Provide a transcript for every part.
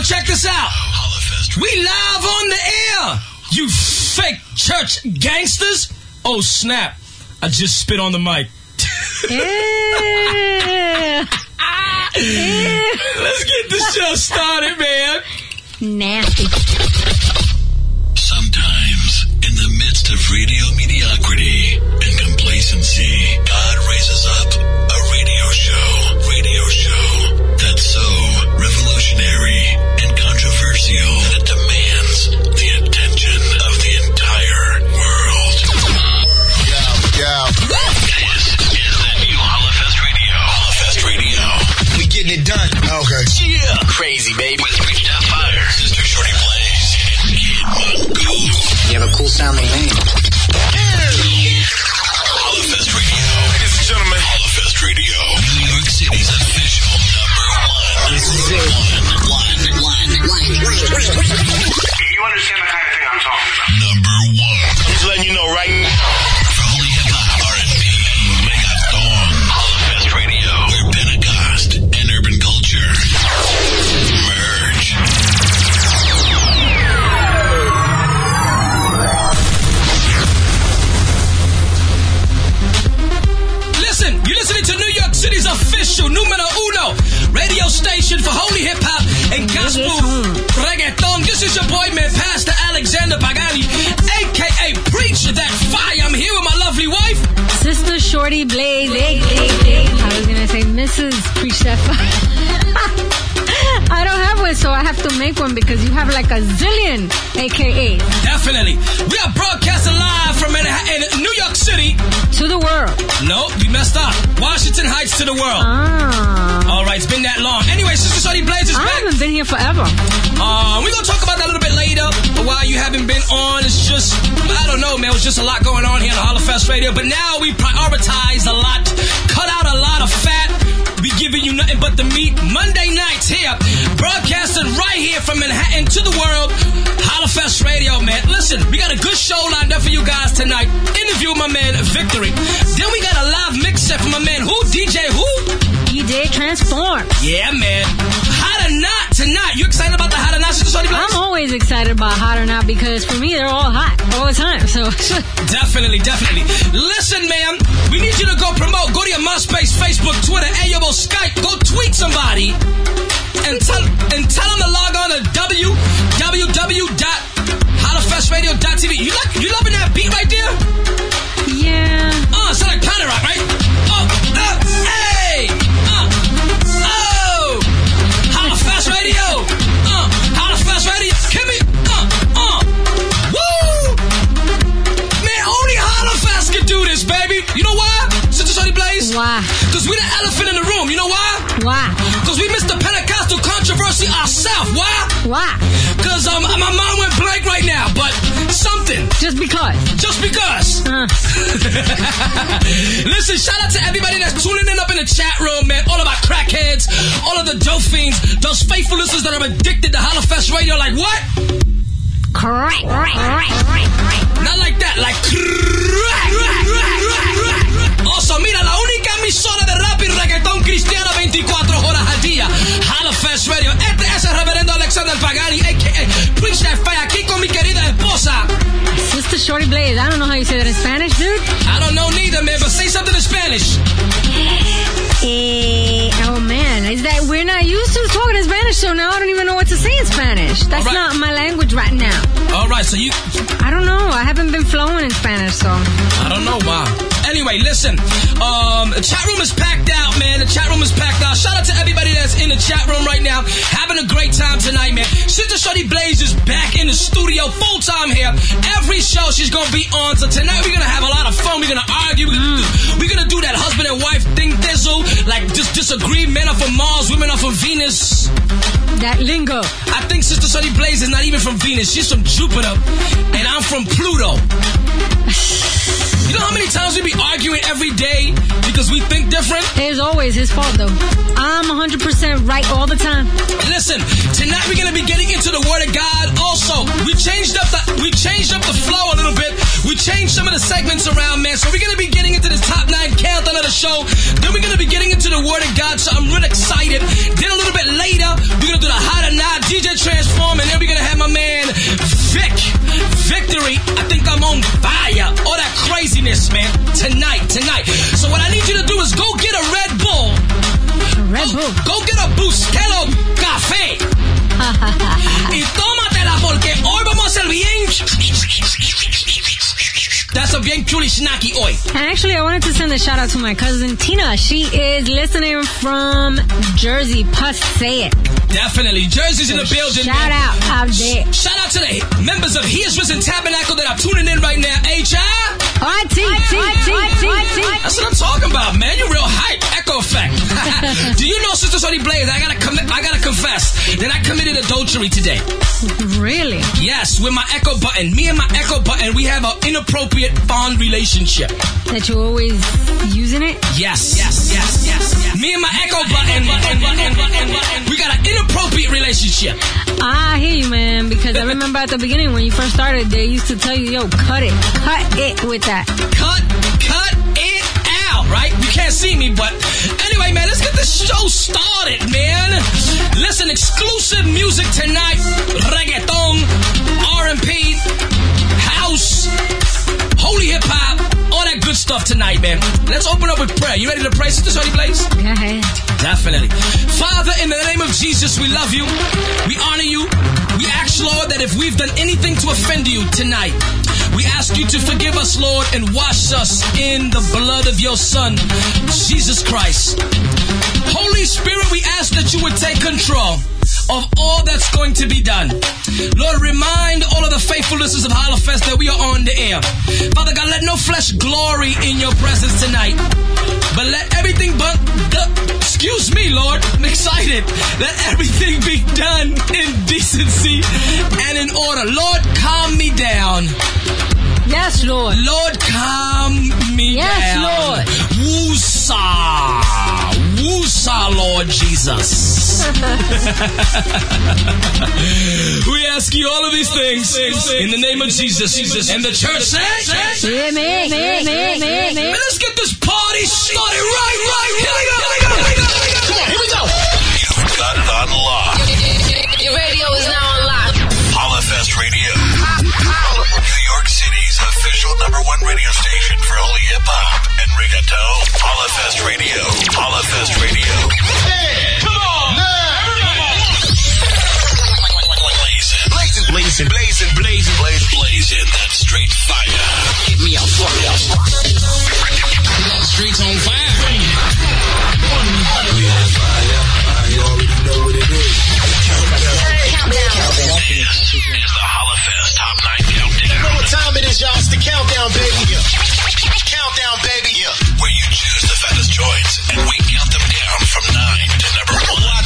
check this out. We live on the air, you fake church gangsters. Oh, snap. I just spit on the mic. Let's get this show started, man. Nasty. Sometimes, in the midst of radio mediocrity and complacency, God raises up a radio show that's so revolutionary and controversial that it demands the attention of the entire world. This is the new Holophest Radio. Holophest Radio. We getting it done. Okay. Yeah. Crazy, baby. With Reached Out Fire, Sister Shorty Blaze, and Kid Magoo. You have a cool sounding name. Holophest Radio. Ladies and gentlemen, Holophest Radio. New York City's official number one. This is it. One. You understand the kind of thing I'm talking about. Number one. Just letting you know right now. For holy hip-hop, R&B, Megathon. Holophest Radio. Where Pentecost and urban culture merge. Listen, you're listening to New York City's official numero uno radio station for holy hip-hop and gospel reggaeton. This is your boy, man, Pastor Alexander Pagani, a.k.a. Preach That Fire. I'm here with my lovely wife, Sister Shorty Blaze. I was going to say Mrs. Preach That Fire. I don't have one, so I have to make one because you have like a zillion AKA. Definitely. We are broadcasting live from New York City. To the world. No, we messed up. Washington Heights to the world. All right, it's been that long. Anyway, Sister Shorty Blaze is back. I haven't been here forever. We're going to talk about that a little bit later. But while you haven't been on, it's just, I don't know, man. It was just a lot going on here on Holophest Radio. But now we prioritize a lot, cut out a lot of fat. We giving you nothing but the meat. Monday nights here, broadcasting right here from Manhattan to the world. Holophest Radio, man. Listen, we got a good show lined up for you guys tonight. Interview with my man, Victory. Then we got a live mix set from my man, who? DJ who? DJ Transform. Yeah, man. Hot or Not tonight. You excited about the Hot or Not, Sister Shorty Blaze? I'm always excited about Hot or Not because for me, they're all hot all the time. So Definitely. Listen, man, we need you to go promote. Go to your MySpace, Facebook, Twitter, Ayo, Skype. Go tweet somebody and tell them to log on to www.holofestradio.tv. You loving that beat right there? yeah. It's like Planet Rock, right? Hey! Holofest Radio! Holofest Radio! Give me! Woo! Man, only Holofest can do this, baby! You know why? Sister Shorty Blaze? Why? Because we the elephant in the room. You know why? Why? Because we missed the Pentecostal controversy ourselves. Why? Because my mind went blank right now, but something. Just because. Listen, shout out to everybody that's tuning in up in the chat room, man. All of our crackheads, all of the dope fiends, those faithful listeners that are addicted to Holophest Radio. Like what? Correct. Not like that, like Also, mira, la única emisora de rap y reggaetón cristiano 24 horas al día. Holophest Radio. Este es el reverendo Alexander Pagani, a.k.a. Preach That Fire, aquí con mi querida esposa. Sister Shorty Blaze. I don't know how you say that in Spanish, dude. I don't know neither, man, but say something in Spanish. Oh man, is that we're not used to talking in Spanish, so now I don't even know what to say in Spanish. That's right. not my language right now. All right, so you... I don't know. I haven't been flowing in Spanish, so... I don't know why. Anyway, listen. The chat room is packed out, man. The chat room is packed out. Shout out to everybody that's in the chat room right now. Having a great time tonight, man. Sister Shorty Blaze is back in the studio full time here. Every show she's going to be on. So tonight we're going to have a lot of fun. We're going to argue. We're going to do that husband and wife thing, thizzle. Like, just disagree. Men are from Mars, women are from Venus. That lingo. I think Sister Shorty Blaze is not even from Venus. She's from Jupiter. And I'm from Pluto. You know how many times we be arguing every day because we think different? It's always his fault, though. I'm 100% right all the time. Listen, tonight we're gonna be getting into the Word of God. Also, we changed up the flow a little bit. We changed some of the segments around, man. So we're gonna be getting into this top 9 countdown of the show. Then we're gonna be getting into the Word of God. So I'm really excited. Then a little bit later, we're gonna do the Hot or Not. DJ Uri Shinaki Oi. And actually, I wanted to send a shout out to my cousin Tina. She is listening from Jersey. Puss, say it. Definitely. Jersey's in the building. Shout out out there. Shout out to the members of He Is Risen Tabernacle that are tuning in right now. H.I. That's what I'm talking about, man. You're real hype. Echo effect. Do you know, Sister Sonny Blaze, I gotta confess that I committed adultery today. Really? Yes, with my Echo Button. Me and my Echo Button, we have an inappropriate fond relationship. That you always using it? Yes. Me and my Echo Button, we got an inappropriate relationship. I hear you, man, because I remember at the beginning when you first started, they used to tell you, yo, cut it with that. Cut it out, right? You can't see me, but anyway, man, let's get the show started, man. Listen, exclusive music tonight, reggaeton, R&B, house, holy hip-hop, all that good stuff tonight, man. Let's open up with prayer. You ready to pray, Sister Sonny Blaze? Go ahead. Definitely. Father, in the name of Jesus, we love you. We honor you. We ask, Lord, that if we've done anything to offend you tonight, we ask you to forgive us, Lord, and wash us in the blood of your Son, Jesus Christ. Holy Spirit, we ask that you would take control of all that's going to be done. Lord, remind all of the faithful listeners of Hollowfest that we are on the air. Father God, let no flesh glory in your presence tonight, but let everything excuse me, Lord, I'm excited. Let everything be done in decency and in order. Lord, calm me down. Yes, Lord. Lord, calm me down. Yes, Lord. Woosa, Lord Jesus. We ask you all of these things in the name of Jesus. And the church says, Amen. Let's get this party started right. Here we go. Come on, here we go. You've got it on lock. Your radio is now on lock. Hollowfest Radio. New York City's official #1 radio station for holy hip-hop and reggaeton. Hollowfest Radio. Hollowfest Radio. Hey, come on. Blazing that straight fire. Hit me up, fuck it up. Streets on fire. We on fire. You already know what it is. This is the Hollowfest Top 9 Countdown. You know what time it is, y'all? It's the countdown, baby. Countdown, baby. Where you choose the fattest joints and we count them down from 9 to number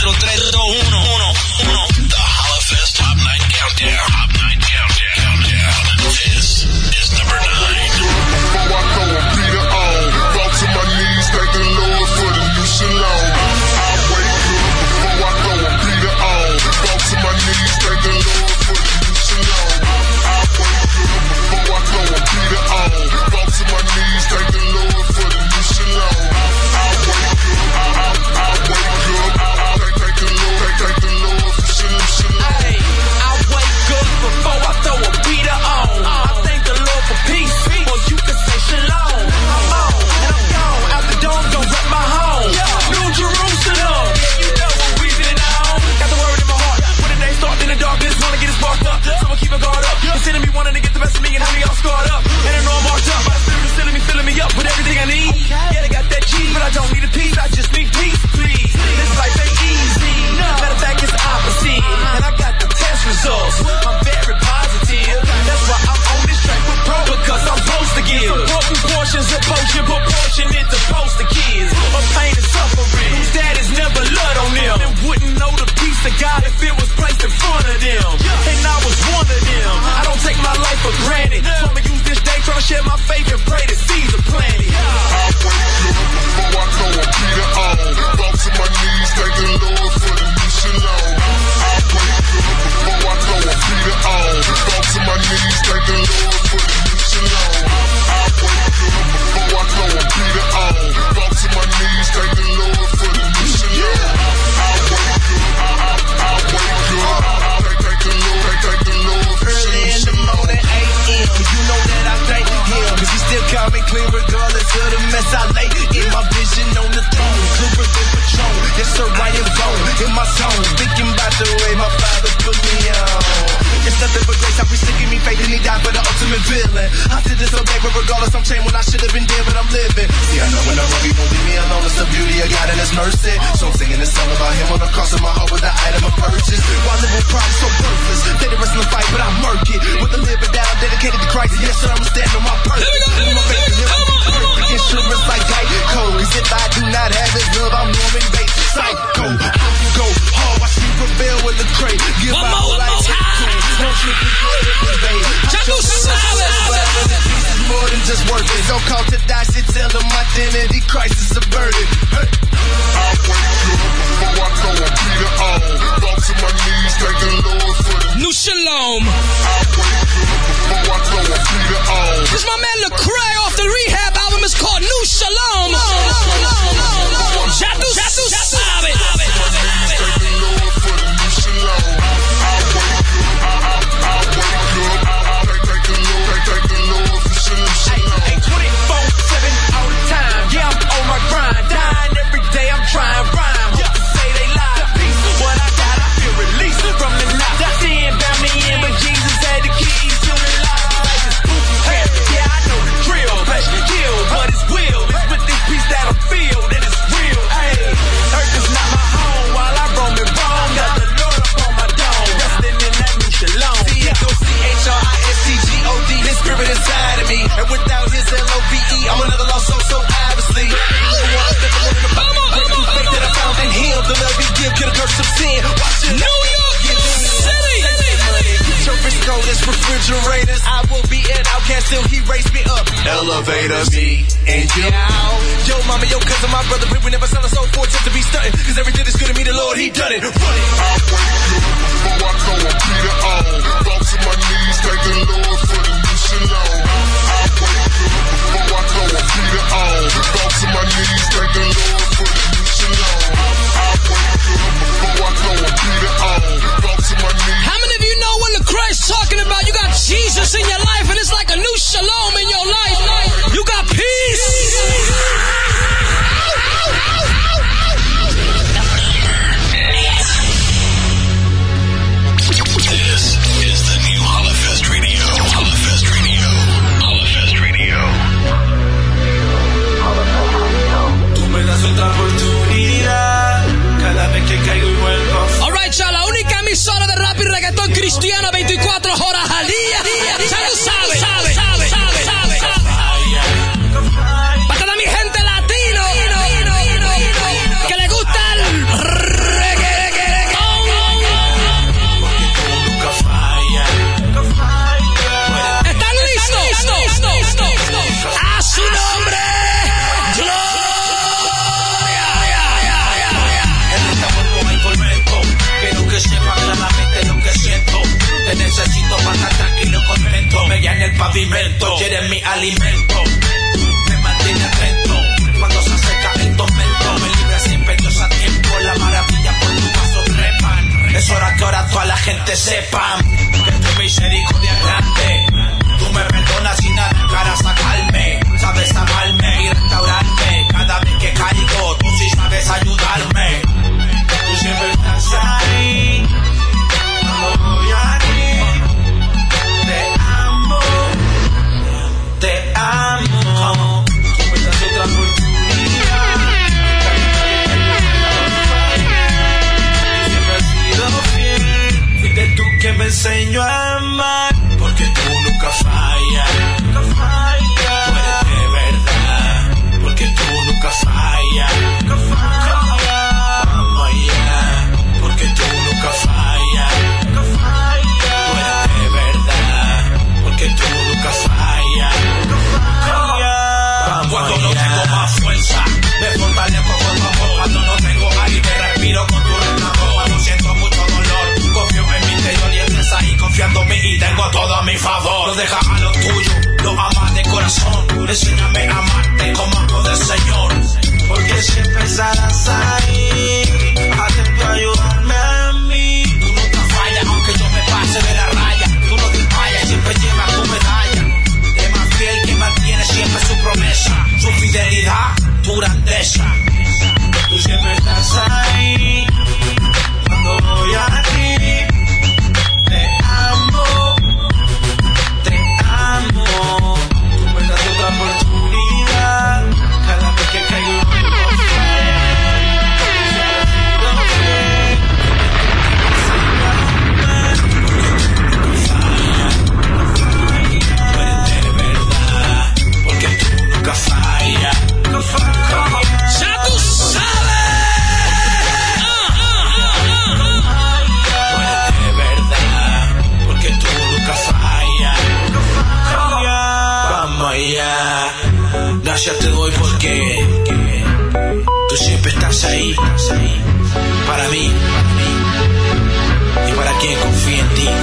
1. The Hollowfest Top 9 Countdown. Top 9 Countdown. This is number 9. Before I go and beat it on, fall to my knees, thank the Lord for the new shalom. I wake up before I go and beat it on, fall to my knees, thank the Lord for the new shalom. I wake up before I go and beat it on, fall to my knees, thank the Lord for the new shalom. I wake up, thank the Lord for shalom. Hey, I wake up before I throw a beater on. I thank the Lord for peace, or you can say shalom. I'm on, and I'm gone. Out the door, gon' rep my home. New Jerusalem, yeah, you know what we've been on. Got the word in my heart. When the day starts in the darkness, wanna get it sparked up. Someone keep a guard up. Consider me wanting to get the best of me and have me all scarred up. And I know I'm marked up by the Spirit is filling me up with everything I need. Yeah, they got that cheese, but I don't need a piece. I just need peace, please. This life ain't easy. Matter of fact, it's the opposite. And I got the test results. I'm very positive. That's why I'm on this track with pro, because I'm supposed to give. Broken portions of potion, proportionate to poster kids. Of pain and suffering. Whose daddies never loved on them. And wouldn't know the peace of God if it was placed in front of them. And I was one of them. I don't take my life for granted. So I'ma use this day, try to share my faith and pray the seeds are planted. I wake up before I go and beat it on, fall to my knees, thank the Lord for the new shalom. I wake up before I go and beat it on, fall to my knees, thank the Lord for the new shalom. I wake up before I go and beat it on, fall to my knees, thank the Lord for the new shalom. I wake up, thank the Lord for Early in the morning, 8 a.m. You know that I thank him, cause he still call me clean regardless of the mess I lay. In my vision on the throne, clearer than Patron. Yes sir, I am gone in my zone, thinking about the way my father put me on. It's nothing but grace. How we still give me faith and he died for the ultimate villain. I still disobey, but regardless, I'm chained when I should have been dead, but I'm living. See, I know when I'm wrong, he won't leave me alone. It's the beauty of God and his mercy. So I'm singing this song about him on the cross of my heart with the item of purchase. While living with problems so worthless, they the rest of the fight, but I murk it. With the living down, dedicated to Christ. Yes, sir, I'm standing on my purpose. Here we go, perfect insurance like Geico. Cause if I do not have his love, I'm Norman Bates. Psycho, I go hard, watch me prevail with the crate. Give One out more like time. don't you be good, babe. Ya tú sabes. This is more than just work. Don't call to die, shit, tell them my identity crisis averted. Hey. I wake up before I throw a Peter on. Fall to my knees, thank the Lord for the New Shalom. I wake up before I throw a Peter on. This is my man Lecrae off the Rehab album. It's called New Shalom. Ya tú sabes. Thank the Lord for the new shalom. I wake up, thank the Lord for shalom. Ain't 24/7 all the time. Yeah, I'm on my grind. Dying every day, I'm trying rhyme. Hope to say they lie. Peace is what I got. I feel released from the knot. Sin bound me in, but Jesus had the keys to the lock. Hey, yeah, I know the drill. Flesh can kill, but it's will. It's with this peace that I feel that it's real. Hey, earth is not my home while I roam it wrong. Got the Lord up on my dome, resting in that new shalom. C-H-R-I-S-T-G-O-D. His spirit inside of me, and without his L-O-V-E, I'm another lost soul, so obviously. Faith that I found in him, the love he give, get a curse of sin. Watch it. New York City. Your wrist cold as refrigerators. I will be an outcast till he raised me up. Elevators, me and you. Yo, mama, yo, cousin, my brother, we never sell a soul for just to be stunting. Cause everything is good to me, the Lord, he done it. Run it. I wake up before I throw a Peter on. Fall to my knees, thank the Lord for the new shalom. I wake up before I throw a Peter on. Fall to my knees, thank the Lord for the new shalom. I wake up before I throw a Peter on. Fall to my knees. How many of you know what Lecrae's talking about? You got Jesus in your life, and it's like a new shalom in your life. You got peace. This is the new Holofest Radio. Holofest Radio. Holofest Radio. Tú me das otra oportunidad. Cada vez que caigo y vuelvo. Alright, y'all, la única emisora de rap y reggaetón cristiano 24 horas al día. Ya lo sabes. Para toda mi gente latino que le gusta el reggaetón. ¿Están listos? A su nombre. Que sepa claramente lo que siento. Te necesito para estar tranquilo, contento. Me en el pavimento, eres mi alimento. Me mantiene atento cuando se acerca el tormento. Me libra sin pechos a tiempo. La maravilla por tu paso trepan. Es hora que ahora toda la gente sepa que tu misericordia es grande. Tú me perdonas sin arrancar a sacarme. Sabes amarme y restaurarme. Cada vez que caigo, tú sí sabes ayudarme. Tú siempre estás ahí, no voy a ir. Te amo. Tú me das otra oportunidad. Siempre has sido fiel. Fuiste tú que me enseñaste. Sí. Para mí y para quien confía en ti.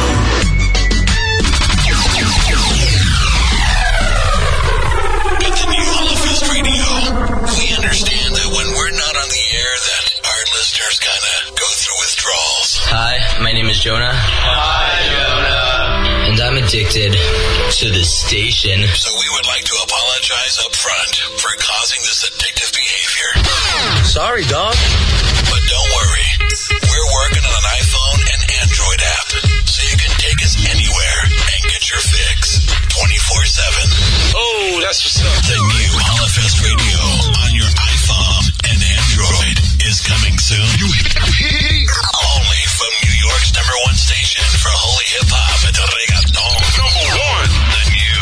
At the new Holocaust Radio, we understand that when we're not on the air, that our listeners kind of go through withdrawals. Hi, my name is Jonah. Hi, Jonah. And I'm addicted to this station. So we would like to apologize up front for causing this addictive behavior. Sorry, dog. But don't worry, we're working on an iPhone and Android app, so you can take us anywhere and get your fix 24/7. Oh, that's what's up. The new Holocaust Radio on your iPhone and Android is coming soon. Only from New York's #1 station for holy hip hop and reggaeton. #1. The new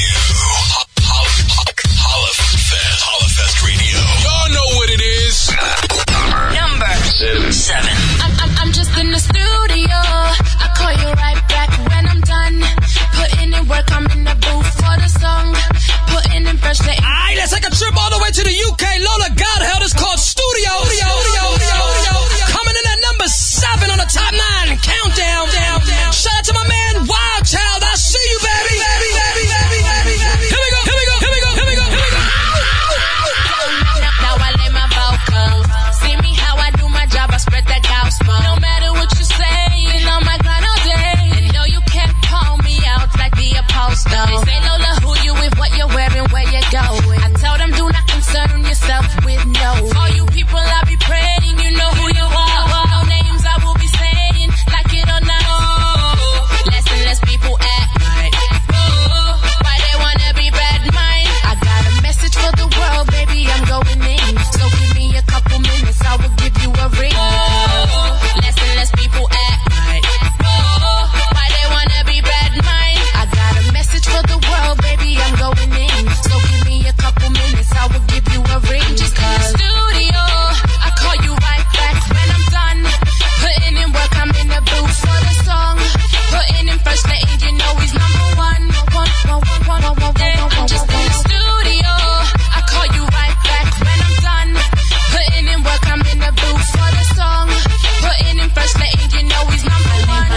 Holocaust Radio. Y'all know what it is. Number 7. I'm just in the studio. I call you right back when I'm done. Putting in work, I'm in the booth for the song. Putting in fresh. Alright, let's take a trip all the way to the UK. Lola Godheld is called Studio. Coming in at number 7 on the top 9 countdown. Shout out to my man Wild Child. I see you, baby. Here we go. Now I lay my vocals. See me how I do my job. I spread that gospel. No matter what you say, on my grind all day. And no, you can't call me out like the apostle. They say Lola, who you with, what you're wearing, where you going. I tell them do not concern yourself with no. All you people I be praying, you know who you are. No names I will be saying, like it or not. Less people act right. Why they wanna be bad mind? I got a message for the world, baby, I'm going in. So give me a couple minutes, I will give you a ring. Less people act right. Why they wanna be bad mind? I got a message for the world, baby, I'm going in. So give me a couple minutes, I will give you a ring. Just in the studio, I call you right back when I'm done. Putting in work, I'm in the booth for the song. Putting in first, letting you know he's #1. I'm just in the studio, I call you right back when I'm done. Putting in work, I'm in the booth for the song. Putting in first, letting you know he's #1.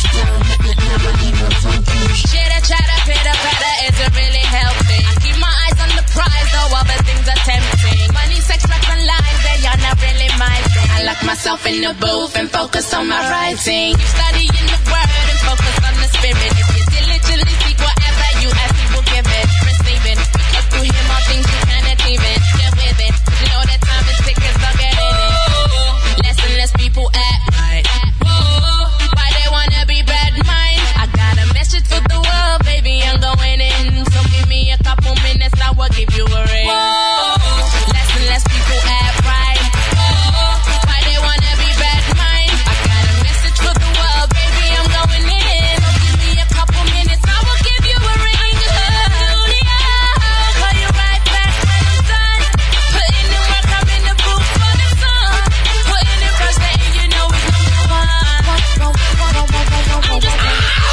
Chitter chatter, pitter patter, is it really helping? I keep my eyes on the prize, though other things are tempting. Money, sex, drugs, and lies, they are not really my thing. I lock myself in the booth and focus on my writing. You study in the word and focus on the spirit. If you diligently seek whatever you ask, he will give it. Receiving, because through him all things you cannot even get with it. You know that time is ticking, so get in it. Less and less people act right. Why they wanna be bad mind? I got a message for the world, baby, I'm going in. So give me a couple minutes, I will give you a ring. Less and less people act right. Why they wanna be bad mind? I got a message for the world, baby, I'm going in. So give me a couple minutes, I will give you a ring. Call you right back when I'm done. Putting in work, I'm in the booth for the song. Putting in first, letting you know it's #1. I'm just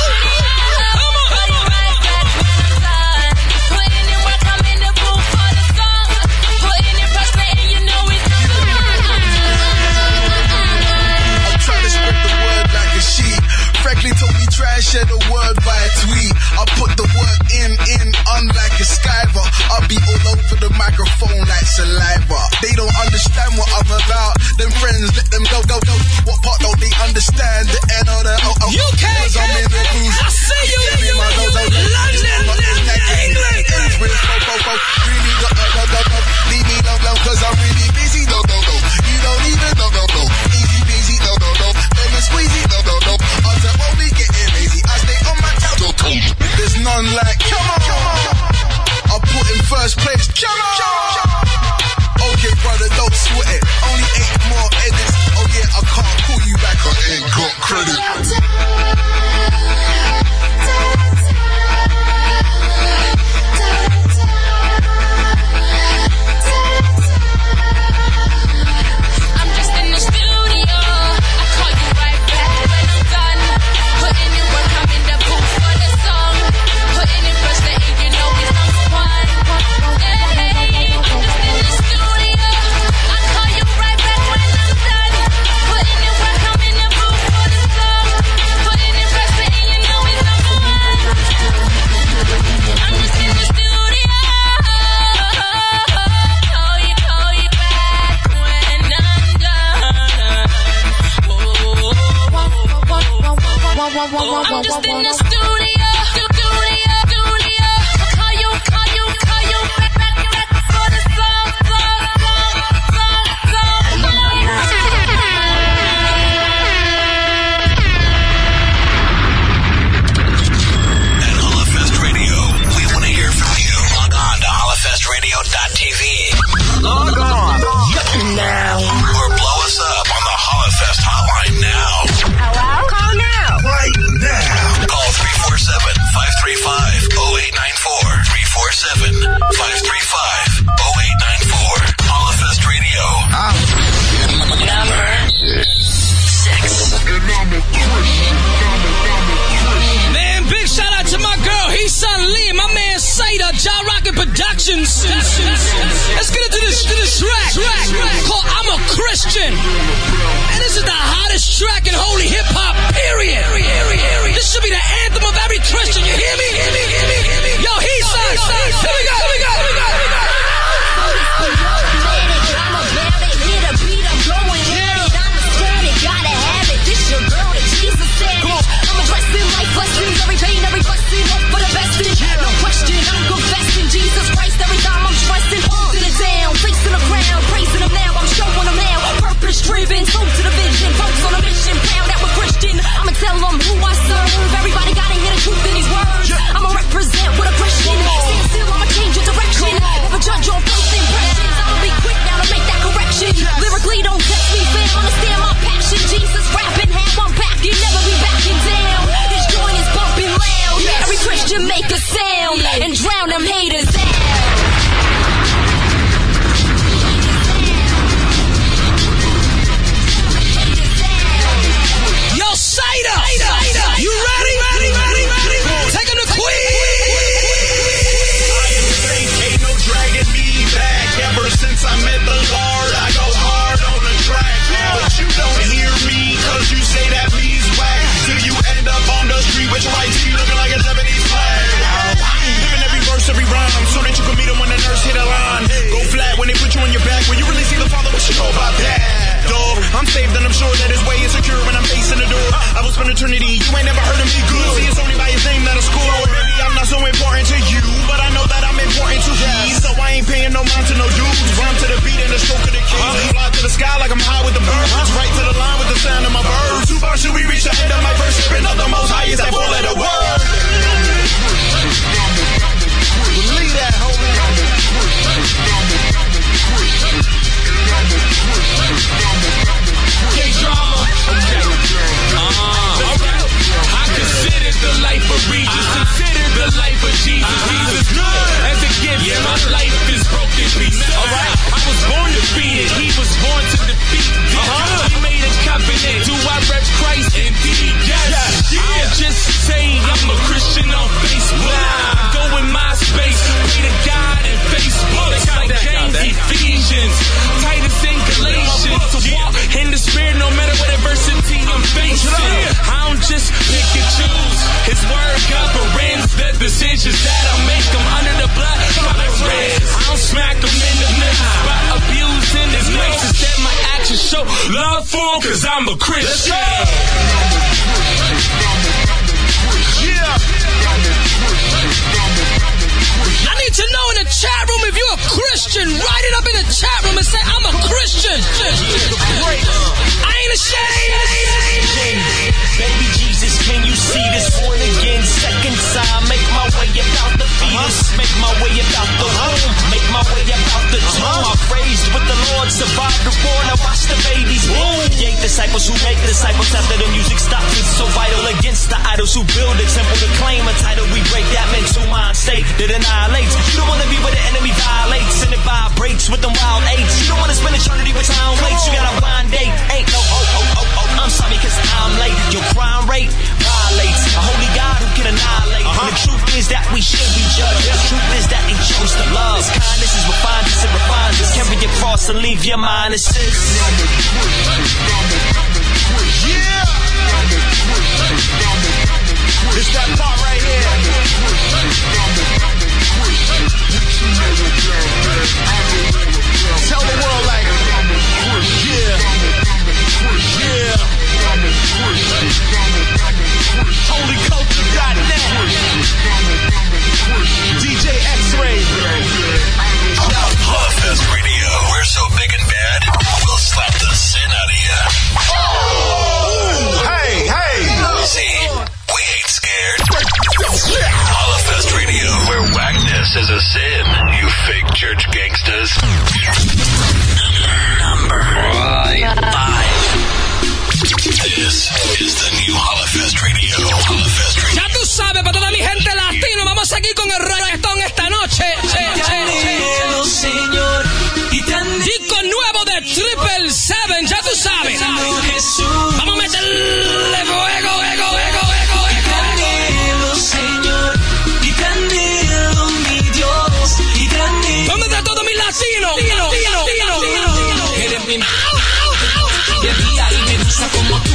Frankly told me try and share the word by a tweet. I put the word in, unlike a skiver. I'll be all over the microphone like saliva. They don't understand what I'm about. Them friends, let them go. What part don't they understand? The N or the O. UK, cause I'm in the booth. I see you, London, England. Really go. Leave me low, cause I'm really busy. No. You don't even know. Easy busy, no. Lemon squeezy, no. I'm only getting lazy. I stay on my couch. There's none like, come on. I put in first place, come on. Okay, brother, don't sweat it. Only 8 more edits. Oh yeah, I can't call you I'm just in the studio. Call you back for the song. At Hollafest Radio, we want to hear from you. Log on to hollafestradio.tv. Log on now. Or blow us up on the Hollafest hotline now. Hello? Call now. Right now. Call 347-535-0894. 347-535-0894. Hollafest Radio. Number 6. Man, big shout out to my girl, Heesun Lee, and my man Saida, Ja Rocket Productions. Let's get into this track called I'm a Christian. And this is the hottest track in holy hip hop, period. This should be the anthem of every Christian, you hear me? Yo, Heesun, here we go. Every pain, every blessing, hope for the best. No question, I'm confessing Jesus Christ every time I'm stressing. Holding it down, facing the ground, praising him now. I'm showing him now. Purpose driven, sold to the vision. Folks on a mission, proud that we're Christian. I'ma tell them who I serve. Everybody gotta hear the truth in these words. I'ma represent what a Christian. Stand still, I'ma change your direction. Never judge on first impressions. I'ma be quick now to make that correction. Lyrically, don't test me, fam. Understand my passion. Jesus rapping, have one back. You never be backing down. This joint is bumping loud. Every Christian make a sound and drown them haters out. Yo, Saida, you ready? Take him to Queen. Ain't no dragging me back. Ever since I met the Lord, I go hard on the track. But you don't hear me, cause you say that me's whack. Till you end up on the street with your white tee looking like a Japanese flag. Living every verse, every rhyme, so that you can meet them when the nurse hit a line. Go flat when they put you on your back. When you really see the Father, what you know about that? Dog, I'm saved and I'm sure that his way is secure when I'm facing the door. I will spend eternity, you ain't never heard of me good. See, it's only by his name that I score. Maybe I'm not so important to you, but I know that I'm important to he. So I ain't paying no mind to no dudes. Rhyme to the beat and the stroke of the keys. Fly to the sky like I'm high with the birds. Right to the line with the sound of my birds. Too far should we reach the end of my verse? Shipping up the most highest that four-letter word. Believe that, homie. I consider the life of Regis. Consider the life of Jesus. Jesus good as a gift. Yeah, my life is broken pieces. Alright, I was born defeated. He was born to defeat. He made a covenant. Do I rep Christ? Indeed, yes. I'll just say I'm a Christian on Facebook. I go in MySpace, pray to God in Facebook. Like James, Ephesians, Titus, and Galatians. Walk in the spirit no matter what adversity I'm facing. I don't just pick and choose. His word governs the decisions that I make. I'm under the blood, red. I don't smack him in the middle by abusing his grace. Instead, my actions show love for him, cause I'm a Christian. I need to know in the chat room if you're a Christian. Write it up in the chat room and say, I'm a Christian. I ain't ashamed. Baby Jesus, can you see this? Born again, second time. Make my way about the fetus. Make my way about the womb. Make my way about the tomb. I'm raised with the Lord, survived the war. Now watch the babies boom. Yay, disciples who make disciples after the music stops. It's so vital against the idols who build a temple to claim a title. We break that mental mind state that annihilates. You don't want to be where the enemy violates and it vibrates with them wild apes. You don't want to spend eternity with time late. You got a blind date. Ain't no I'm sorry cause I'm late. Your crime rate violates a holy God who can annihilate. And the truth is that we should be judged. The truth is that he chose to love. His kindness is what finds us and refines us. Carry your cross and leave your mind assist. Yeah! It's that part right here. Tell the world like, yeah. tú.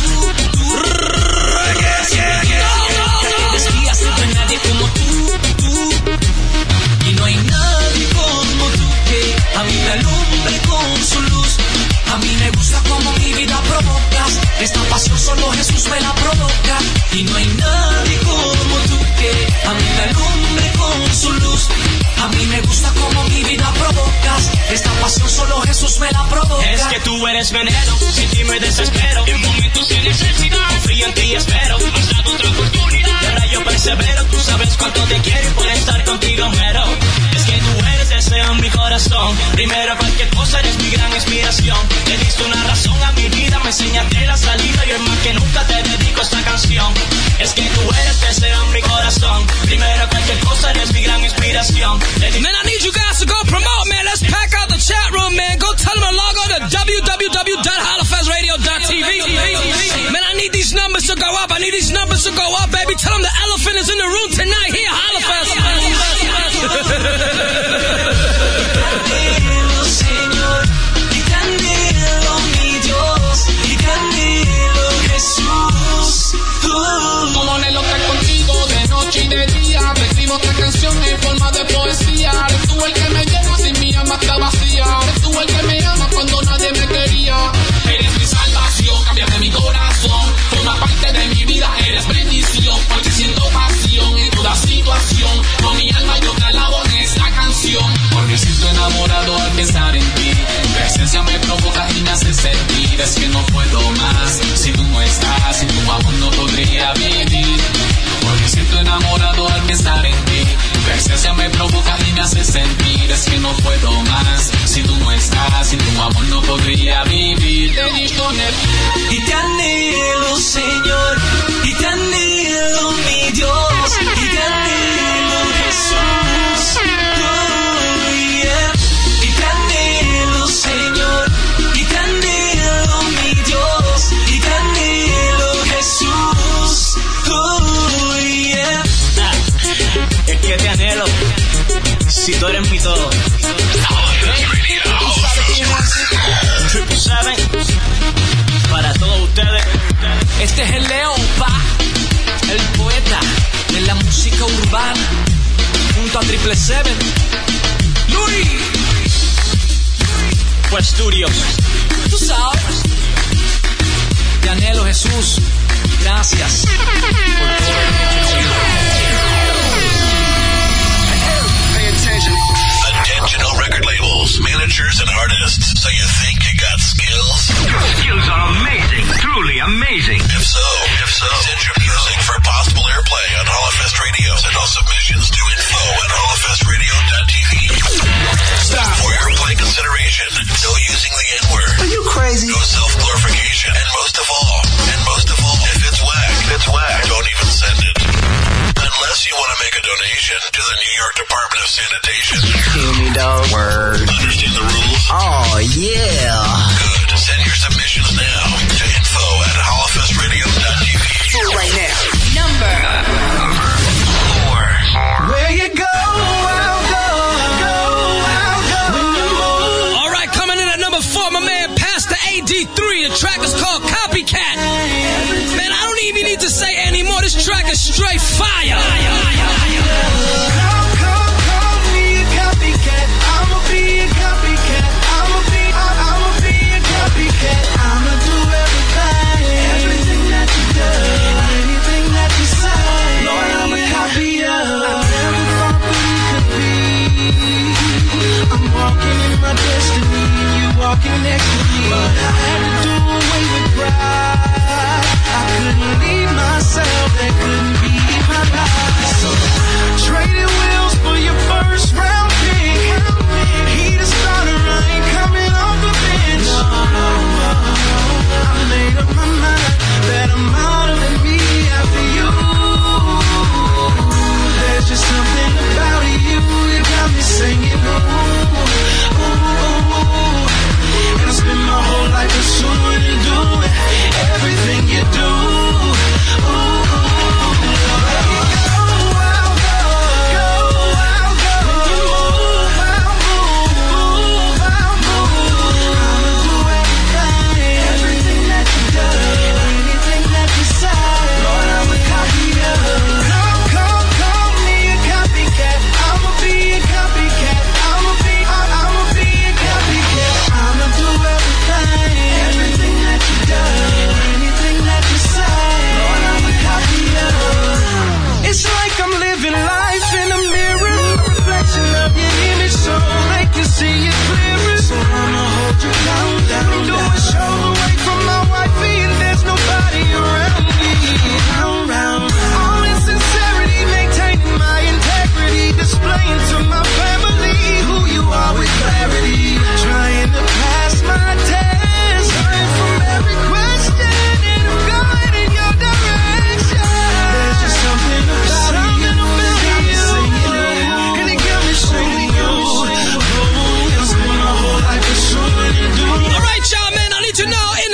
Desvías, siempre nadie como tú. Y no hay nadie como tú que a mí me alumbre con su luz. A mí me gusta como mi vida provocas. Esta pasión solo Jesús me la provoca. Y no hay nadie como tú que a mí me alumbre con su luz. A mí me gusta como mi vida provocas. Esta pasión solo Jesús me la provoca. Es que tú eres veneno, sin ti me desespero. En momentos de necesidad, confío en ti y espero. Has dado otra oportunidad, y ahora yo persevero. Tú sabes cuánto te quiero y por estar contigo muero. Es que tú eres deseo en mi corazón. Primero cualquier cosa eres mi gran inspiración. Le diste una razón a mi vida, me enseñaste la salida. Y hoy más que nunca te dedico esta canción. Es que tú eres deseo en mi corazón. Primero cualquier cosa eres mi gran inspiración. Man, I need you guys to go promote, man. Let's pack out the chat room, man. Go tell them to log on to www.holofestradio.tv. Man, I need these numbers to go up. I need these numbers to go up, baby. Tell them the elephant is in the room tonight. Here, Holofest. Señor, y te anhelo, mi Dios, y te anhelo, Jesús. Como anhelo estar contigo de noche y de día. Te escribo esta canción en forma de poesía. Eres tú el que me llena si mi alma está vacía. Eres tú el que me ama cuando nadie me quería. Eres mi salvación, cambiaste mi corazón. Forma parte de mi vida, eres bendición. Porque siento pasión en toda situación. Con mi alma yo te alabo en esta canción. Porque siento enamorado al pensar en ti. Tu presencia me provoca y me hace sentir. Es que no puedo más si tú no estás. Sin tu amor no podría vivir. Porque siento enamorado al pensar en ti. Tu presencia me provoca y me hace sentir. Es que no puedo más si tú no estás. Sin tu amor no podría vivir. Y te anhelo, Señor, y te anhelo, mi Dios, y te anhelo, Jesús. Oh, yeah. Y te anhelo, Señor, y te anhelo, mi Dios, y te anhelo, Jesús. Oh, yeah. Es que te anhelo, si tú eres mi todo. Triple Seven, para todos ustedes. Este es el León, pa, el poeta de la música urbana, junto a Triple Seven. Luis, pues Studios. Tú sabes. Te anhelo, Jesús. Gracias por todo lo que has hecho. Attention all record labels, managers and artists. So you think you got skills? Skills are amazing, truly amazing. If so, send your music for possible airplay on Holofest Radio. Send all submissions to info@holofestradio.tv. Stop. For airplay consideration, no using the N-word. Are you crazy? No self-glorification. And most of all, if it's whack, don't even send it. Unless you want to make a donation to the New York Department of Sanitation. Hear me, dog. Word. Understand the rules? Oh, yeah. Good. Send your submissions now to info@holofestradio.tv. For right now. Number 4. Where you go, I'll go. All right, coming in at number 4, my man Pastor AD3. The track is called Copycat. Man, I don't even need to say anymore. This track is straight fire. Call me a copycat. I'ma be a copycat. I'ma be a copycat. I'ma do everything that you do, anything that you say. Lord, I'm a copy of. I never thought that we could be. I'm walking in my destiny, and you walking next to me. But I had to do away with pride. I couldn't leave myself, that couldn't be my life.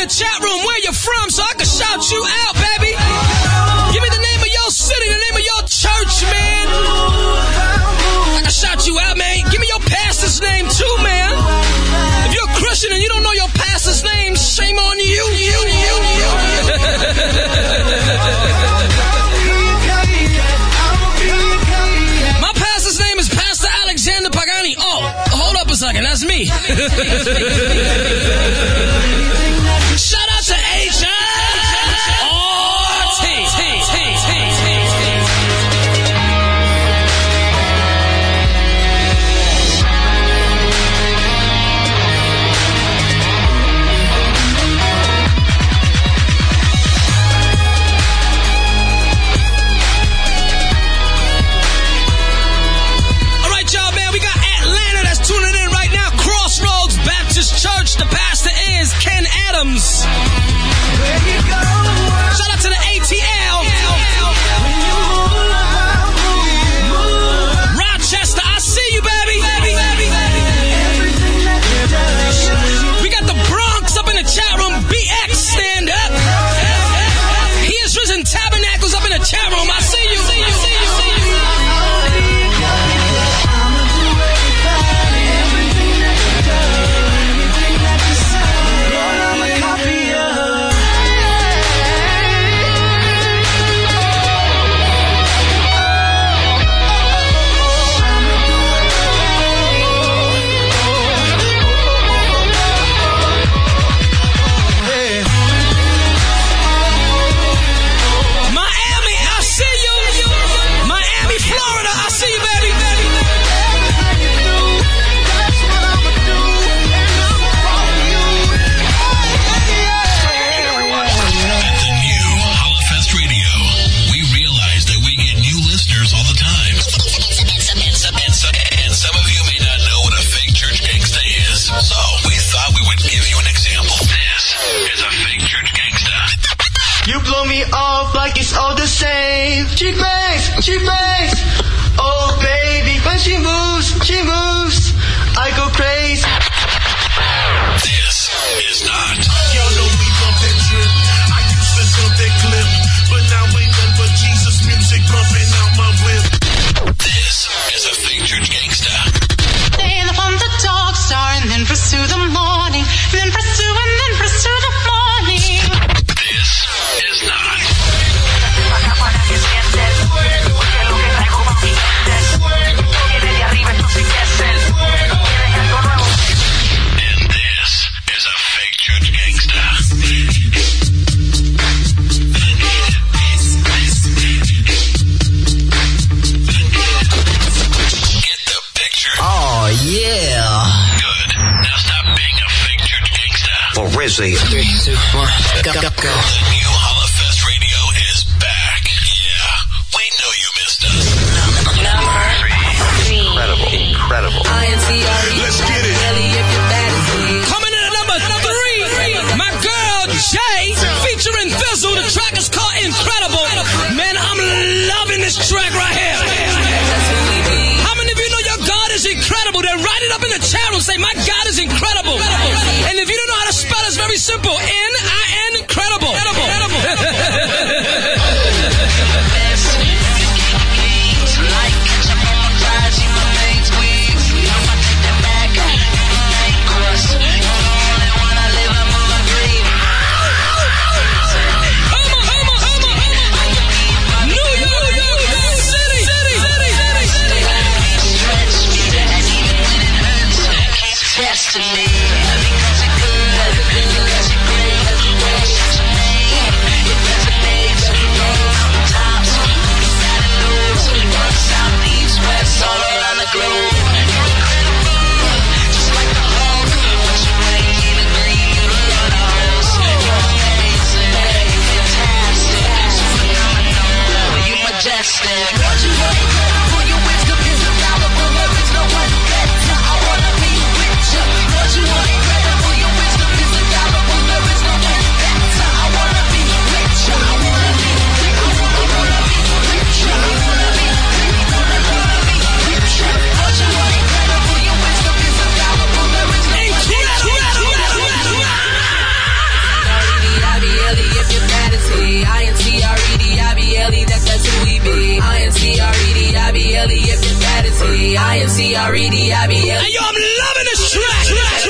the chat room where you're from so I can shout you out, baby. Give me the name of your city, the name of your church, man. I can shout you out, man. Give me your pastor's name too, man. If you're a Christian and you don't know your pastor's name, shame on you. My pastor's name is Pastor Alexander Pagani. Oh, hold up a second, that's me. Shout out to H. Church, the pastor is Ken Adams. Shout out to the ATL. Rochester, I see you, baby. We got the Bronx up in the chat room. BX, stand up. He is risen Tabernacles up in the chat room. I see you. Like it's all the same. She bangs. Oh baby, when she moves, I go crazy. This is not. Y'all know we love that drip. I used to dump that clip, but now ain't nothing but Jesus music bumping out my whip. This is a Fake Church Gangsta. Then upon the dog star, and then pursue the morning, and then pursue the morning. This is not. And this is a Fake Church Gangsta. Get the picture? Oh, yeah. Good. Now stop being a Fake Church Gangsta. For Rizzy. 3, 2, 1, go. The new Hollafest Radio is back. Yeah, we know you missed us. Incredible. Let's get it. Coming in at number 3, my girl Jay, featuring Fizzle. The track is called Incredible. Man, I'm loving this track right here. How many of you know your God is incredible? Then write it up in the chat room. Say, my God is incredible. And if you don't know how to spell it, it's very simple. N-I-N, incredible. Destiny, because it could, because it great. Hey, yo, I'm loving this track.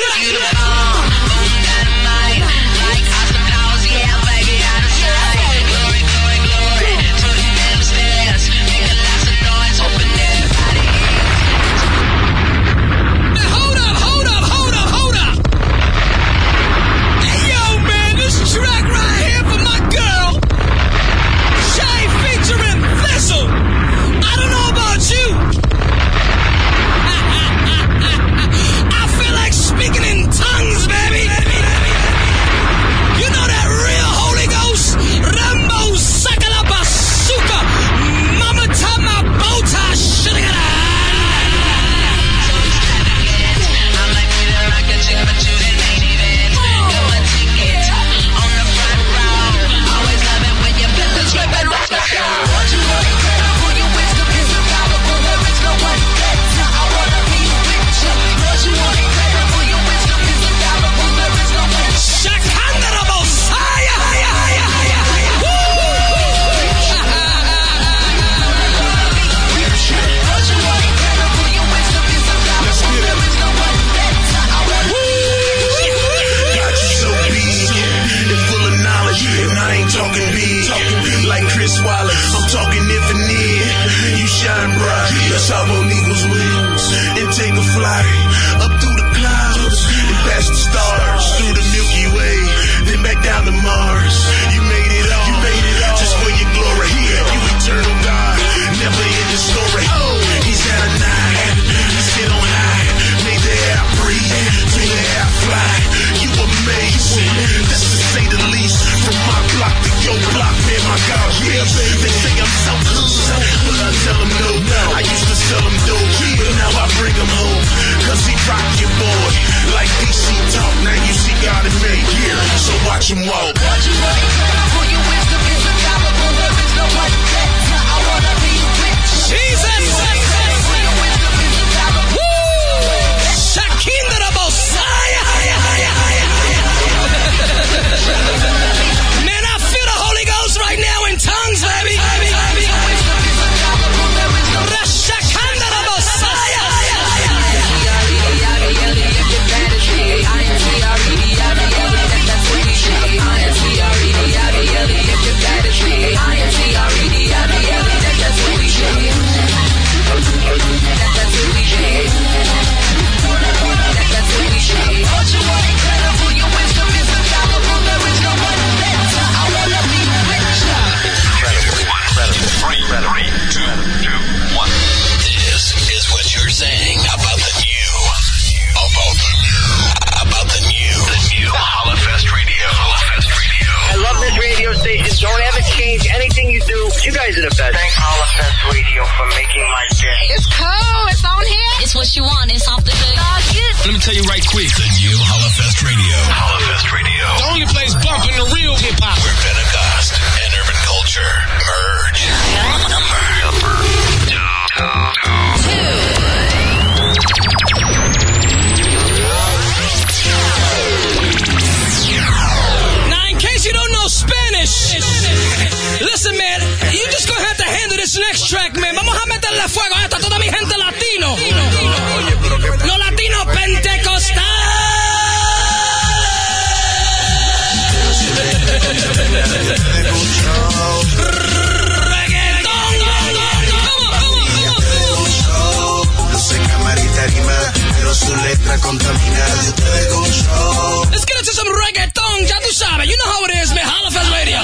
Let's get into some reggaeton, ya tú sabes. You know how it is, man. Holofest Radio.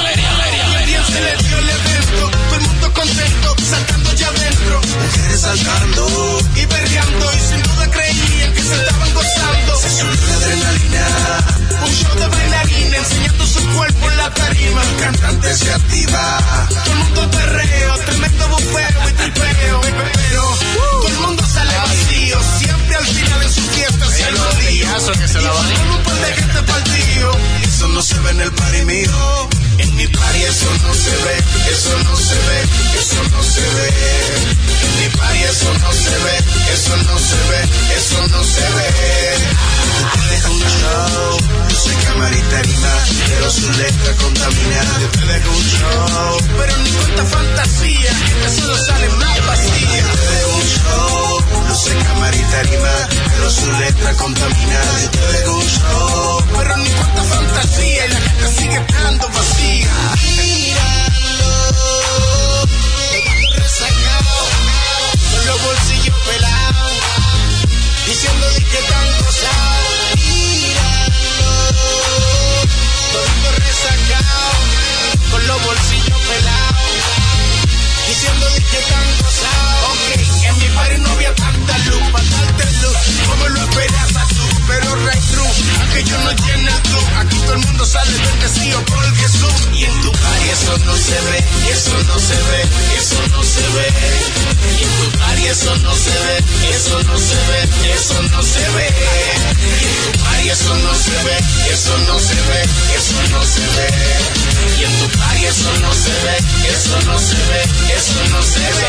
Todo el mundo contento, saltando ya adentro. Mujeres saltando y perreando, y sin duda creían que se estaban gozando. Se subió la adrenalina, un show de bailarina enseñando su cuerpo en la tarima. El cantante se activa, todo el mundo perreo, tremendo bufeo y tripeo. Pero todo el mundo sale vacío, siempre al final en su fiesta se lo lío. Con un par de gente partido, eso no se ve en el party mío. En mi party eso no se ve, eso no se ve, eso no se ve. En mi party eso no se ve, eso no se ve, eso no se ve. Ustedes un show, luce cámara y tarima, pero su letra contamina. Ustedes un show, pero ni cuenta fantasía, que solo sale más vacía. eso no se ve, eso no se ve, eso no se ve. Y en tu party eso no se ve, eso no se ve, eso no se ve. Y en tu party eso no se ve, eso no se ve, eso no se ve. Y en tu party eso no se ve, eso no se ve, eso no se ve.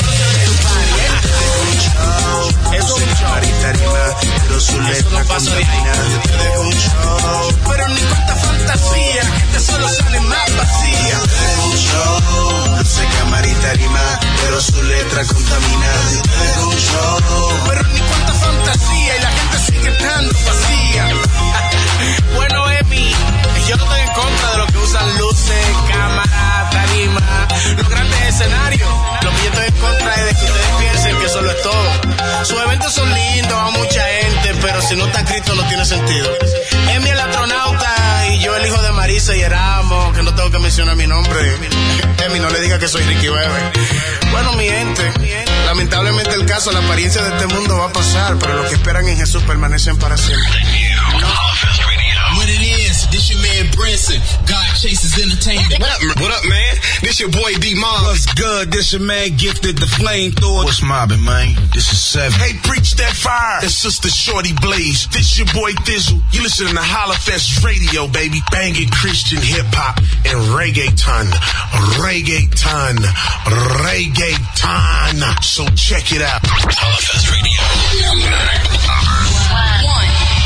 Es un show, pero su letra contamina. Te dejo un show, pero ni cuánta fantasía, la gente solo sale más vacía. Te dejo un show, luce camarita rima, pero su letra contamina. Te dejo un show, pero ni cuánta fantasía y la gente sigue estando vacía. Bueno, Emi, yo no estoy en contra de los que usan luces, cámara, tarima, los grandes escenarios. Lo que yo estoy en contra es de que ustedes piensen que eso lo es todo. Sus eventos son lindos, va mucha gente, pero si no está escrito no tiene sentido. Emi el astronauta y yo el hijo de Marisa y Erasmo, que no tengo que mencionar mi nombre. Emi, no le diga que soy Ricky Bebe. Bueno, mi gente, lamentablemente el caso, la apariencia de este mundo va a pasar, pero los que esperan en Jesús permanecen para siempre. What it is, this your man Branson, God Chases Entertainment. What up, man? This your boy D-Mob. What's good? This your man Gifted the Flamethrower. What's mobbing, man? This is 7. Hey, preach that fire. It's Sister Shorty Blaze. This your boy Thizzle. You listening to Hollafest Radio, baby. Banging Christian hip-hop and reggaeton. Reggaeton. Reggaeton. So check it out. Hollafest Radio. Number one.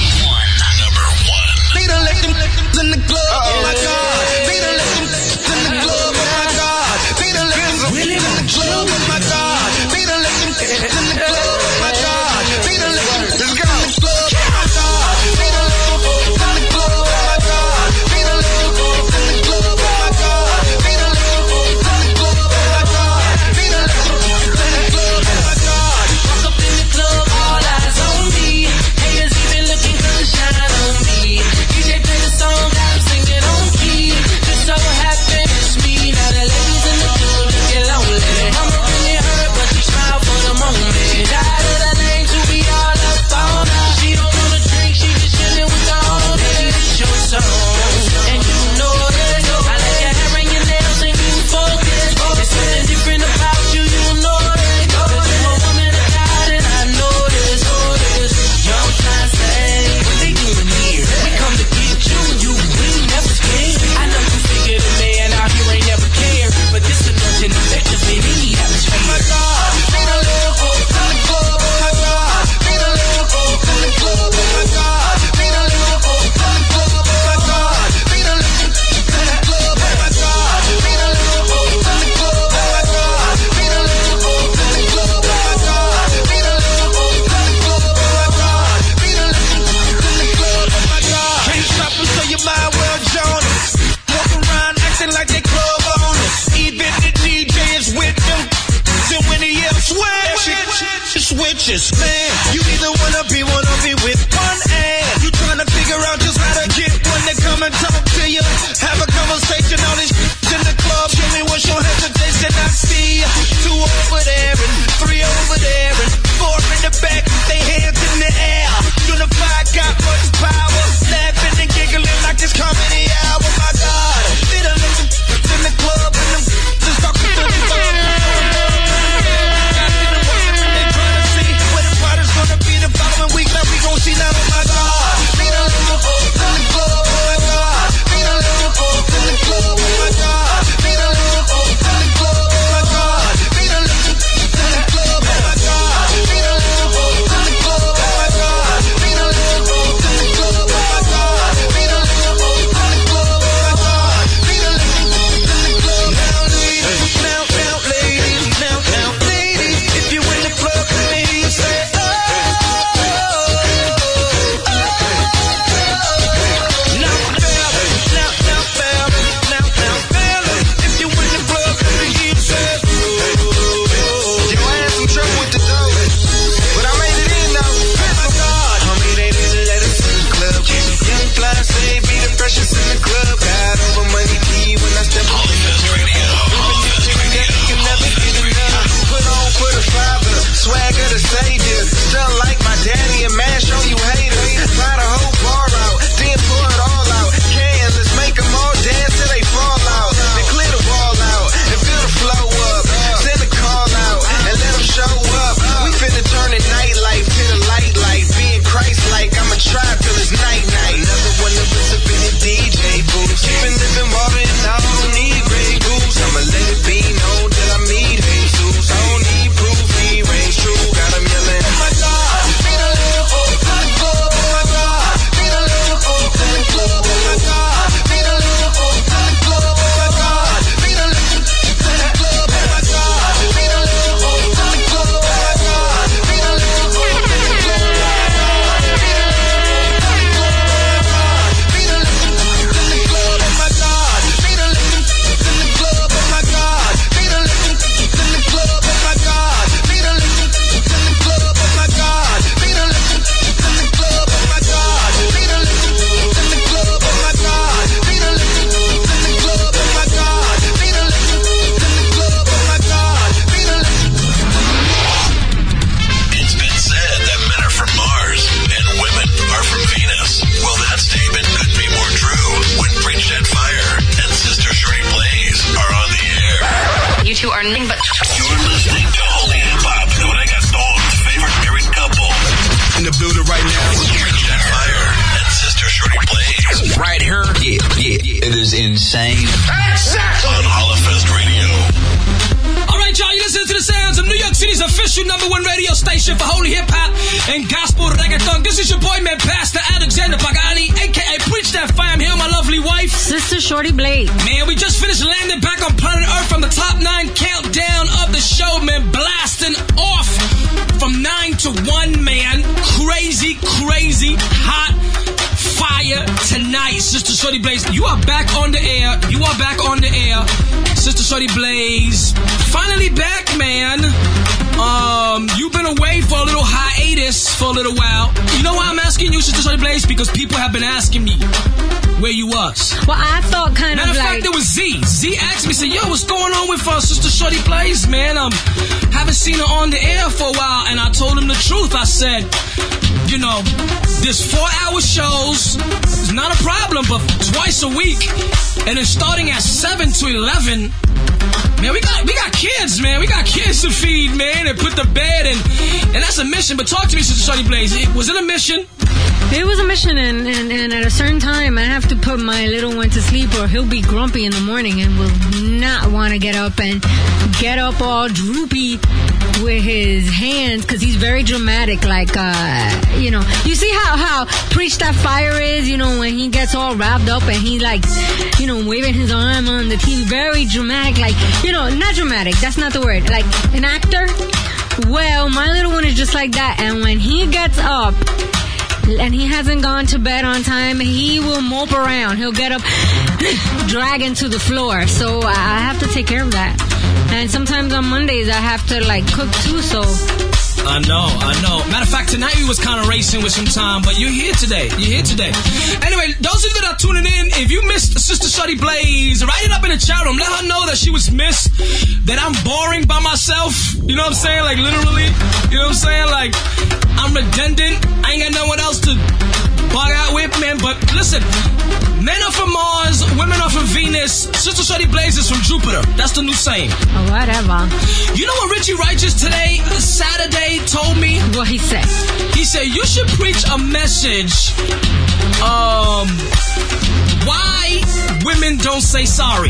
They done let them in the club, oh my God. They done let them in the club, oh my God. They done let them in the club, oh my God. They done let them in the club, oh my God. They done let them in the club, oh my God. They done let them in the club, oh my God. They done let them in the club, oh my God. They done let them in the club, oh my God. They done let them in the club, oh my God. Walk up in the club, all eyes on me. Haters even looking good, shine on me. DJ play the song, got 'em singing on key. Just so happens it's me. Now the ladies in the club looking lonely. I'm up in it hurt, but she smile for the moment. Tired of the names who be all up on her. She don't wanna drink, she just chillin' with the homies. It's your song, and you know it. I like your hair and your nails, and you focus. There's something different about you, you know it. Cause you're a woman of God, and I know this. Y'all tryna say what they doing here? We come to get you, we never scared. I know you figured a man out here ain't never cared, but this is nothing effective in any atmosphere. Oh my God, they done let them in the club, oh my God. They done let them in the club, oh my God. They done let them in the club, oh my God. They done let them in the club, oh my God. They done let them in the club, oh my God. They done let them in the club, oh my God. They done let them in the club, oh my God. They done let them in the club, oh my God. Can't stop until you mind well, Jonas. Walk around acting like they club owners. Even the DJ is with them. Then when he yells switches, man. You either wanna be with one and you tryna figure out just how to get one to come and talk to you. Have a conversation, all this in the club. Show me what's your hesitation. I see 2 over there and 3 over there and 4 in the back with their hands in the air. Unified got much power. Laughing and giggling like this comedy hour. My God, they done let them in the club and them just talking to the club. insane. Exactly. On Holofest Radio. All right, y'all, you listen to the sounds of New York City's official #1 radio station for holy hip-hop and gospel reggaeton. This is your boy, man, Pastor Alexander Pagani, a.k.a. Preach That Fam here, my lovely wife. Sister Shorty Blade. Man, we just finished landing back on planet Earth from the top 9 countdown of the show, man, blasting off from 9 to 1, man. Crazy, hot fire tonight. Sister Shorty Blaze, you are back on the air. Sister Shorty Blaze, finally back, man. You've been away for a little hiatus for a little while. You know why I'm asking you, Sister Shorty Blaze? Because people have been asking me where you was. Well, I thought kind Matter of like... Matter of fact, it was Z. Z asked me, said, yo, what's going on with Sister Shorty Blaze, man? Haven't seen her on the air for a while. And I told him the truth. I said, you know, this 4-hour shows is not a problem, but twice a week. And then starting at 7 to 11... Man, we got kids, man. We got kids to feed, man, and put to bed, and that's a mission. But talk to me, Sister Shorty Blaze. Was it a mission? It was a mission, and at a certain time, I have to put my little one to sleep, or he'll be grumpy in the morning and will not want to get up all droopy with his hands, because he's very dramatic. Like, you know, you see how Preach That Fire is, you know, when he gets all wrapped up and he, like, you know, waving his arm on the TV, very dramatic, like, you know, not dramatic, that's not the word, like an actor. Well, my little one is just like that, and when he gets up and he hasn't gone to bed on time, he will mope around. He'll get up, drag into the floor. So I have to take care of that. And sometimes on Mondays I have to like cook too, so... I know. Matter of fact, tonight we was kind of racing with some time, but you're here today. Anyway, those of you that are tuning in, if you missed Sister Shorty Blaze, write it up in the chat room. Let her know that she was missed, that I'm boring by myself. You know what I'm saying? Like, literally. You know what I'm saying? Like, I'm redundant. I ain't got no one else to bug out with, man. But listen, men are from Mars, women are from Venus. Sister Shorty Blaze is from Jupiter. That's the new saying. Oh, whatever. You know what Richie Righteous today, Saturday, told me? What he said? He said, you should preach a message, why women don't say sorry.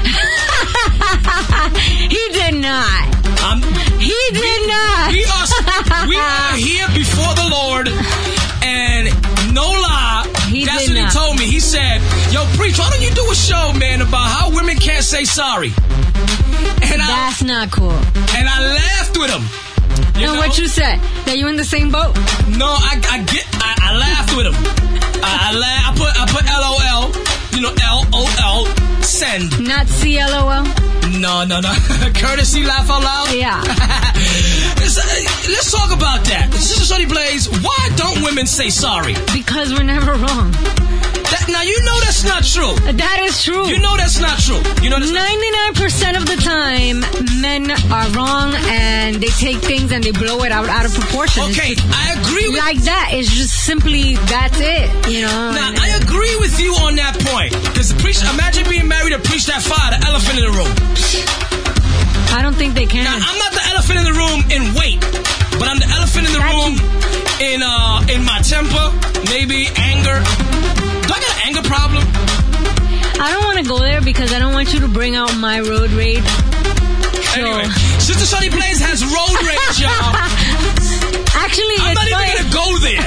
He did not. He did not. We are here before the Lord, and no lie, that's what he told me. He said, yo, preach, why don't you do a show, man, about how women can't say sorry? And that's not cool. And I laughed with him. And what you said? That you in the same boat? No, I laughed with him. I put LOL, you know, LOL, send. Not CLOL? No. Courtesy laugh out loud? Yeah. Let's talk about that. Sister Shorty Blaze, why don't women say sorry? Because we're never wrong. Now, you know that's not true. That is true. You know that's not true. 99% of the time, men are wrong, and they take things and they blow it out of proportion. Okay, I agree with... Like that, it's just simply, that's it, you know? Now, I agree with you on that point. Because imagine being married to Preach That Fire, the elephant in the room. I don't think they can. Now, I'm not the elephant in the room in weight, but I'm the elephant in the room in my temper, maybe anger. Do I got an anger problem? I don't want to go there because I don't want you to bring out my road rage. Anyway, Sister Shorty Blaze has road rage, y'all. Actually, I'm not even going to go there.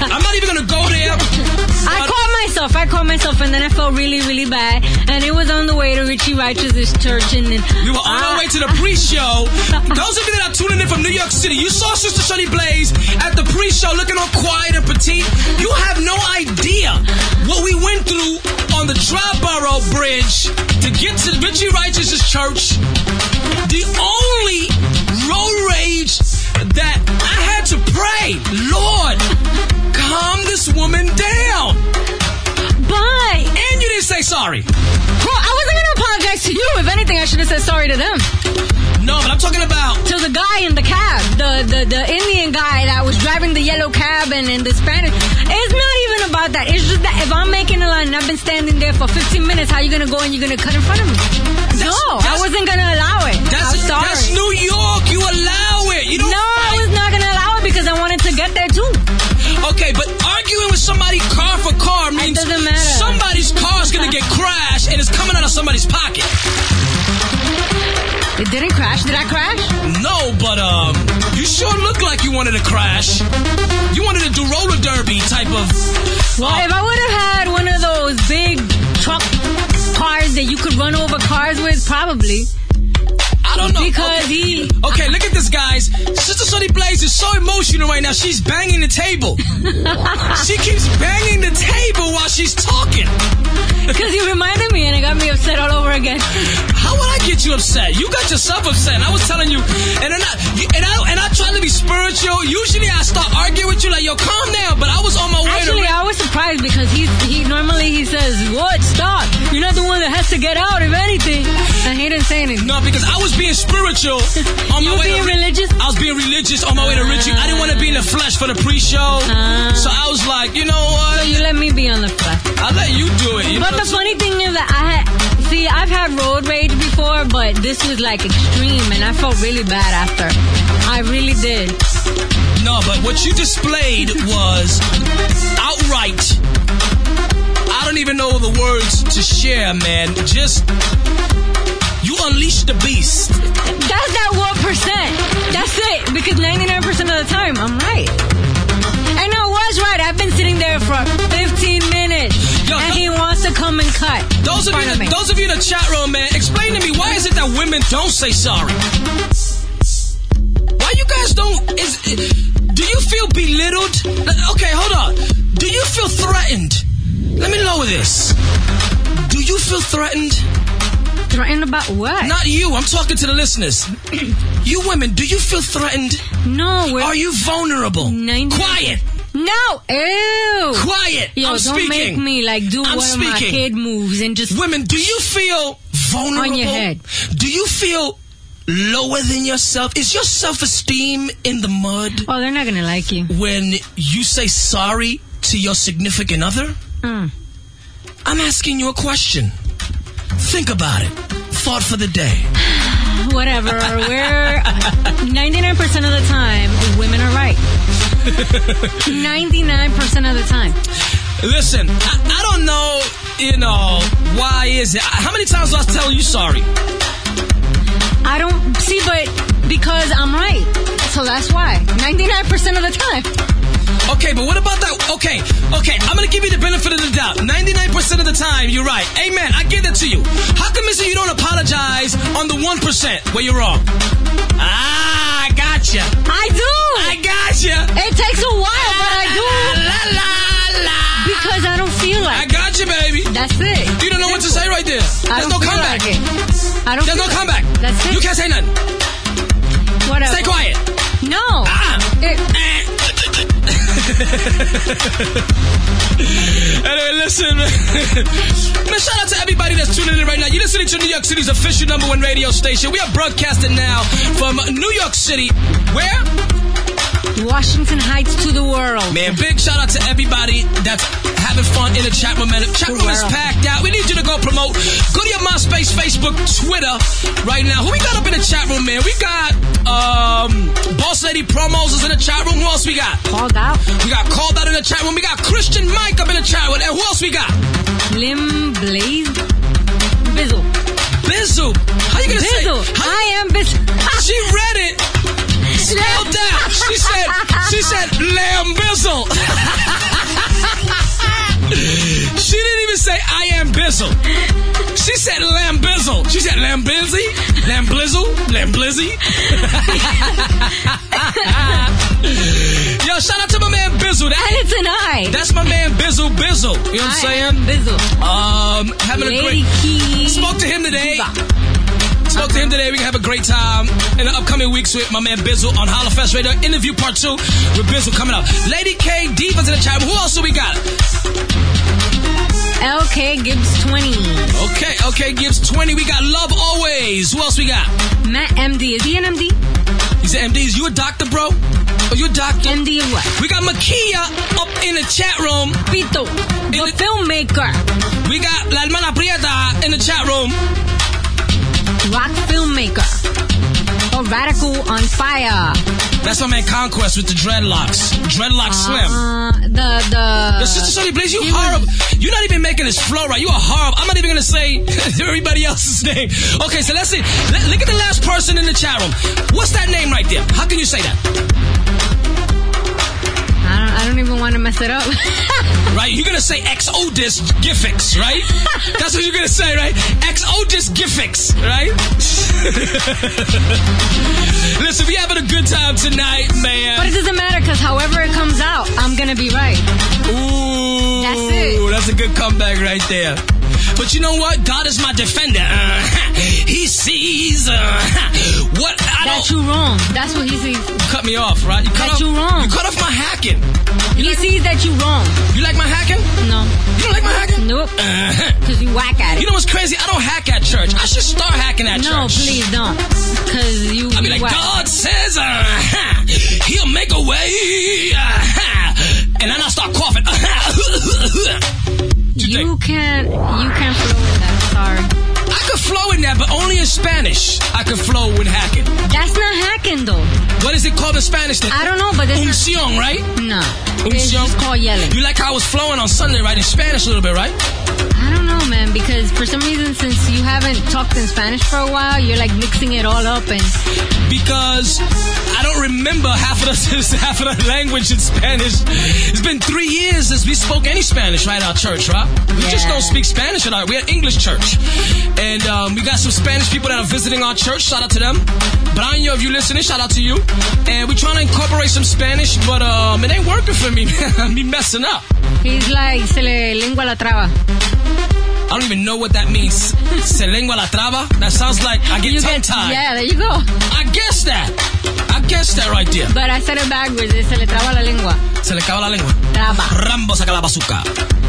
I caught myself, and then I felt really, really bad. And it was on the way to Richie Righteous' church. And then we were on our way to the pre-show. Those of you that are tuning in from New York City, you saw Sister Shorty Blaze at the pre-show looking all quiet and petite. You have no idea what we went through on the Triborough Bridge to get to Richie Righteous' church. The only road rage that I had to pray, Lord, calm this woman down. But... And you didn't say sorry. Well, I wasn't going to apologize to you. If anything, I should have said sorry to them. No, but I'm talking about... To the guy in the cab. The Indian guy that was driving the yellow cab and the Spanish. It's not even about that. It's just that if I'm making a line and I've been standing there for 15 minutes, how are you going to go and you're going to cut in front of me? I wasn't going to allow it. I'm sorry. That's New York. You allow it. You don't I was not going to allow it because I wanted to get there too. Okay, but arguing with somebody car for car means somebody's car is going to get crashed and it's coming out of somebody's somebody's pocket. It didn't crash. Did I crash? No, but you sure look like you wanted to crash. You wanted to do roller derby type of. Well, if I would have had one of those big truck cars that you could run over cars with, probably. I don't know. Because Okay, look at this, guys. Sister Shorty Blaze is so emotional right now. She's banging the table. She keeps banging the table while she's talking. Because you reminded me and it got me upset all over again. How would I get you upset? You got yourself upset. And I was telling you, and I tried to be spiritual. Usually I start arguing with you like, yo, calm down. But I was on my way. Actually, I was surprised because he normally says, "What? Stop! You're not the one that has to get out, if anything." And he didn't say anything. No, because I was being spiritual on my way. You being religious? I was being religious on my way to Richie. I didn't want to be in the flesh for the pre-show, so I was like, you know what? So you let me be on the flesh. I let you do it. But the funny thing is that I've had road rage before, but this was like extreme, and I felt really bad after. I really did. No, but what you displayed was outright. I don't even know the words to share, man. Just, you unleashed the beast. That's that 1%. That's it. Because 99% of the time, I'm right. And I was right. I've been sitting there for 15 minutes. Yo, and he wants to come and cut. Those of you in the chat room, man, explain to me, why is it that women don't say sorry? Why you guys don't? Do you feel belittled? Okay, hold on. Do you feel threatened? Let me lower this. Do you feel threatened? Threatened about what? Not you. I'm talking to the listeners. You women, do you feel threatened? No. Are you vulnerable? Quiet. No. Ew. Quiet. Yo, I'm don't speaking. Make me like do one of my kid moves and just. Women, do you feel vulnerable? On your head. Do you feel lower than yourself? Is your self-esteem in the mud? Oh, they're not gonna like you when you say sorry to your significant other. I'm asking you a question. Think about it. Thought for the day. Whatever. We're 99% of the time, women are right. 99% of the time. Listen, I don't know, why is it? How many times do I tell you sorry? I don't see, but because I'm right. So that's why. 99% of the time. Okay, but what about that? Okay, I'm gonna give you the benefit of the doubt. 99% of the time, you're right. Amen, I give that to you. How come you don't apologize on the 1% where you're wrong? I gotcha. I do. I gotcha. It takes a while, but I do. Because I don't feel like I got you, baby. That's it. You don't know what to say right there. There's no comeback. There's no comeback. That's it. You can't say nothing. Whatever. Stay quiet. No. Anyway, listen, man. Shout out to everybody that's tuning in right now. You're listening to New York City's official #1 radio station. We are broadcasting now from New York City. Where? Washington Heights to the world. Man, big shout out to everybody that's having fun in the chat room. Man, the chat room is packed out. We need you to go promote. Go to your MySpace, Facebook, Twitter right now. Who we got up in the chat room, man? We got Boss Lady Promos is in the chat room. Who else we got? Called Out. We got Called Out in the chat room. We got Christian Mike up in the chat room. And who else we got? Lim Blaze Bizzle. Bizzle. How you gonna say? I am Bizzle. She read it. Spelled out. She said Lamb Bizzle. She didn't even say I am Bizzle. She said Lamb Bizzle. She said Lamb Bizzy, Lamb Blizzle, Lamb Blizzy. Yo, shout out to my man Bizzle. And it's an I. That's my man Bizzle. You know what I'm saying? Bizzle. Having Lady a great. Key. Spoke to him today. Spoke to him today. We can have a great time in the upcoming weeks with my man Bizzle on Holofest Radio. Interview part 2 with Bizzle coming up. Lady K, Divas in the chat room. Who else do we got? LK Gibbs 20. Okay, Gibbs 20. We got Love Always. Who else we got? Matt MD. Is he an MD? He's an MD. Is you a doctor, bro? Are you a doctor? MD of what? We got Makia up in the chat room. Pito, the filmmaker. We got La Hermana Prieta in the chat room. Rock filmmaker. Or Radical on Fire. That's my man Conquest with the dreadlocks. Dreadlock Slim. The Sister Shorty Blaze, you horrible. You're not even making this flow right. You are horrible. I'm not even going to say everybody else's name. Okay, so let's see. Look at the last person in the chat room. What's that name right there? How can you say that? I don't even want to mess it up. Right? You're going to say Exodus Gifix, right? That's what you're going to say, right? Exodus Gifix, right? Listen, we having a good time tonight, man. But it doesn't matter because however it comes out, I'm going to be right. Ooh. That's it. That's a good comeback right there. But you know what? God is my defender. He sees what I That's you wrong. That's what he sees. You cut me off, right? You wrong. You cut off my hacking. He sees that you wrong. You like my hacking? No. You don't like my hacking? Nope. Because you whack at it. You know what's crazy? I don't hack at church. I should start hacking at church. No, please don't. Because you. I'll be like, whack. God says, He'll make a way. And then I'll start coughing. You can't flow with that. Sorry. I could flow in that, but only in Spanish. I could flow with hacking. That's not hacking, though. What is it called in Spanish then? I don't know, but it's Unción, right? No. It's just called yelling. You like how I was flowing on Sunday, right? In Spanish a little bit, right? I don't know, man, because for some reason, since you haven't talked in Spanish for a while, you're like mixing it all up and... Because I don't remember half of the language in Spanish. It's been 3 years since we spoke any Spanish, right, at our church, right? We just don't speak Spanish at our... We're an English church. And we got some Spanish people that are visiting our church. Shout out to them. Branyo, if you're listening, shout out to you. And we're trying to incorporate some Spanish, but it ain't working for me. I'm messing up. He's like, se le lengua la traba. I don't even know what that means. Se lengua la traba? That sounds like I get tongue-tied. Yeah, there you go. I guess that right there. But I said it backwards. Se le traba la lengua. Se le acaba la lengua. Traba. Rambo saca la bazooka.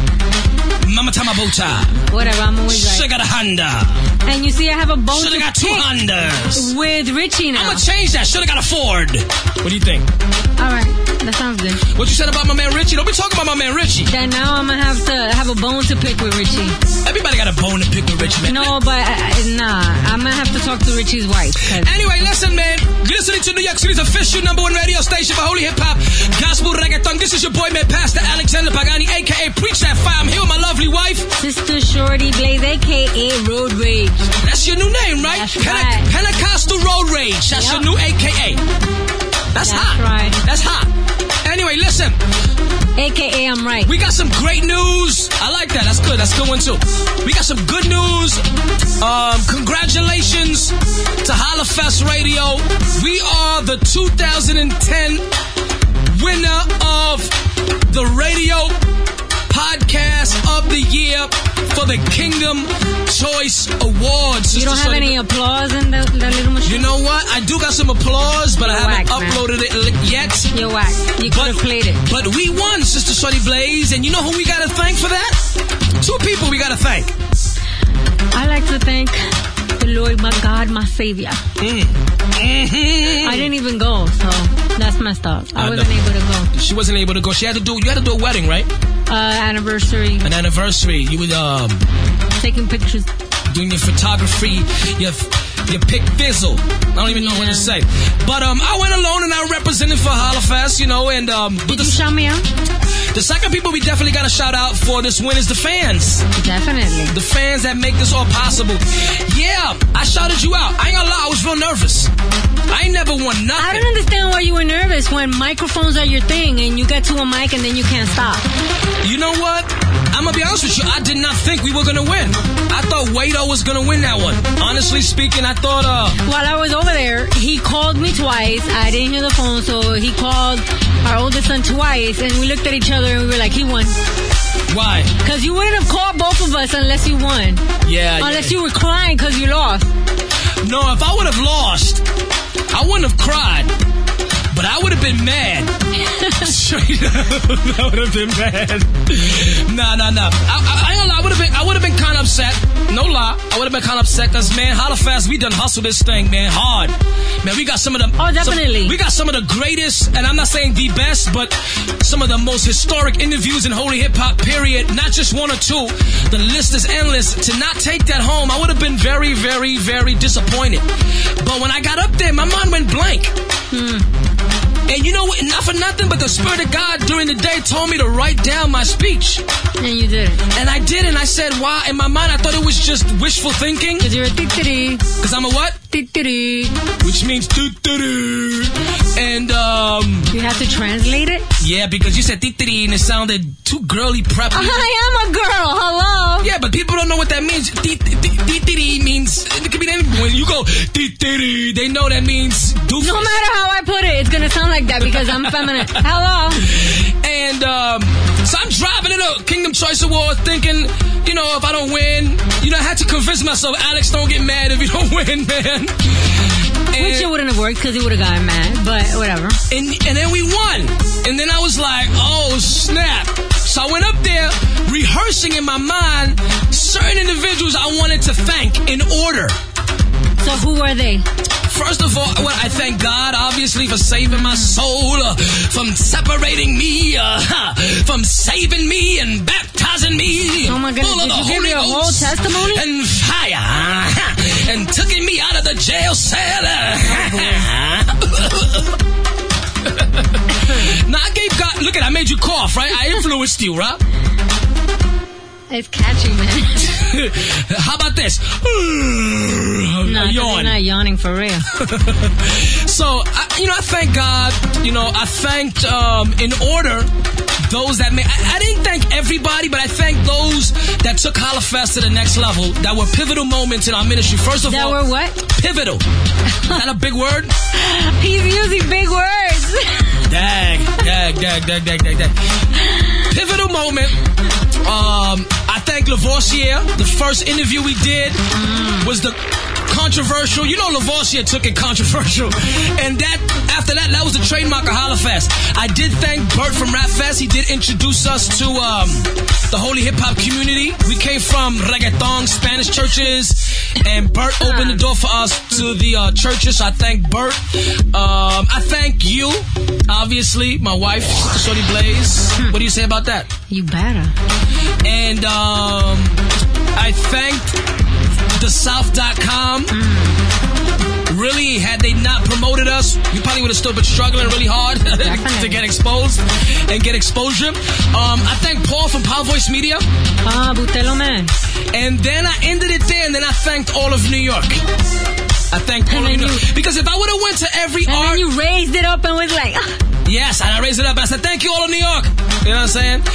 Mama Tamabota. Whatever, I'm always right. Sugar the Honda. And you see, I have a bone Should've got 2 Hondas. with Richie now. I'm gonna change that. Should've got a Ford. What do you think? All right, that sounds good. What you said about my man Richie? Don't be talking about my man Richie. Then now I'm gonna have to have a bone to pick with Richie. Everybody got a bone to pick with Richie, man. No, but I'm gonna have to talk to Richie's wife. Anyway, listen, man. You're listening to New York City's official #1 radio station for holy hip hop, gospel, reggaeton. This is your boy, man, Pastor Alexander Pagani, aka Preach That Fire. I'm here with my lovely wife, Sister Shorty Blaze, aka Road Rage. That's your new name, right? That's right. Pentecostal Road Rage. That's your new AKA. That's hot. Right. That's hot. Anyway, listen. AKA I'm right. We got some great news. I like that. That's good. That's a good one too. We got some good news. Congratulations to Hollafest Radio. We are the 2010 winner of the Radio Podcast of the Year for the Kingdom Choice Awards. You don't have any applause in the little machine? You know what? I do got some applause, but I haven't uploaded it yet. You're whack. You could have played it. But we won, Sister Shorty Blaze, and you know who we gotta thank for that? 2 people we gotta thank. I like to thank the Lord, my God, my Savior. I didn't even go, so that's messed up. I wasn't able to go. She wasn't able to go. You had to do a wedding, right? Anniversary. An anniversary. You were taking pictures, doing your photography, your pick fizzle. I don't even know what to say. But I went alone and I represented for Hollafest, you know, and did you shout me out? The second people we definitely got to shout out for this win is the fans. Definitely. The fans that make this all possible. Yeah, I shouted you out. I ain't gonna lie, I was real nervous. I ain't never won nothing. I don't understand why you were nervous when microphones are your thing and you get to a mic and then you can't stop. You know what? I'm gonna be honest with you. I did not think we were gonna win. I thought Wado was gonna win that one. Honestly speaking, I thought while I was over there, he called me twice. I didn't hear the phone, so he called our oldest son twice, and we looked at each other and we were like, he won. Why? Because you wouldn't have called both of us unless you won. Yeah. Unless you were crying because you lost. No, if I would have lost, I wouldn't have cried. But I would have been mad. Straight up, I would have been mad. Nah. I would have been kind of upset. No lie. I would have been kind of upset because, man, Holofest, we done hustle this thing, man, hard. Man, we got some of the... Oh, definitely. We got some of the greatest, and I'm not saying the best, but some of the most historic interviews in Holy Hip Hop, period. Not just one or two. The list is endless. To not take that home, I would have been very, very, very disappointed. But when I got up there, my mind went blank. And you know what? Not for nothing, but the Spirit of God during the day told me to write down my speech. And you did it. And I did, and I said, why? In my mind, I thought it was just wishful thinking. Because you're a titiri. Because I'm a what? Titiri. Which means titiri. And, you have to translate it? Yeah, because you said titiri, and it sounded too girly preppy. I am a girl, hello? Yeah, but people don't know what that means. Titiri means, it could be anything. When you go titiri, they know that means doofus. No matter how I put it, it's going to sound like that because I'm feminine. Hello? And, so I'm driving in a Kingdom Choice Award thinking, you know, if I don't win, you know, I had to convince myself, Alex, don't get mad if you don't win, man. And, which it wouldn't have worked because he would have gotten mad, but whatever. And then we won. And then I was like, oh, snap. So I went up there rehearsing in my mind certain individuals I wanted to thank in order. So who were they? First of all, well, I thank God, obviously, for saving my soul, from separating me, from saving me and baptizing me. Oh my goodness, full of the did you give Holy your whole Ghost testimony? and fire, and taking me out of the jail cell. Now, I gave God, look at, I made you cough, right? I influenced you, right? It's catchy, man. How about this? No, you're not yawning for real. So, I thank God. I thanked, in order, those that made... I didn't thank everybody, but I thanked those that took Holofest to the next level, that were pivotal moments in our ministry. First of all... That were what? Pivotal. Is that a big word? He's using big words. Dag. Pivotal moment. I thank Lavoisier. The first interview we did was the controversial. You know, Lavoisier took it controversial. And after that was the trademark of Holofest. I did thank Bert from Rapfest. He did introduce us to the Holy Hip Hop community. We came from reggaeton, Spanish churches, and Bert opened the door for us to the churches. So I thank Bert. I thank you, obviously, my wife, Shorty Blaze. What do you say about that? You better. And I thanked thesouth.com. Really, had they not promoted us, we probably would have still been struggling really hard to get exposed and get exposure. I thank Paul from Power Voice Media. Butelo man. And then I ended it there, and then I thanked all of New York. I thanked all of New York. Because if I would have went to every and then you raised it up and was like... Yes, and I raised it up. I said, thank you all of New York. You know what I'm saying?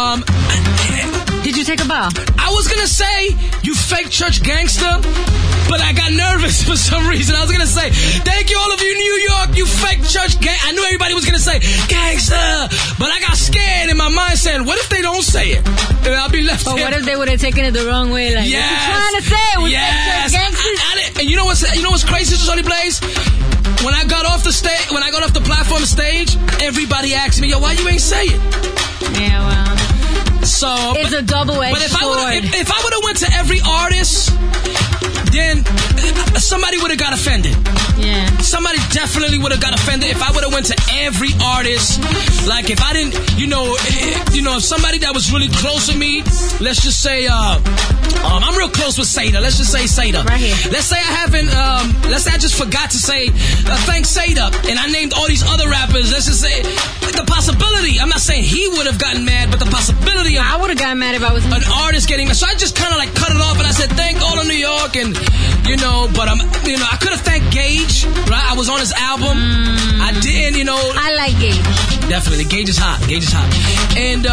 Did you take a bow? I was going to say, you fake church gangster, but I got nervous for some reason. I was going to say, thank you all of you New York, you fake church gang. I knew everybody was going to say, gangster. But I got scared in my mind saying, what if they don't say it? And I'll be left But what if they would have taken it the wrong way? Like, yes. What you trying to say? With fake church gangsters? And you know what's crazy, Shorty Blaze? When I got off the platform stage, everybody asked me, yo, why you ain't say it? Yeah, well. So it's a double-edged sword. If I would have went to every artist, then somebody would have got offended. Yeah. Somebody definitely would have got offended if I would have went to every artist. Like if I didn't, if somebody that was really close to me, let's just say, I'm real close with Seda. Let's just say Seda. Right here. Let's say I just forgot to say, thanks Seda, and I named all these other rappers. Let's just say, the possibility, I'm not saying he would have gotten mad, but the possibility of... I would have gotten mad if I was... An artist getting mad. So I just kind of like cut it off and I said, thank all of New York, and, but I could have thanked Gage, right? I was on his album. I didn't, I like Gage. Definitely. Gage is hot. And,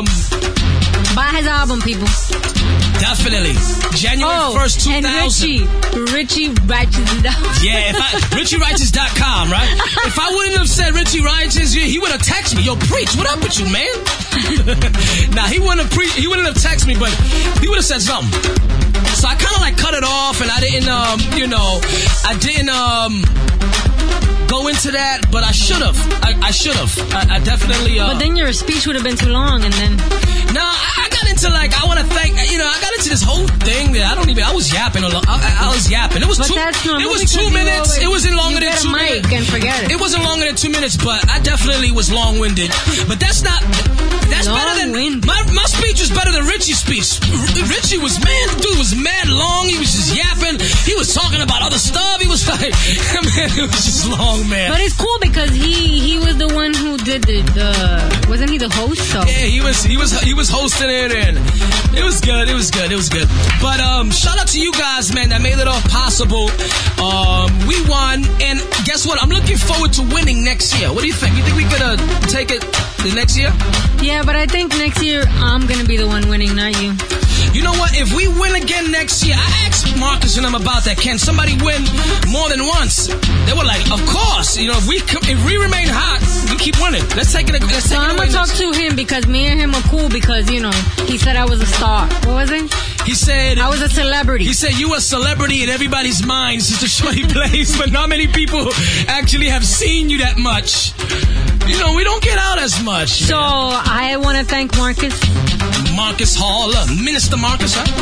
buy his album, people. Definitely. January 1st, 2000. And Richie Righteous. Yeah, RichieRighteous.com, right? If I wouldn't have said Richie Righteous, he would have texted me, yo, preach, what up with you, man? Nah, he wouldn't have texted me, but he would have said something. So I kind of like cut it off, and I didn't, go into that, but I should have. I should have. I definitely. But then your speech would have been too long, and then. No, I got into I want to thank. I got into this whole thing that I was yapping a lot. I was yapping. It was 2 minutes. It wasn't longer than 2 minutes. And forget it. It wasn't longer than 2 minutes, but I definitely was long-winded. But that's better than my speech was better than Richie's speech. Richie was dude was mad long. He was just yapping. He was talking about other stuff. He was like, man, it was just long, man. But it's cool because he was the one who did the wasn't he the host? So yeah, he was hosting it, and it was good. But shout out to you guys, man, that made it all possible. We won, and guess what? I'm looking forward to winning next year. What do you think? You think we could take it the next year? Yeah, but I think next year I'm gonna be the one winning, not you. You know what? If we win again next year, I asked Marcus and them about that. Can somebody win more than once? They were like, of course. If we remain hot, we keep winning. Let's take it. So I'm gonna talk to him because me and him are cool because he said I was a star. What was it? He said I was a celebrity. He said you were a celebrity in everybody's mind since the Shorty Blaze, but not many people actually have seen you that much. We don't get out as much. So I want to thank Marcus Hall, Minister Marcus, huh?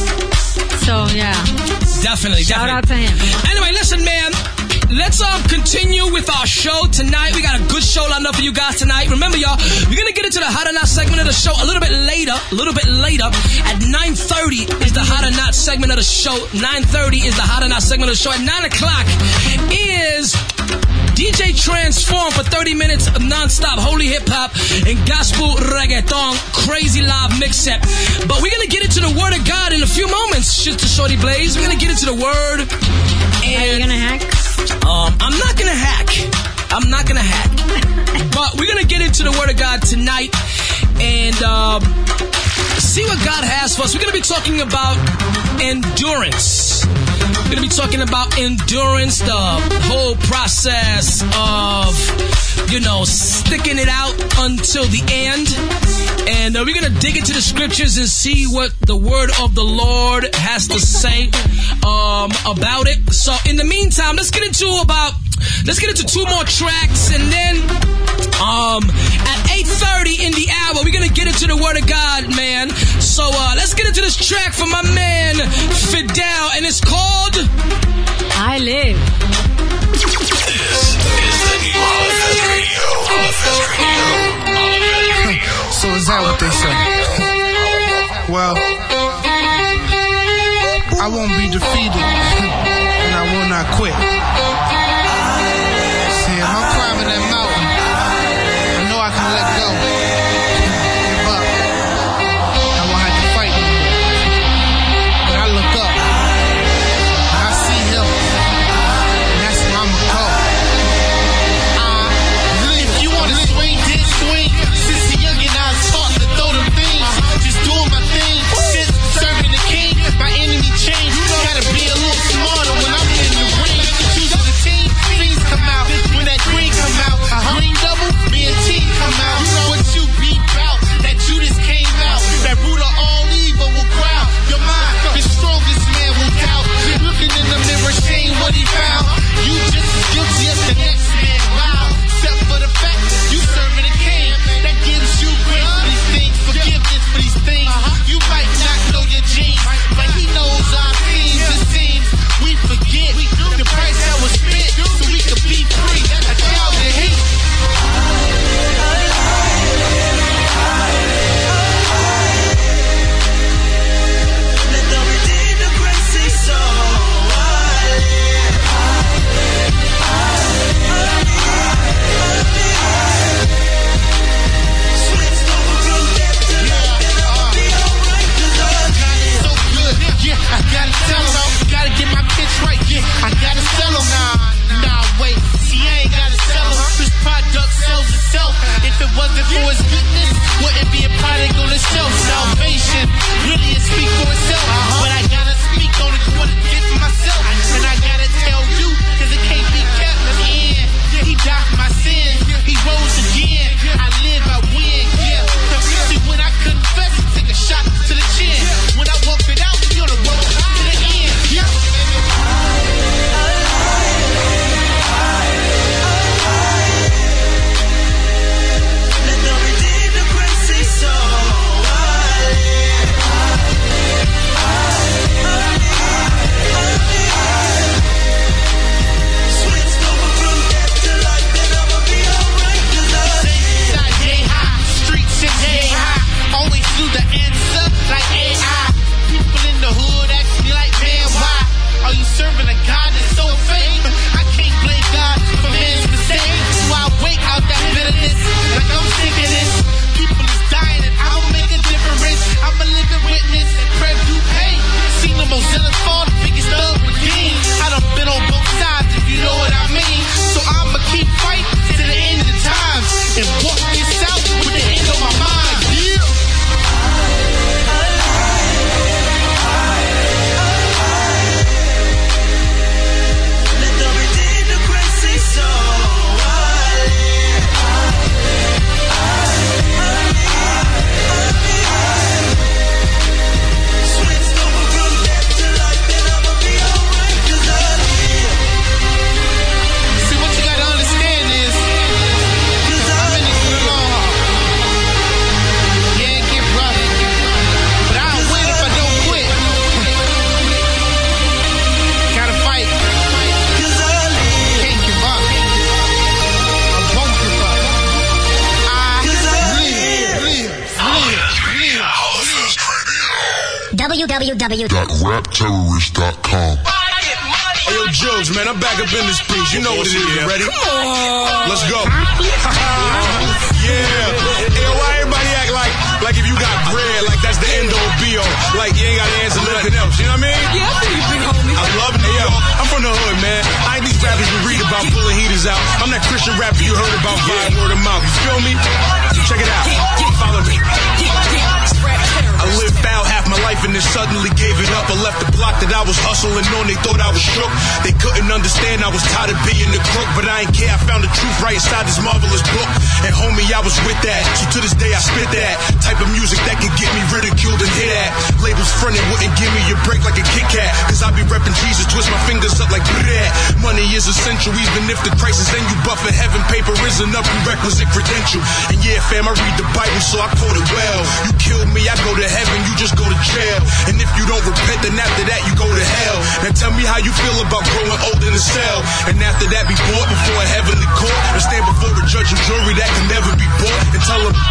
So yeah, definitely. Shout out to him. Anyway, listen, man. Let's continue with our show tonight. We got a good show lined up for you guys tonight. Remember, y'all, we're gonna get into the Hot or Not segment of the show a little bit later. At 9:30 is the Hot or Not segment of the show. 9:30 is the Hot or Not segment of the show. At 9 o'clock is DJ Transform for 30 minutes of non-stop holy hip-hop and gospel reggaeton crazy live mix-up. But we're going to get into the Word of God in a few moments, to Shorty Blaze. We're going to get into the Word. And are you going to hack? I'm not going to hack. But we're going to get into the Word of God tonight and see what God has for us. We're going to be talking about endurance. We're going to be talking about endurance, the whole process of, sticking it out until the end. And we're going to dig into the scriptures and see what the word of the Lord has to say about it. So in the meantime, let's get into 2 more tracks, and then at 8:30 in the hour, we're going to get into the Word of God, man. So let's get into this track from my man Fidel, and it's called I Live. This is the new Holocaust Radio. So is that what they say? Well, I won't be defeated, and I will not quit. See, if I'm climbing that mountain, I know I can let go, give up. I won't have to fight anymore. And I look up, and I see him, and that's where I'ma go. If you wanna swing, then swing. Since a youngin' I was taught to throw them things, just doing my thing. Since serving the king, my enemy changed. Gotta be a little smarter. www.rapterrorist.com. Hey, yo, Jules, man, I'm back up in this piece. You know what it is. You ready? Come on. Let's go. Yeah. Hey, yo, why everybody act like if you got bread, like that's the end all be all? Like you ain't got to answer nothing else. You know what I mean? Yeah, I feel you, big homie. I love New York. I'm from the hood, man. I ain't these rappers you read about pulling heaters out. I'm that Christian rapper you heard about via word of mouth. You feel me? Check it out. Follow me. I lived foul half my life and then suddenly gave it up. I left the block that I was hustling on. They thought I was shook. They couldn't understand I was tired of being the crook. But I ain't care. I found the truth right inside this marvelous book. And homie, I was with that. So to this day I spit that type of music that could get me ridiculed and hit at. Labels fronted wouldn't give me a break like a Kit Kat. Cause I be repping Jesus, twist my fingers up like that. Money is essential even if the crisis and you buffing heaven. Paper isn't a prerequisite credential. And yeah fam, I read the Bible so I quote it well. You kill me, I go to heaven, you just go to jail. And if you don't repent, then after that you go to hell. Now tell me how you feel about growing old in a cell. And after that be brought before a heavenly court. And stand before a judge and jury that can never be bought. And tell them,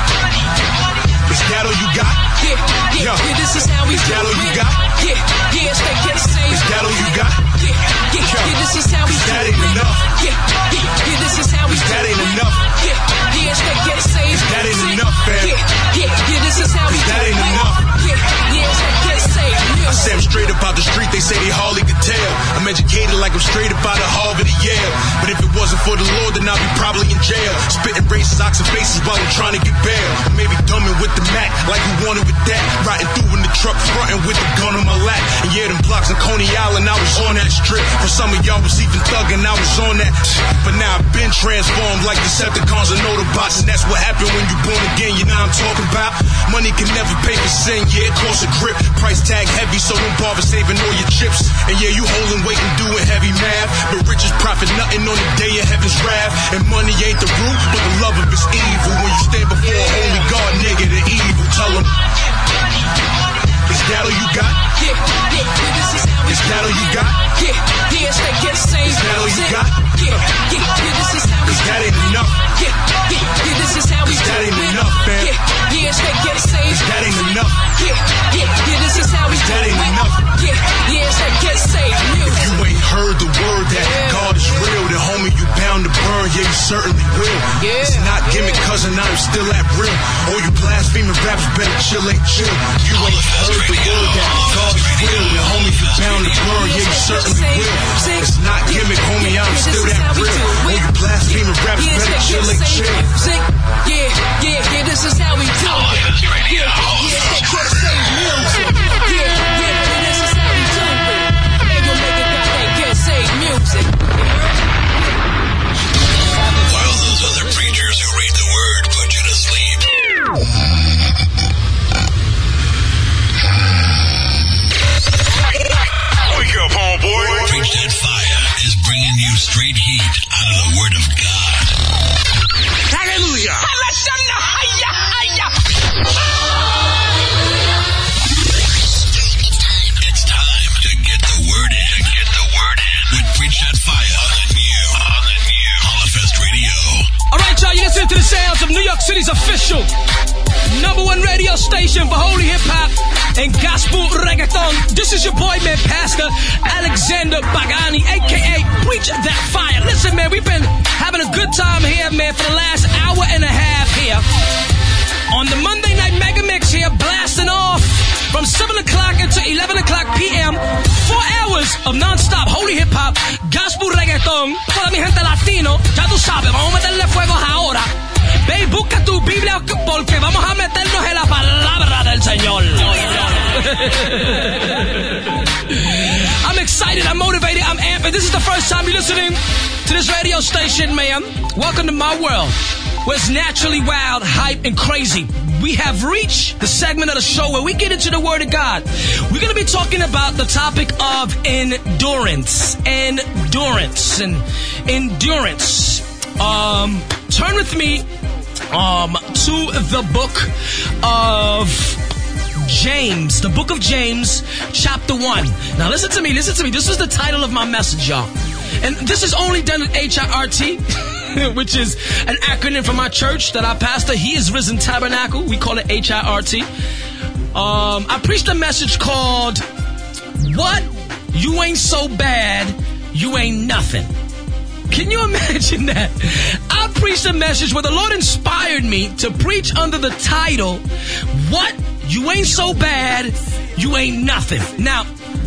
is that all you got? Yeah, this is how we is do that all you it. got? Yeah, stay get saved. Is that all you got? Yeah, this is how we do That it. ain't enough. Yeah, this is how we do it. That ain't enough. Yeah, stay get saved. That ain't enough, fam. Yeah, this is how we do it. That ain't enough. Yeah, stay get saved. I say I'm straight up out the street, they say they hardly could tell. I'm educated like I'm straight up out of Harvard or Yale. But if it wasn't for the Lord, then I'd be probably in jail. Spitting braces, socks, and faces while I'm trying to get bail. Or maybe dumbing with the Mac, like you wanted with that. Riding through in the truck, fronting with the gun on my lap. And yeah, them blocks in Coney Island, I was on that strip. For some of y'all was even thugging, I was on that. But now I've been transformed like Decepticons and Autobots. And that's what happened when you born again, you know what I'm talking about. Money can never pay for sin, yeah, it costs a grip. Price tag heavy, so don't bother saving all your chips. And yeah, you holding weight and doing heavy math. But riches profit nothing on the day of heaven's wrath. And money ain't the root, but the love of it's evil. When you stand before a holy God, nigga, the evil. Tell them, is that all you got? Yeah, this is how we Is that all you got? Yeah, stay get saved. Is that all you got? Yeah, this is how we Cause do that it. ain't enough. Yeah, this is how we Cause do that it. ain't enough, fam. Yeah, stay get saved. Cause that ain't enough. Yeah, this is how we do That it. ain't enough. Yeah, stay get saved. If you ain't heard the word that God is real, then homie, you bound to burn. Yeah, you certainly will. It's not gimmick, cousin, I'm still at real. All you blaspheming raps better chill, ain't chill. You ain't heard the word that God is real, then homie, you bound to burn. Yeah, you certainly will. It's not gimmick, homie, I'm still that real. All you blaspheming raps better chill, ain't chill. Yeah, this is how we do it. Yeah, stay get saved music. Yeah, this is how we do it. And you'll make it got that get saved music. While those other preachers who read the word put you to sleep. Wake up, homeboy. Preach That Fire is bringing you straight heat out of the Word of God. Hallelujah. It's time to get the word in. With Preach That Fire on the new Holofest Radio. Alright, y'all, you listen to the sounds of New York City's official #1 radio station for holy hip hop and gospel reggaeton. This is your boy, man, Pastor Alexander Pagani, aka Preach That Fire. Listen, man, we've been having a good time here, man, for the last hour and a half here on the Monday Night Mega Mix here, blasting off from 7 o'clock until 11 o'clock p.m. 4 hours of non-stop holy hip hop, gospel reggaeton. Toda mi gente latino, ya tú sabes, vamos a meterle fuegos ahora. Ve y busca tu Biblia porque vamos a meternos en la palabra del Señor. I'm excited, I'm motivated, I'm amped. If this is the first time you're listening to this radio station, man, welcome to my world, where it's naturally wild, hype, and crazy. We have reached the segment of the show where we get into the Word of God. We're going to be talking about the topic of endurance. Turn with me to the book of James. The book of James, chapter 1. Now listen to me. This is the title of my message, y'all. And this is only done at HIRT, which is an acronym for my church that I pastor. He is Risen Tabernacle. We call it HIRT. I preached a message called, What? You Ain't So Bad, You Ain't Nothing. Can you imagine that? I preached a message where the Lord inspired me to preach under the title, What? You Ain't So Bad, You Ain't Nothing. Now,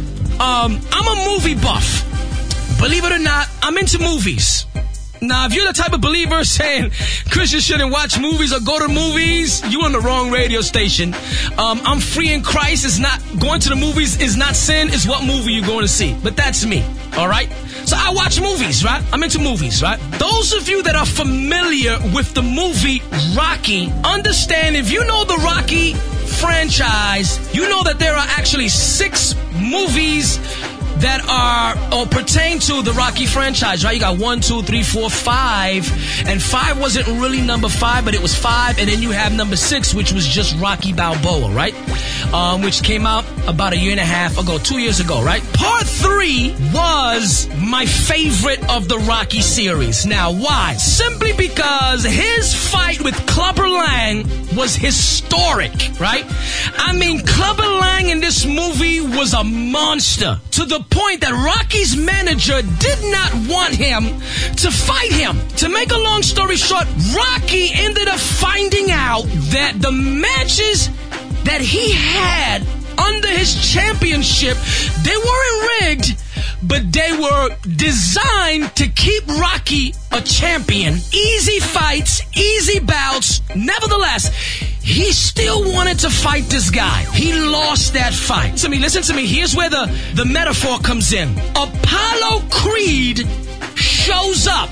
I'm a movie buff. Believe it or not, I'm into movies. Now, if you're the type of believer saying Christians shouldn't watch movies or go to movies, you on the wrong radio station. I'm free in Christ. It's not going to the movies is not sin. It's what movie you're going to see. But that's me. All right. So I watch movies, right? I'm into movies, right? Those of you that are familiar with the movie Rocky, understand if you know the Rocky franchise, you know that there are actually 6 movies that are or pertain to the Rocky franchise, right? You got 1, 2, 3, 4, 5, and 5 wasn't really number 5, but it was 5, and then you have number 6, which was just Rocky Balboa, right? Which came out about 2 years ago, right? Part 3 was my favorite of the Rocky series. Now, why? Simply because his fight with Clubber Lang was historic, right? I mean, Clubber Lang in this movie was a monster, to the point that Rocky's manager did not want him to fight him. To make a long story short, Rocky ended up finding out that the matches that he had under his championship, they weren't rigged, but they were designed to keep Rocky a champion. Easy fights, easy bouts. Nevertheless, he still wanted to fight this guy. He lost that fight. Listen to me. Here's where the metaphor comes in. Apollo Creed shows up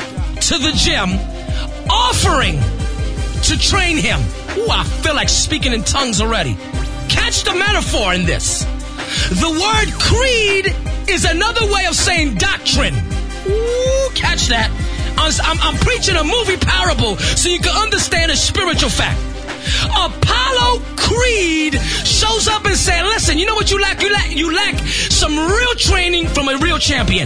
to the gym offering to train him. Ooh, I feel like speaking in tongues already. Catch the metaphor in this. The word creed is another way of saying doctrine. Ooh, catch that. I'm preaching a movie parable so you can understand a spiritual fact. Apollo Creed shows up and says, listen, you know what you lack? You lack some real training from a real champion.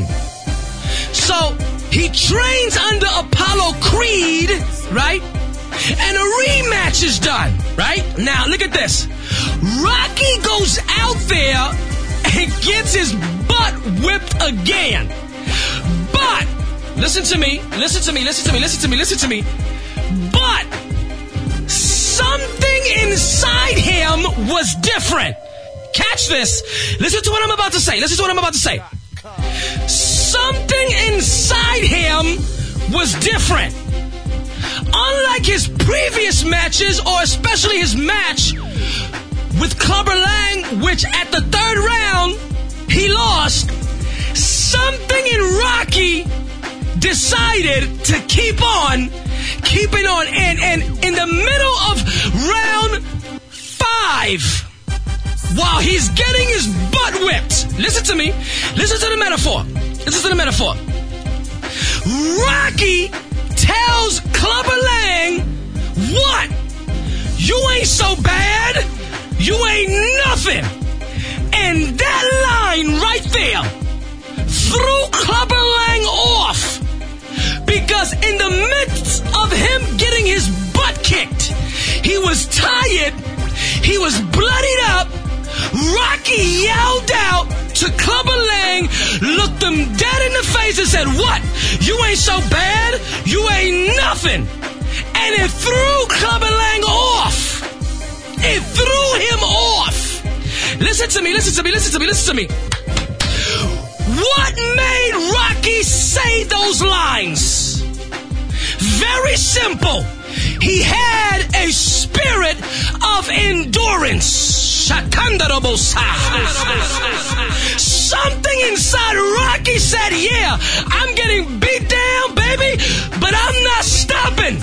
So he trains under Apollo Creed, right? And a rematch is done, right? Now, look at this. Rocky goes out there and gets his butt whipped again. But, listen to me. But, something inside him was different. Catch this. Listen to what I'm about to say. Something inside him was different. Unlike his previous matches, or especially his match with Clubber Lang, which at the 3rd round he lost, something in Rocky decided to keep on. And in the middle of round 5, while he's getting his butt whipped, listen to me. Listen to the metaphor. Rocky tells Clubber Lang, what? You ain't so bad. You ain't nothing. And that line right there threw Clubber Lang off. Because in the midst of him getting his butt kicked, he was tired, he was bloodied up. Rocky yelled out to Clubber Lang, looked him dead in the face and said, what? You ain't so bad, you ain't nothing. And it threw Clubber Lang off. It threw him off. Listen to me. What made Rocky say those lines? Very simple. He had a spirit of endurance. Something inside Rocky said, yeah, I'm getting beat down, baby, but I'm not stopping.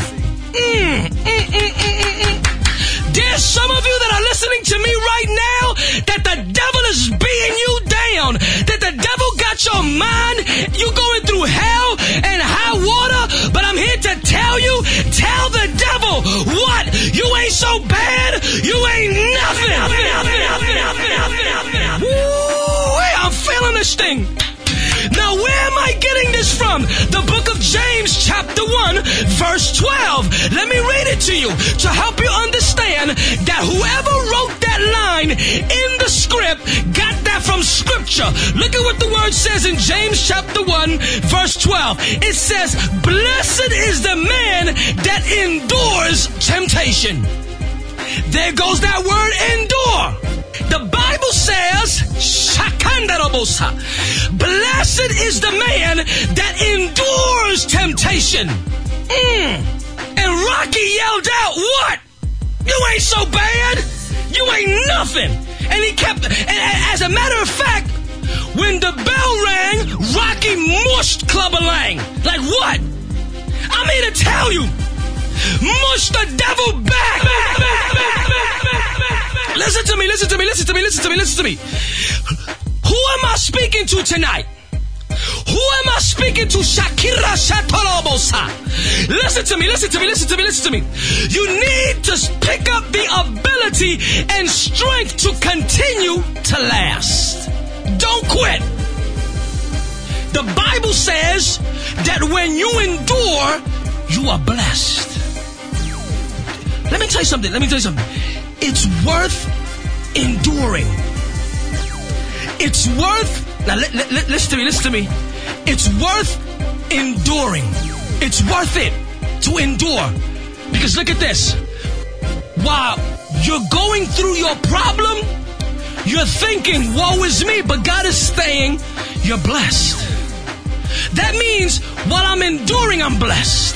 There's some of you that are listening to me right now that the devil is beating you down, that the devil got your mind, you going through hell and high water, but I'm here to tell you, tell the devil, what? You ain't so bad, you ain't nothing. Woo, I'm feeling this thing. Now, where am I getting this from? The book of James, chapter 1, verse 12. Let me read it to you to help you understand that whoever wrote that line in the script got that from scripture. Look at what the word says in James chapter 1, verse 12. It says, blessed is the man that endures temptation. There goes that word, endure. The Bible says, blessed is the man that endures temptation. And Rocky yelled out, what? You ain't so bad. You ain't nothing. And he kept, and as a matter of fact, when the bell rang, Rocky mushed Clubber Lang. Like what? I'm here to tell you, mush the devil back. Listen to me, listen to me, listen to me, listen to me, listen to me. Who am I speaking to tonight? Who am I speaking to? Shakira Shatolobosa. Listen to me, listen to me, listen to me, listen to me. You need to pick up the ability and strength to continue to last. Don't quit. The Bible says that when you endure, you are blessed. Let me tell you something. Let me tell you something. It's worth enduring. It's worth, now listen to me, listen to me. It's worth enduring. It's worth it to endure. Because look at this. While you're going through your problem, you're thinking, woe is me, but God is saying, you're blessed. That means while I'm enduring, I'm blessed.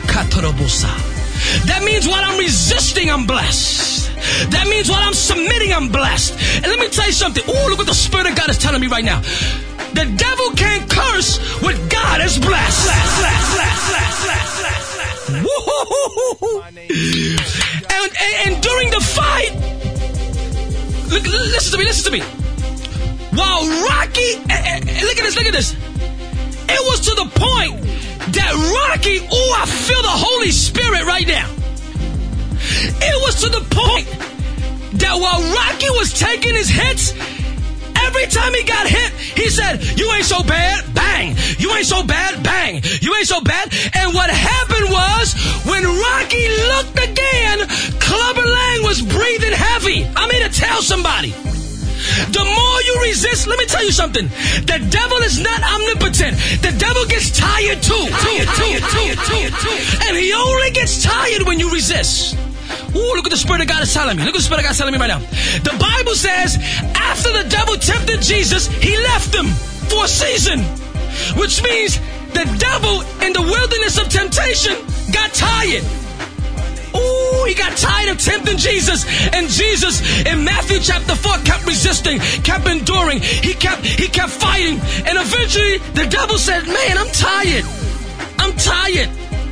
That means while I'm resisting, I'm blessed. That means while I'm submitting, I'm blessed. And let me tell you something. Ooh, look what the Spirit of God is telling me right now. The devil can't curse what God has blessed. And during the fight, listen to me, listen to me. While Rocky, look at this. It was to the point that Rocky, I feel the Holy Spirit right now. It was to the point that while Rocky was taking his hits, every time he got hit, he said, you ain't so bad, bang. You ain't so bad, bang. You ain't so bad. And what happened was, when Rocky looked again, Clubber Lang was breathing heavy. I'm here to tell somebody. The more you resist, let me tell you something. The devil is not omnipotent. The devil gets tired too. And he only gets tired when you resist. Ooh, look what the Spirit of God is telling me. Look what the Spirit of God is telling me right now. The Bible says, after the devil tempted Jesus, he left him for a season. Which means the devil in the wilderness of temptation got tired. Ooh, he got tired of tempting Jesus. And Jesus, in Matthew chapter 4, kept resisting, kept enduring. He kept fighting. And eventually, the devil said, man, I'm tired. I'm tired.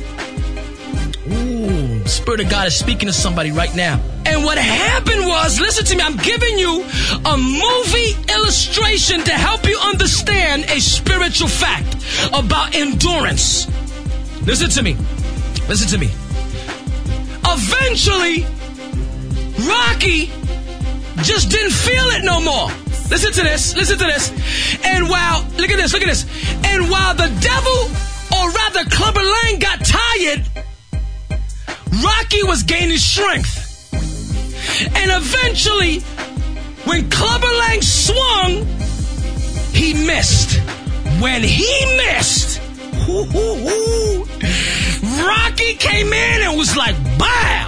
Ooh, the Spirit of God is speaking to somebody right now. And what happened was, listen to me, I'm giving you a movie illustration to help you understand a spiritual fact about endurance. Listen to me. Listen to me. Eventually, Rocky just didn't feel it no more. Listen to this, listen to this. And while, look at this, look at this. And while the devil, or rather Clubber Lang, got tired, Rocky was gaining strength. And eventually, when Clubber Lang swung, he missed. When he missed, Rocky came in and was like, bam!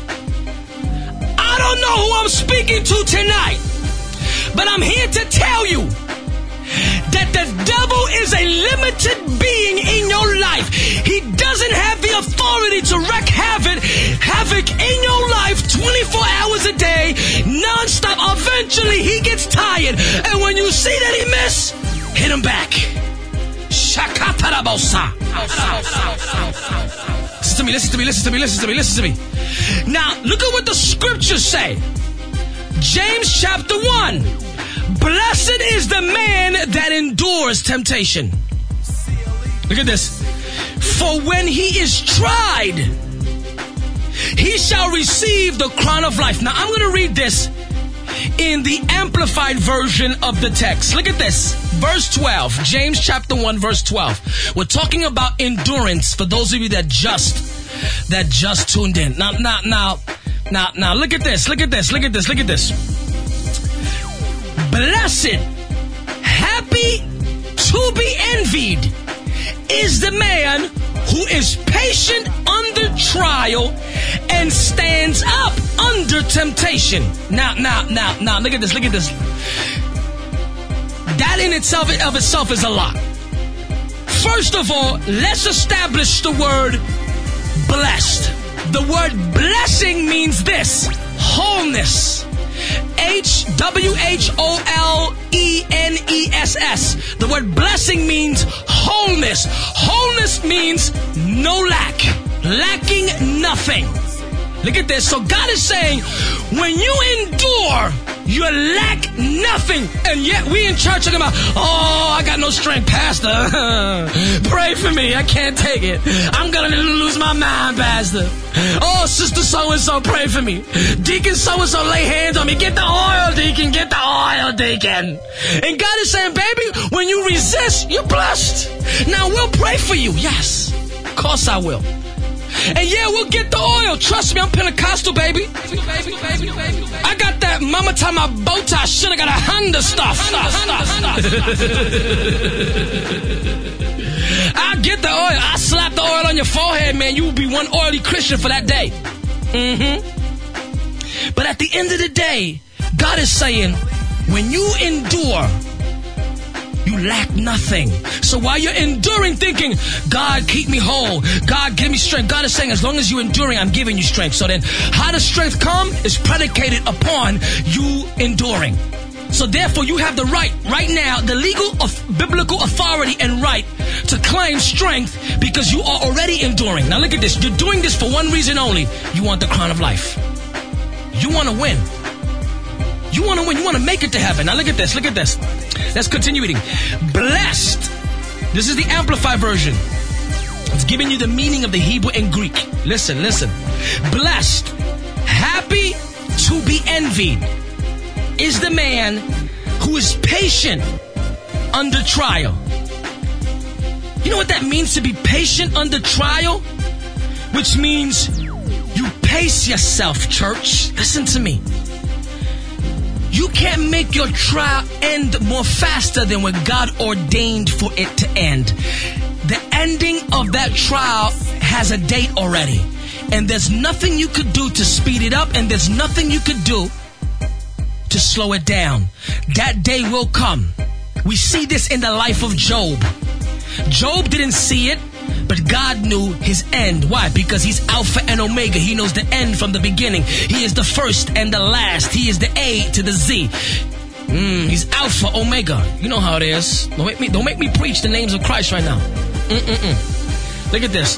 I don't know who I'm speaking to tonight, but I'm here to tell you that the devil is a limited being in your life. He doesn't have the authority to wreak havoc in your life 24 hours a day, non-stop. Eventually, he gets tired, and when you see that he missed, hit him back. Shakatarabosa. Listen to me, listen to me, listen to me, listen to me, listen to me. Now, look at what the scriptures say. James chapter 1. Blessed is the man that endures temptation. Look at this. For when he is tried, he shall receive the crown of life. Now, I'm going to read this in the amplified version of the text. Look at this. Verse 12. James chapter 1, verse 12. We're talking about endurance for those of you that just tuned in. Now, look at this. Look at this. Blessed, happy, to be envied is the man who is patient under trial and stands up under temptation. Now, look at this. That in itself is a lot. First of all, let's establish the word blessed. The word blessing means this: wholeness. WHOLENESS. The word blessing means wholeness. Wholeness means no lack. Lacking nothing. Look at this. So God is saying, when you endure, you lack nothing. And yet we in church talking about, oh, I got no strength, Pastor. Pray for me. I can't take it. I'm going to lose my mind, Pastor. Oh, Sister so-and-so, pray for me. Deacon so-and-so, lay hands on me. Get the oil, Deacon. Get the oil, Deacon. And God is saying, baby, when you resist, you're blessed. Now, we'll pray for you. Yes, of course I will. And yeah, we'll get the oil. Trust me, I'm Pentecostal, baby. I got that mama tie my bow tie. Shoulda got a Honda stuff. I'll get the oil. I'll slap the oil on your forehead, man. You will be one oily Christian for that day. But at the end of the day, God is saying, when you endure, you lack nothing. So while you're enduring, thinking, God, keep me whole. God, give me strength. God is saying, as long as you're enduring, I'm giving you strength. So then, how does strength come? Is predicated upon you enduring. So therefore, you have the right now, the legal, biblical authority and right to claim strength because you are already enduring. Now look at this. You're doing this for one reason only. You want the crown of life. You want to win. You want to win. You want to make it to heaven. Now look at this. Let's continue reading. Blessed. This is the amplified version. It's giving you the meaning of the Hebrew and Greek. Listen. Blessed, happy, to be envied is the man who is patient under trial. You know what that means to be patient under trial? Which means you pace yourself, church. Listen to me. You can't make your trial end more faster than what God ordained for it to end. The ending of that trial has a date already. And there's nothing you could do to speed it up, and there's nothing you could do to slow it down. That day will come. We see this in the life of Job. Job didn't see it, but God knew his end. Why? Because he's Alpha and Omega. He knows the end from the beginning. He is the first and the last. He is the A to the Z. He's Alpha, Omega. You know how it is. Don't make me preach the names of Christ right now. Look at this.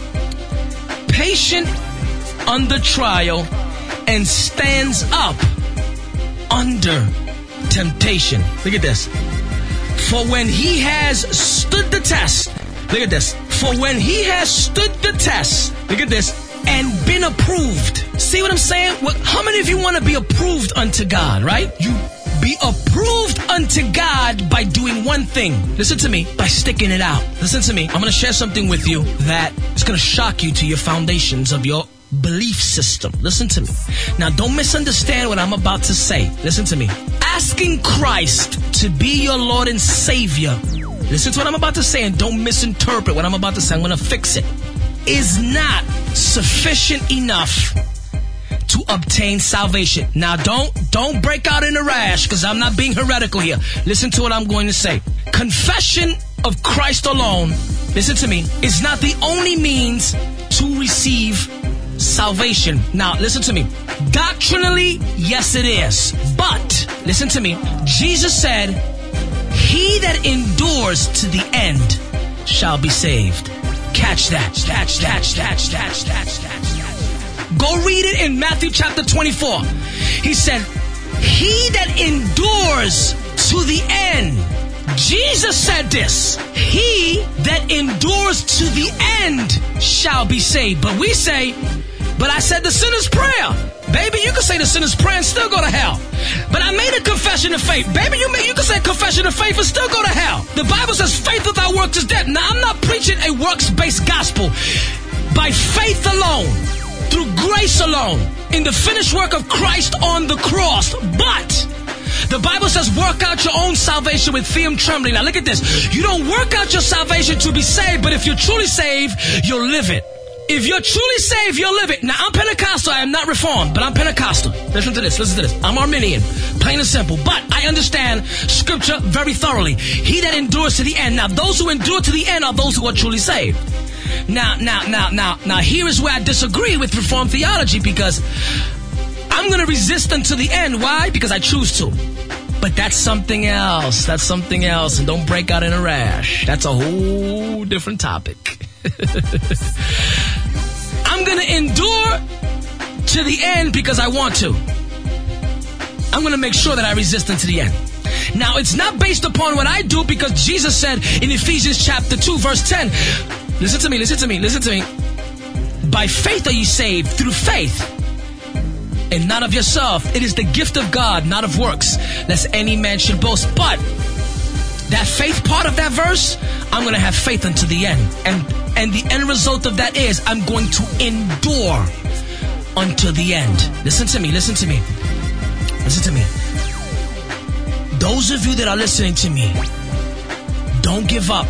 Patient under trial and stands up under temptation. Look at this. For when he has stood the test. Look at this. For when he has stood the test, look at this, and been approved. See what I'm saying? How many of you want to be approved unto God, right? You be approved unto God by doing one thing. Listen to me. By sticking it out. Listen to me. I'm going to share something with you that is going to shock you to your foundations of your belief system. Listen to me. Now, don't misunderstand what I'm about to say. Listen to me. Asking Christ to be your Lord and Savior, listen to what I'm about to say and don't misinterpret what I'm about to say. I'm going to fix it. Is not sufficient enough to obtain salvation. Now, don't break out in a rash because I'm not being heretical here. Listen to what I'm going to say. Confession of Christ alone, listen to me, is not the only means to receive salvation. Now, listen to me. Doctrinally, yes it is. But, listen to me. Jesus said, he that endures to the end shall be saved. Catch that. Go read it in Matthew chapter 24. He said, he that endures to the end. Jesus said this. He that endures to the end shall be saved. But we say, But I said the sinner's prayer. Baby, you can say the sinner's prayer and still go to hell. But I made a confession of faith. Baby, you can say a confession of faith and still go to hell. The Bible says faith without works is dead. Now, I'm not preaching a works-based gospel. By faith alone, through grace alone, in the finished work of Christ on the cross. But the Bible says work out your own salvation with fear and trembling. Now look at this. You don't work out your salvation to be saved, but if you're truly saved, you'll live it. If you're truly saved, you'll live it. Now, I'm Pentecostal. I am not Reformed, but I'm Pentecostal. Listen to this. I'm Arminian. Plain and simple. But I understand Scripture very thoroughly. He that endures to the end. Now, those who endure to the end are those who are truly saved. Now, here is where I disagree with Reformed theology, because I'm going to resist until the end. Why? Because I choose to. But that's something else. And don't break out in a rash. That's a whole different topic. I'm going to endure to the end because I want to. I'm going to make sure that I resist unto the end. Now, it's not based upon what I do, because Jesus said in Ephesians chapter 2, verse 10, listen to me. By faith are you saved, through faith, and not of yourself. It is the gift of God, not of works, lest any man should boast. But that faith part of that verse, I'm going to have faith unto the end. And the end result of that is I'm going to endure until the end. Listen to me. Those of you that are listening to me, don't give up.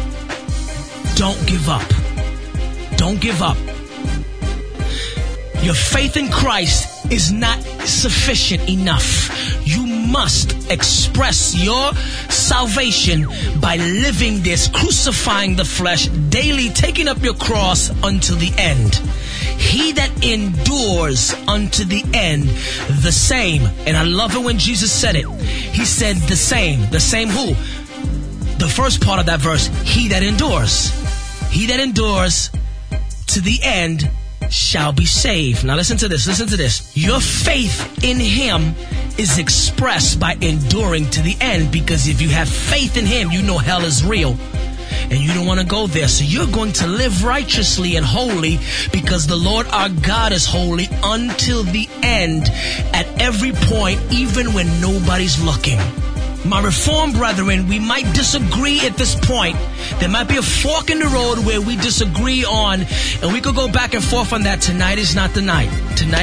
Your faith in Christ is not sufficient enough. You must express your salvation by living this, crucifying the flesh daily, taking up your cross until the end. He that endures unto the end, the same. And I love it when Jesus said it. He said the same. The same who? The first part of that verse, he that endures. He that endures to the end shall be saved. Now listen to this. Your faith in him is expressed by enduring to the end, because if you have faith in him, you know hell is real and you don't want to go there. So you're going to live righteously and holy, because the Lord our God is holy until the end, at every point, even when nobody's looking. My Reformed brethren, we might disagree at this point. There might be a fork in the road where we disagree on, and we could go back and forth on that. Tonight is not the night.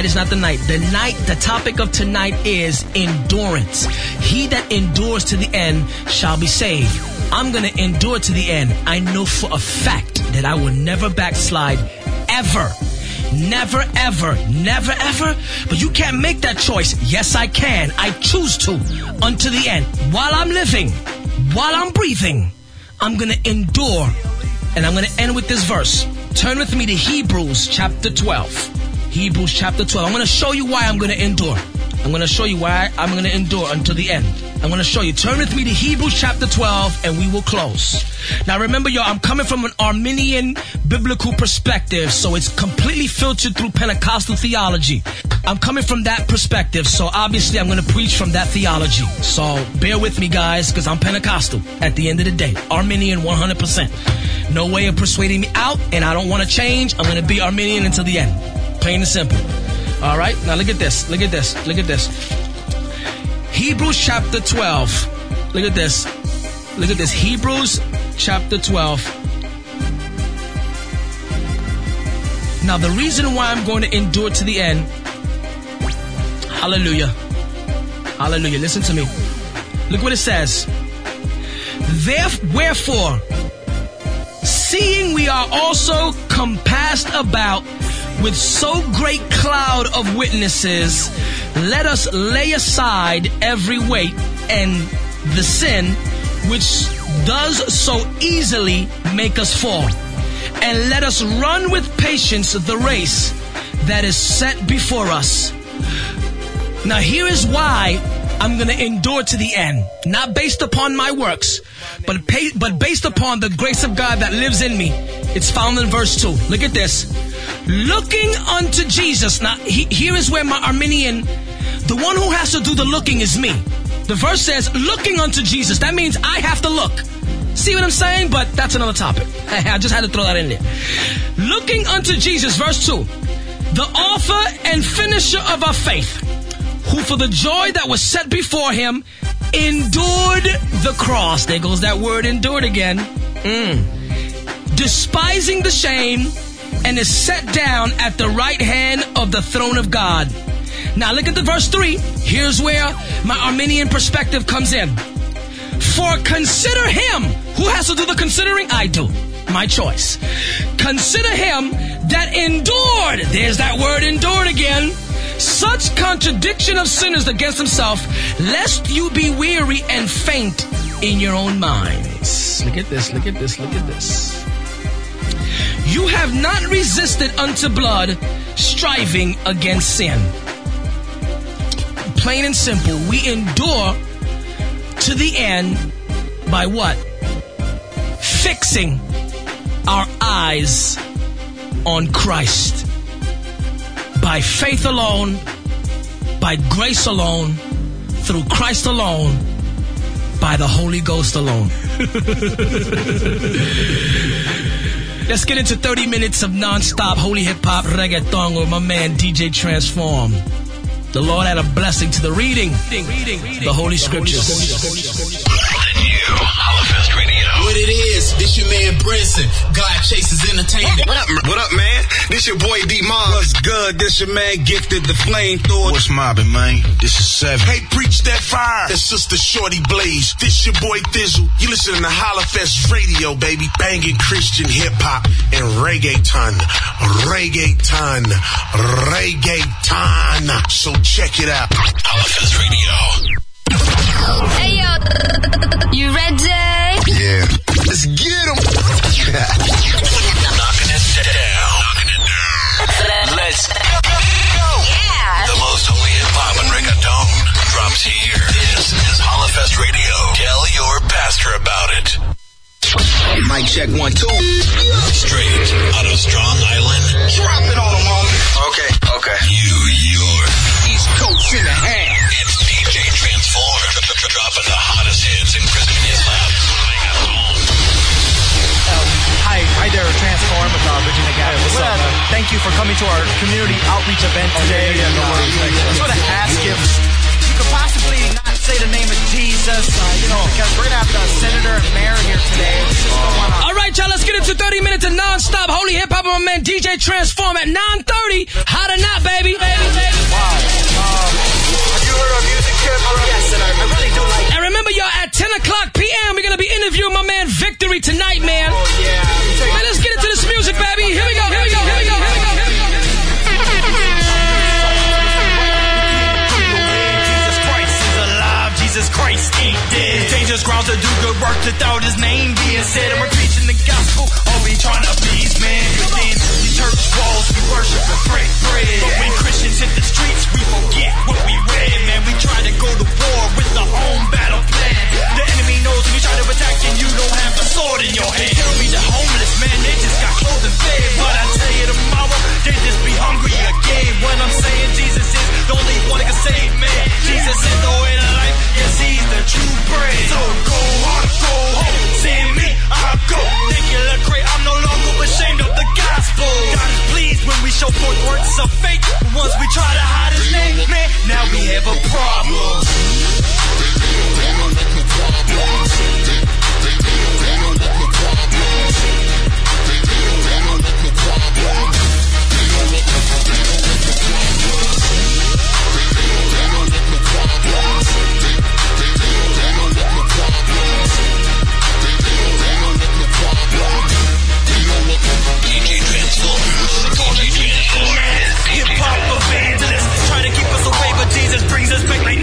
The topic of tonight is endurance. He that endures to the end shall be saved. I'm going to endure to the end. I know for a fact that I will never backslide, ever. Never, ever. But you can't make that choice. Yes, I can. I choose to unto the end. While I'm living, while I'm breathing, I'm going to endure. And I'm going to end with this verse. Turn with me to Hebrews chapter 12. Hebrews chapter 12. I'm going to show you why I'm going to endure. I'm going to show you why I'm going to endure until the end. I'm going to show you. Turn with me to Hebrews chapter 12 and we will close. Now remember, y'all, I'm coming from an Arminian biblical perspective, so it's completely filtered through Pentecostal theology. I'm coming from that perspective, so obviously I'm going to preach from that theology. So bear with me, guys, because I'm Pentecostal at the end of the day. Arminian 100%. No way of persuading me out, and I don't want to change. I'm going to be Arminian until the end. Plain and simple. All right, now look at this. Hebrews chapter 12. Look at this. Hebrews chapter 12. Now, the reason why I'm going to endure to the end. Hallelujah. Listen to me. Look what it says. Wherefore, seeing we are also compassed about with so great cloud of witnesses, let us lay aside every weight and the sin which does so easily make us fall. And let us run with patience the race that is set before us. Now here is why I'm going to endure to the end. Not based upon my works, but based upon the grace of God that lives in me. It's found in verse 2. Look at this. Looking unto Jesus. Now, here is where my Arminian, the one who has to do the looking is me. The verse says, looking unto Jesus. That means I have to look. See what I'm saying? But that's another topic. I just had to throw that in there. Looking unto Jesus, verse 2. the author and finisher of our faith, who for the joy that was set before him endured the cross. There goes that word endured again. Despising the shame, and is set down at the right hand of the throne of God. Now look at the verse 3. Here's where my Arminian perspective comes in. For consider him. Who has to do the considering? I do. My choice. Consider him that endured. There's that word endured again. Such contradiction of sinners against himself, lest you be weary and faint in your own minds. Look at this, look at this, look at this. You have not resisted unto blood, striving against sin. Plain and simple, we endure to the end by what? Fixing our eyes on Christ. By faith alone, by grace alone, through Christ alone, by the Holy Ghost alone. Let's get into 30 minutes of non-stop holy hip-hop reggaeton with my man DJ Transform. The Lord had a blessing to the reading the Holy Scriptures. The new Holofest Radio. What it is, this your man Brinson. God Chases Entertainment. What up, man? This your boy D-Mob. What's good? This your man Gifted the Flamethrower. What's mobbing, man? This is 7. Hey, preach that fire. That's Sister Shorty Blaze. This your boy Thizzle. You listening to Holofest Radio, baby. Banging Christian hip-hop and reggaeton. Reggaeton. Reggaeton. So check it out. Holofest Radio. Hey, yo. You ready? Yeah. Let's get 'em. Knocking it down. Let's go. Yeah. The most holy hip-hop and reggaeton drops here. This is Holofest Radio. Tell your pastor about it. Mic check 1, 2. Straight out of Strong Island. Drop it on them, homie. Okay. Your East Coast in the hand. It's DJ Transform. Dropping the hottest hits in Christian Islam. Hi there, Transform with Virginia Gap. What's up, man? Thank you for coming to our community outreach event today. No worries. Just want to ask if you could possibly not say the name of Jesus, because we're going to have the senator and mayor here today. All right, y'all, let's get into 30 minutes of non-stop holy hip-hop with my man DJ Transform at 9:30. Hot or not, baby? Wow. Have you heard our music, Kev? Yes, and I really do like it. And remember, y'all, at 10 o'clock p.m., we're going to be interviewing my man Victory tonight, man. Oh, yeah. Man, let's get into this music, baby. Here we go, here we go, here we go, here we go, here we go. Jesus Christ is alive. Jesus Christ ain't dead. Dangerous ground to do good work without his name being said. And we're preaching the gospel. All we trying to please man. Within the church walls, we worship and break bread. But when Christians hit the streets, we forget what we read. Man, we try to go to war with our own battle plan. The enemy knows when you try to attack and you don't have the sword in your hand. Tell me the homeless, man, they just got clothes and fed. But I tell you tomorrow, they just be hungry again. When I'm saying Jesus is the only one that can save man. Jesus is the way to life, yes, he's the true bread. So go hard, go home, send me, I'll go. Think you look great, I'm no longer ashamed of the gospel. God is pleased when we show forth works of faith. But once we try to hide his name, man, now we have a problem. Hip-hop evangelist, try to keep us away, but Jesus brings us back like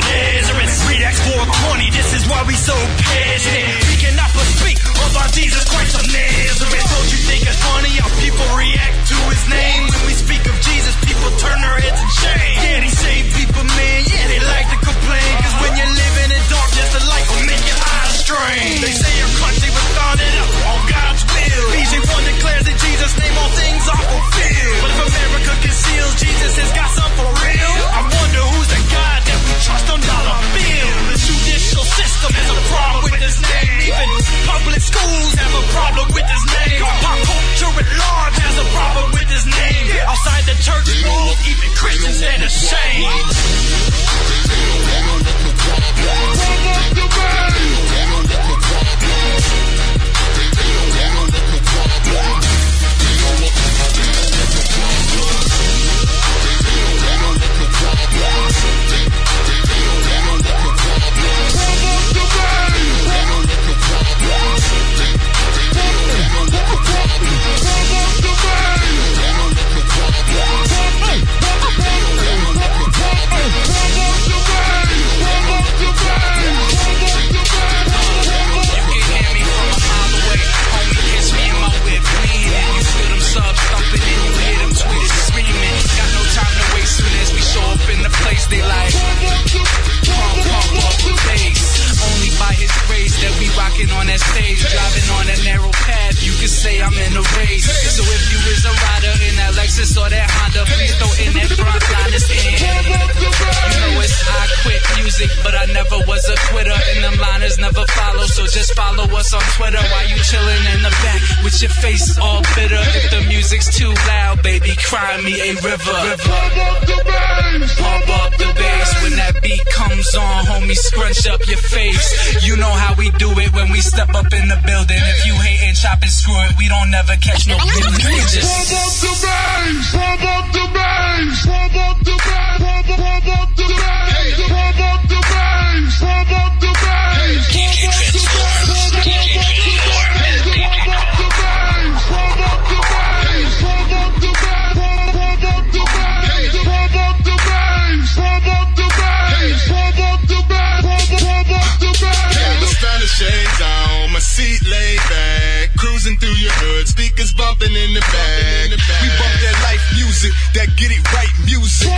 say I'm in the race. So if you is a rider in that Lexus or that Honda, please throw in that front line is in. You know it's I quit music, but I never was a quitter, and them liners never follow, so just follow us on Twitter while you chillin' in the back with your face all bitter. If the music's too loud, baby, cry me a river. Pump up the bass when that beat comes on, homie, scrunch up your face. You know how we do it when we step up in the building. If you hate and chop and screw it, we don't never catch no feelings. We just pump up the bass, pump up the bass, pump up the bass, pump up the bass, pump up the bass, pump up the bass. DJ Transform, DJ Transform, DJ Transform. Pump up the bass, pump up the bass, pump up the bass, pump up the bass, pump up the bass, pump up the bass, pump up the bass. Got the stunner shades on, my seat laid back, cruising through your hood, speakers bumping in the back. We bump that life music, that get it right music.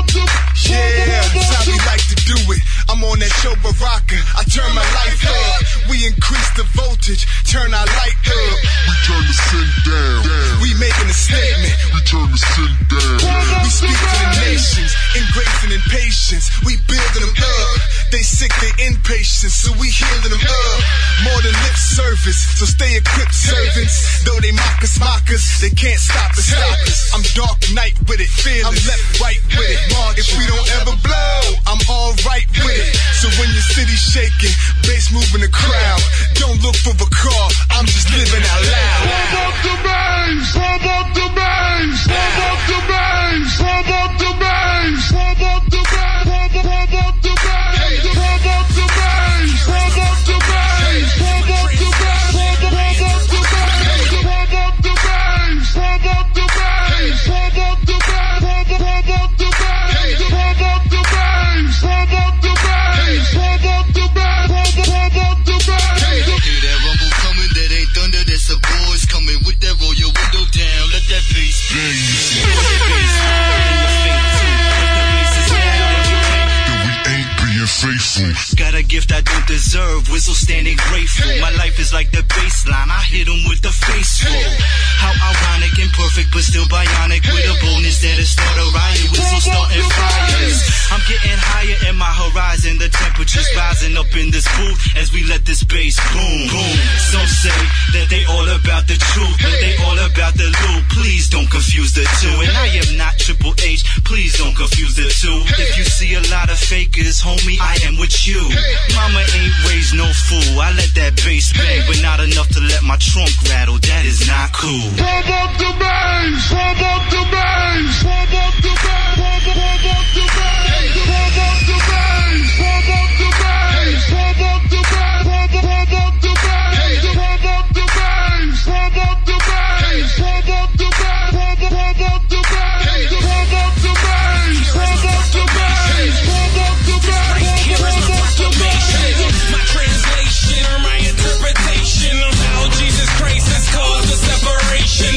Yeah, that's how we like to do it. I'm on that show Baraka, I turn my life up. We increase the voltage, turn our light up. We turn the sin down. We making a statement, we turn the sin down. We speak to the nations, in grace and in patience. We building them up. They sick, they impatient, so we healing them up. More than lip service, so stay equipped, servants. Though they mock us, they can't stop us. I'm dark night with it, I'm left, right with it. If we don't ever blow, I'm alright with it. So when your city's shaking, bass moving the crowd, don't look for a car, I'm just living out loud. Pump up the bass, pump up the bass, pump up the bass, pump up the bass, pump up the bass, pump up the bass, pump up the bass, pump up the bass, pump up the bass, pump up the bass, pump up the bass, pump up the bass, pump up the bass, pump up the bass, pump up the bass, pump up the bass, pump up the bass, pump up the bass. Hear that rumble coming, that ain't thunder, that's a boys coming with that roll your window down, let that bass bang. Put the bass high in your face too. If the bass is loud and you can't, then we ain't being faithful. Got a gift I don't deserve, whistle standing grateful. My life is like the bass line, I hit them with the face roll. How ironic, imperfect, but still bionic. With a bonus that'll start a riot, whistle starting fires. I'm getting higher in my horizon, the temperature's rising up in this booth as we let this bass boom, boom. Some say that they all about the truth, that they all about the loot. Please don't confuse the two, and I am not Triple H, please don't confuse the two. If you see a lot of fakers, homie, I am with you. Mama ain't raised no fool, I let that bass bang, but not enough to let my trunk rattle, that is not cool. Pump up the bass, pump up the bass, pump up the bass, pump up the bass, pump up the bass, pump up the bass, pump up the bass, pump up the bass, pump up the bass, pump up the bass, pump up the bass, pump up the bass, pump up the bass, pump up the bass, pump up the bass. My translation or my interpretation of how Jesus Christ has caused a separation.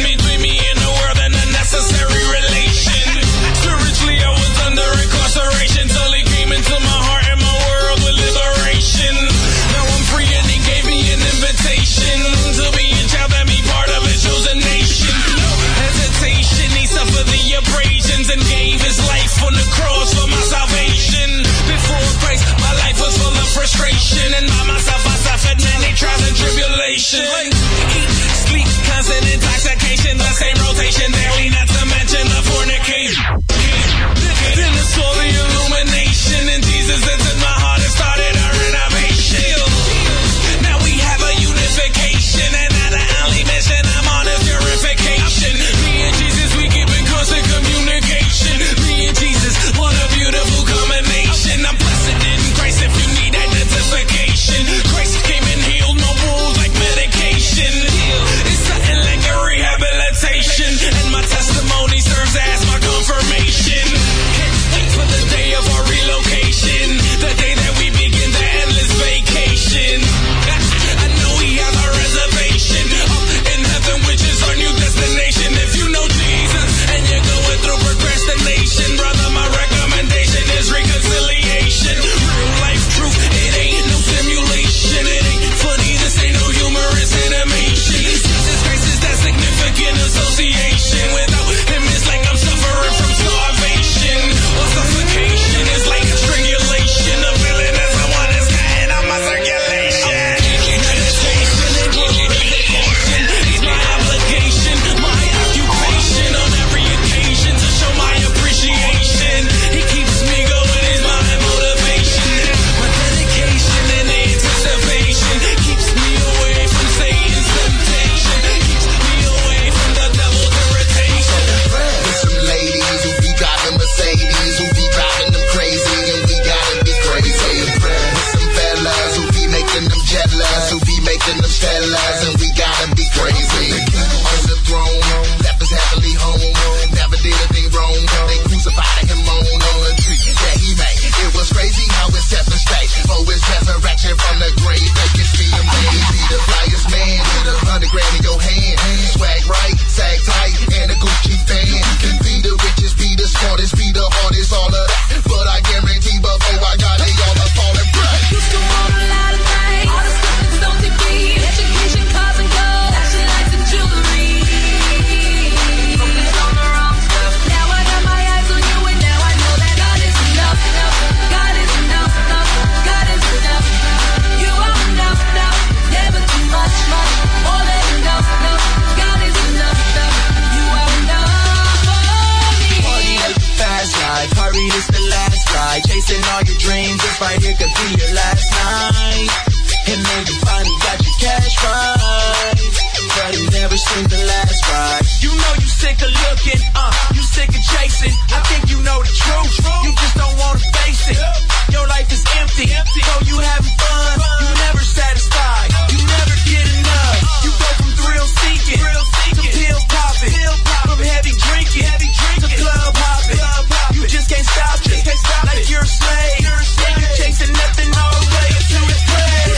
satisfied. Chasing all your dreams, this right here could be your last night. And then you finally got your cash right, but it never seemed to last right. You know you sick of looking, you sick of chasing. I think you know the truth, you just don't wanna face it. Your life is empty, so you having fun, you never satisfied, you never get enough. You go from thrill seeking to pill popping, from heavy drinking to club hopping. You just can't stop it, like you're a slave. You're chasing nothing all the way until it's paid.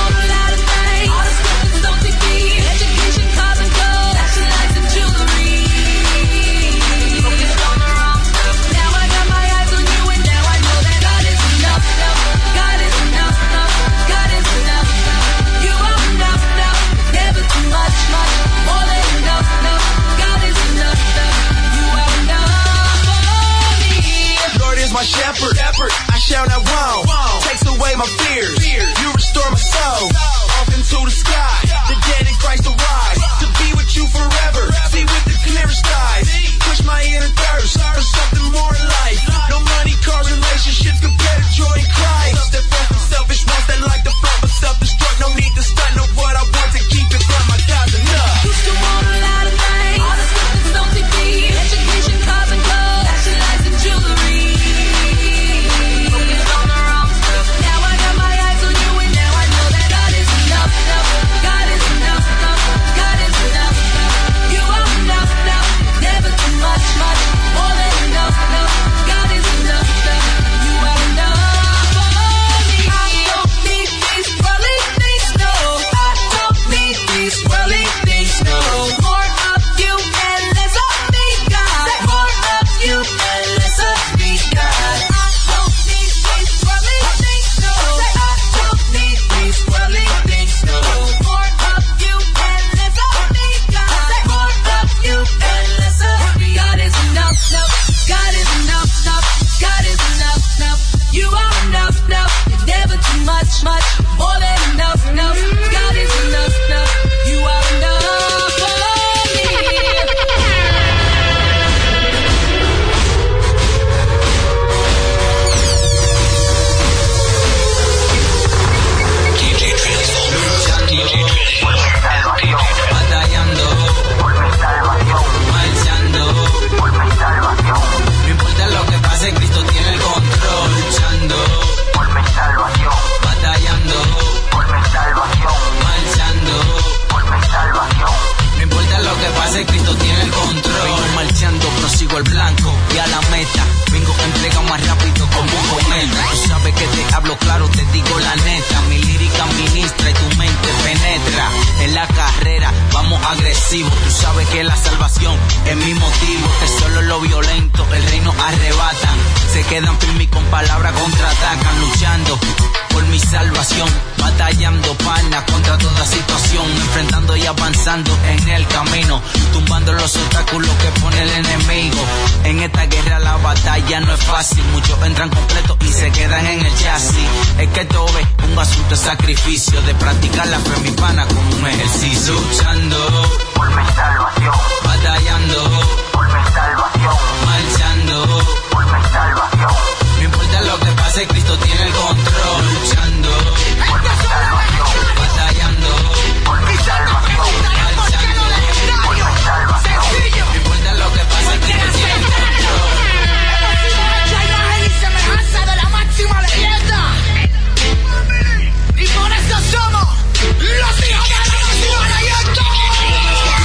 My shepherd, I shall not want. Takes away my fears. You restore my soul. Off into the sky. The dead in Christ arise. To be with you forever. See with the clearest eyes. Push my inner thirst for something more in life. No money, cars, relationships compare to joy in Christ. That far from selfish ones that like to flow but self-destruct. No need to stunt. Know what I want to keep it from my God's enough. Used to want a lot of things. All the stuff that's so deep. Education, cars and clothes. Fashion, lights and jewelry. Tú sabes que la salvación es mi motivo, que solo lo violento el reino arrebatan. Se quedan firmes con palabras, contraatacan, luchando por mi salvación, batallando pana contra toda situación, enfrentando y avanzando en el camino, tumbando los obstáculos que pone el enemigo. En esta guerra la batalla no es fácil, muchos entran completos y se quedan en el chasis. Es que todo es un asunto de sacrificio, de practicar la fe mi pana como un ejercicio. Luchando por mi salvación, batallando por mi salvación, marchando por mi salvación. No importa lo que pase, Cristo tiene el control. Luchando por mi salvación, batallando por mi salvación, marchando por mi salvación. No importa lo que pase, Cristo tiene el control. Hay imagen y semejanza de la máxima leyenda. Y por eso somos los hijos de la máxima leyenda.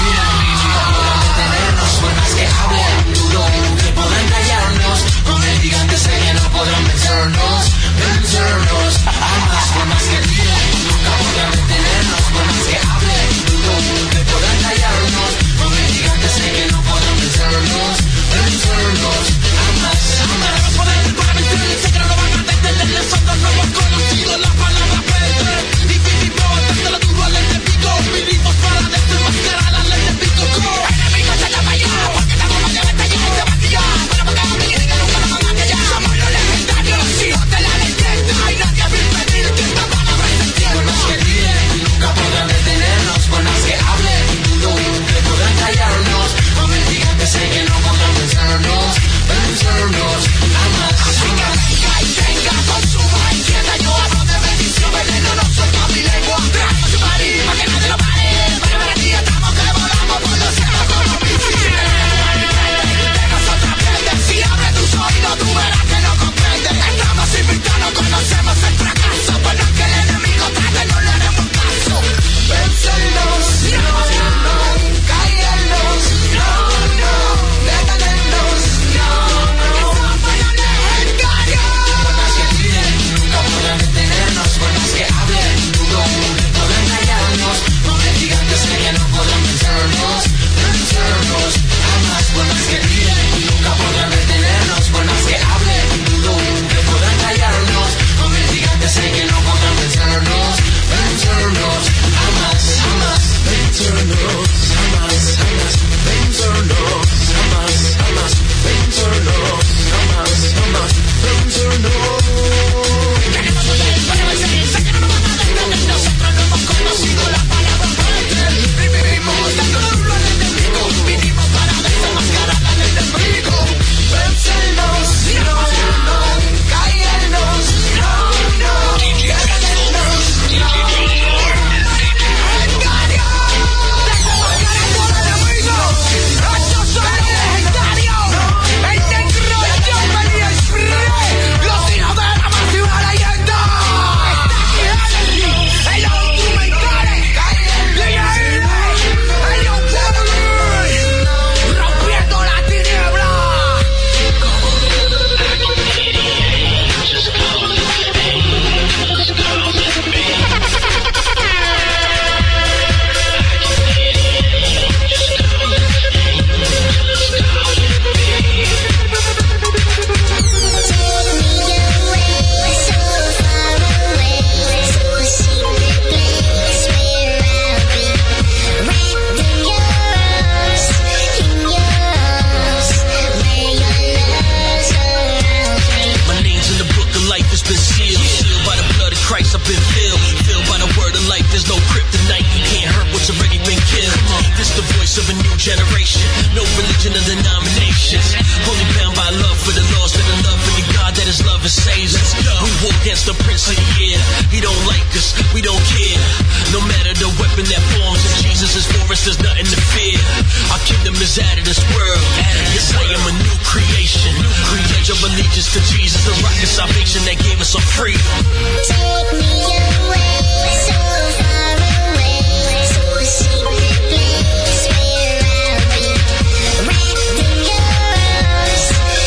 generation. No religion or denominations. Only bound by love for the lost and the love for the God that is love and saves us. We war against the prince of the air. He don't like us, we don't care. No matter the weapon that forms, if Jesus is for us, there's nothing to fear. Our kingdom is out of this world. Yes, I am a new creation. Pledge of allegiance to Jesus, the rock of salvation that gave us our freedom. Take me away, so far away, to a secret place where I'll be wrapped in yours,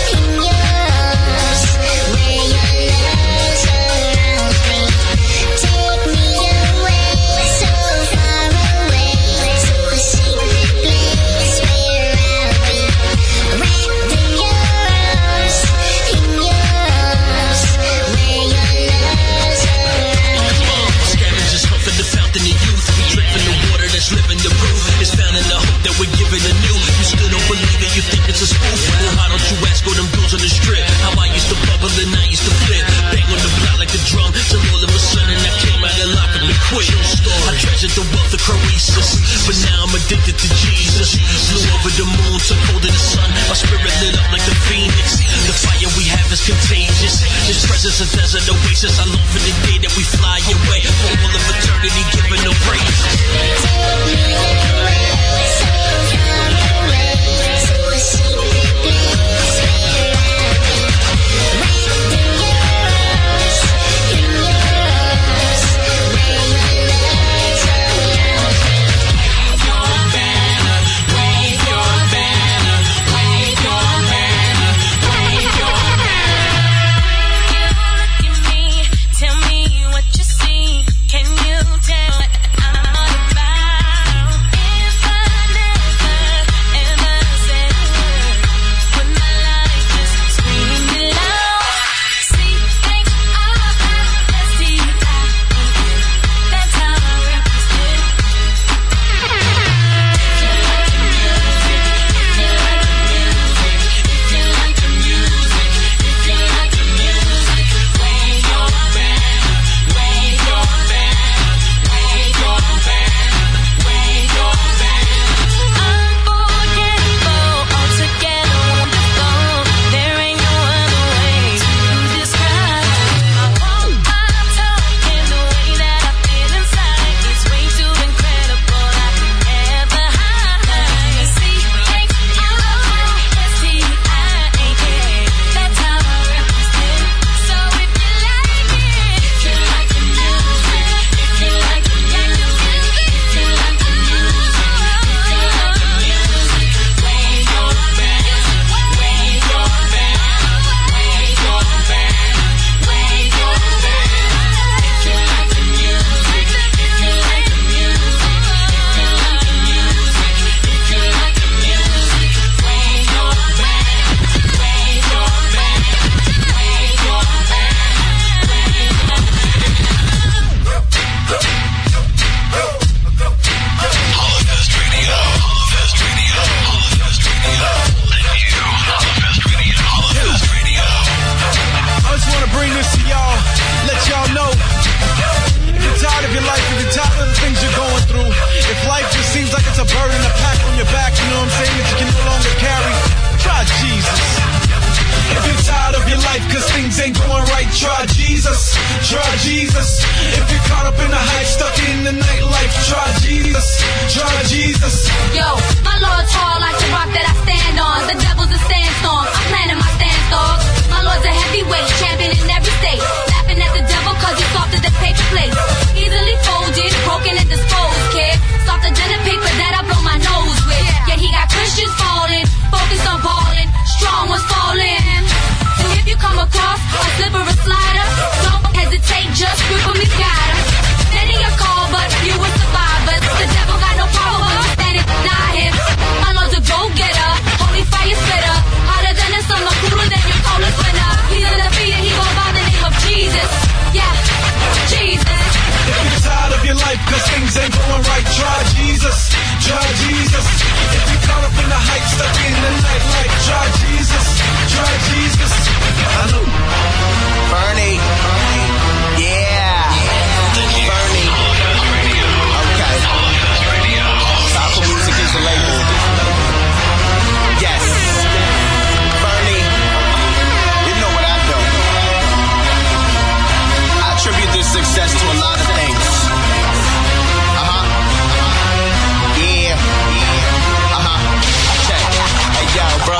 where your love surrounds me. Take me away, so far away, to a secret place where I'll be wrapped in yours, where your love surrounds me. Scavengers hunt for the fountain of youth. We drink from the water that's living the proof. It's found in the hope that we're given anew. You still don't believe it, you think it's a spoof. Well, how don't you ask all them dudes on the strip? How I used to bubble and I used to flip. Bang on the block like a drum. Till all of a sudden I came out of lock and quit. I treasured the wealth of Croesus, but now I'm addicted to Jesus. Flew over the moon, took hold of the sun. My spirit lit up like the phoenix. The fire we have is contagious. His presence is as an oasis. I long for the day that we fly away. For all of eternity, giving no praise. Tell me what you see. Can you tell what I'm about?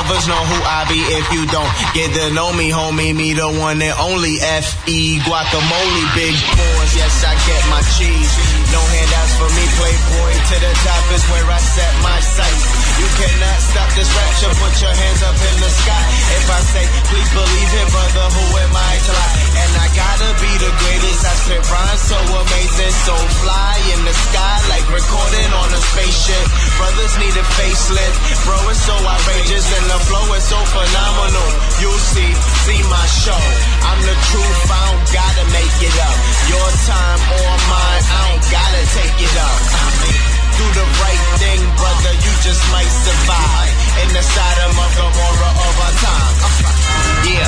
Others know who I be. If you don't get to know me, homie, me the one and only F.E. Guacamole. Big boys, yes, I get my cheese. No handouts for me, playboy. To the top is where I set my sights. You cannot stop this rapture. Put your hands up in the sky. If I say, please believe it, brother, who am I to lie? And I gotta be the greatest. I spit rhymes so amazing, so fly in the sky like recording on a spaceship. Brothers need a facelift. Bro, it's so outrageous and the flow is so phenomenal. You'll see my show. I'm the truth, I don't gotta make it up. Your time or mine, I don't gotta take it up. Do the right thing, brother, you just might survive. In the side of Gomorrah of our time. Yeah.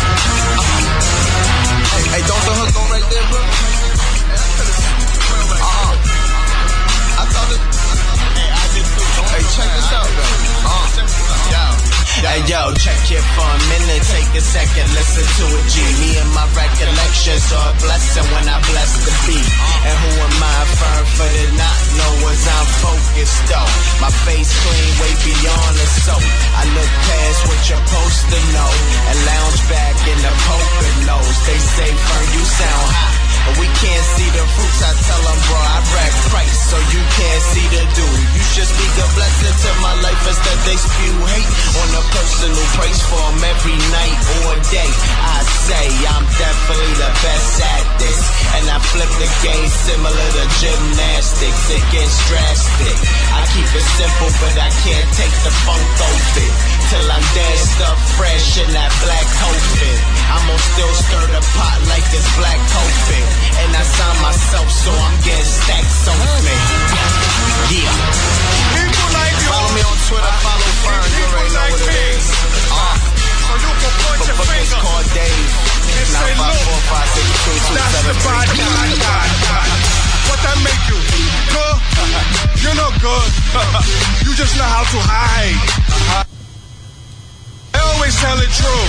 Hey, don't the hook go right there, bro? I thought it. Hey, check this out, bro. Hey, yo, check it for a minute, take a second, listen to it, G. Me and my recollections are a blessing when I bless the beat. And who am I, firm for the not know as I'm focused, though. My face clean, way beyond the soap. I look past what you're supposed to know and lounge back in the poker nose. They say, firm, you sound hot, but we can't see the fruits. I tell them, bro, I rack price, so you can't see the dude. You should speak a blessing to my life instead they spew hate on a personal praise for them every night or day. I say I'm definitely the best at this, and I flip the game similar to gymnastics. It gets drastic. I keep it simple, but I can't take the funk off it till I'm dead stuff fresh in that black COVID. I'ma still stir the pot like it's black COVID, and I sign myself, so I'm getting stacks on me. Yeah. Follow me on Twitter, follow Fern, you already know what it is. But it's called Dave. 954-562-2733. What that make you? Good? You're not good. You just know how to hide. I always tell it true.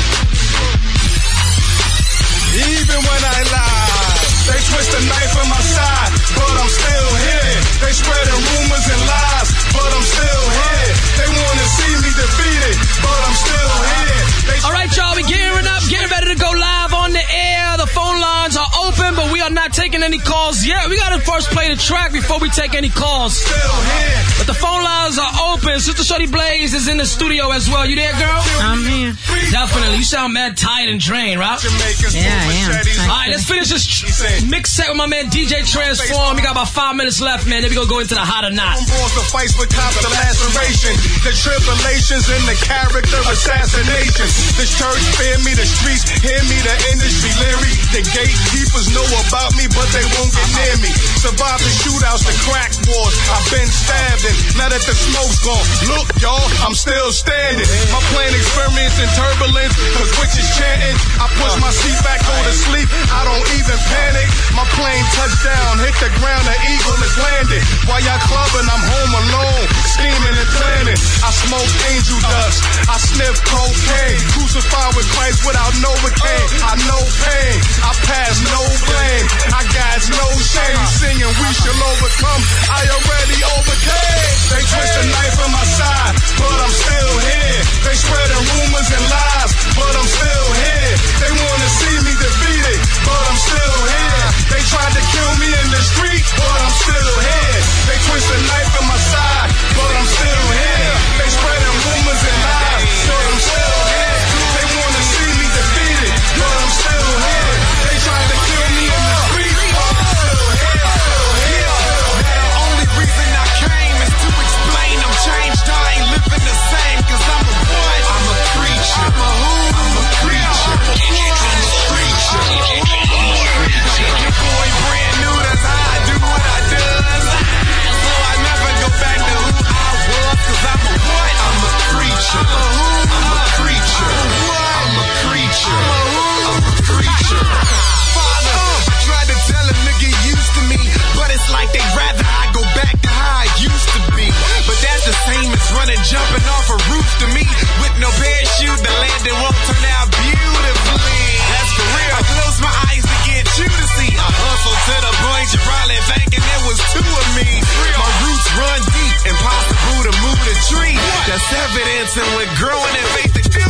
Even when I lie, they twist a knife in my side, but I'm still here. They spreading rumors and lies, but I'm still here. They wanna see me defeated, but I'm still here. All right, y'all, we gearing up, getting ready to go live on the air. The phone lines are open, but we are not taking any calls yet. We gotta first play the track before we take any calls. Still here. But the phone lines are open. Sister Shorty Blaze is in the studio as well. You there, girl? I'm here. Definitely. You sound mad tired and drained, right? Yeah, I am. Alright, let's finish this mix set with my man DJ Transform. We got about 5 minutes left, man. Then we gonna go into the hot or not. The fights with cops, the laceration, the tribulations and the character assassination. The church fear me, the streets hear me, the industry leery. The gatekeepers know about me, but they won't get near me. Survive the shootouts, the crack wars. I've been stabbed and now that the smoke's gone, look, y'all, I'm still standing. My plane experiencing turbulence, cause witches chanting. I push my seat back, go to sleep, I don't even panic. My plane touched down, hit the ground, the eagle is landed. While y'all clubbing, I'm home alone, scheming and planning. I smoke angel dust, I sniff cocaine. Crucified with Christ without Novocaine. I know pain, I pass no blame. I got no shame, singing we shall overcome. I already overcame. They twist a knife on my side, but I'm still here. They spreading rumors and lies, but I'm still here. They wanna see me defeated, but I'm still here. They tried to kill me in the street, but I'm still here. They twist a knife in my side, but I'm still here. They spreading rumors and lies, but I'm still here. They wanna see me defeated, but I'm still here. They tried to kill me in the street, but I'm still here. The only reason I came is to explain I'm changed. I ain't living the same, cause I'm a what? I'm a creature. I'm a who? I'm a creature. Your boy brand new, that's how I do what I does. So I never go back to who I was, cause I'm a what? I'm a creature. I'm a who? I'm a creature. I'm a creature. I'm a creature. Father, I tried to tell a nigga used to me, but it's like they rather I go back to how I used to be. But that's the same as running, jumping off a roof to me. With no parachute, the landing won't turn out beautifully. That's for real. I close my eyes to get you to see. I hustle to the point you're probably thinking there was two of me. My roots run deep, impossible to move the tree. That's evidence, and we're growing in faith to do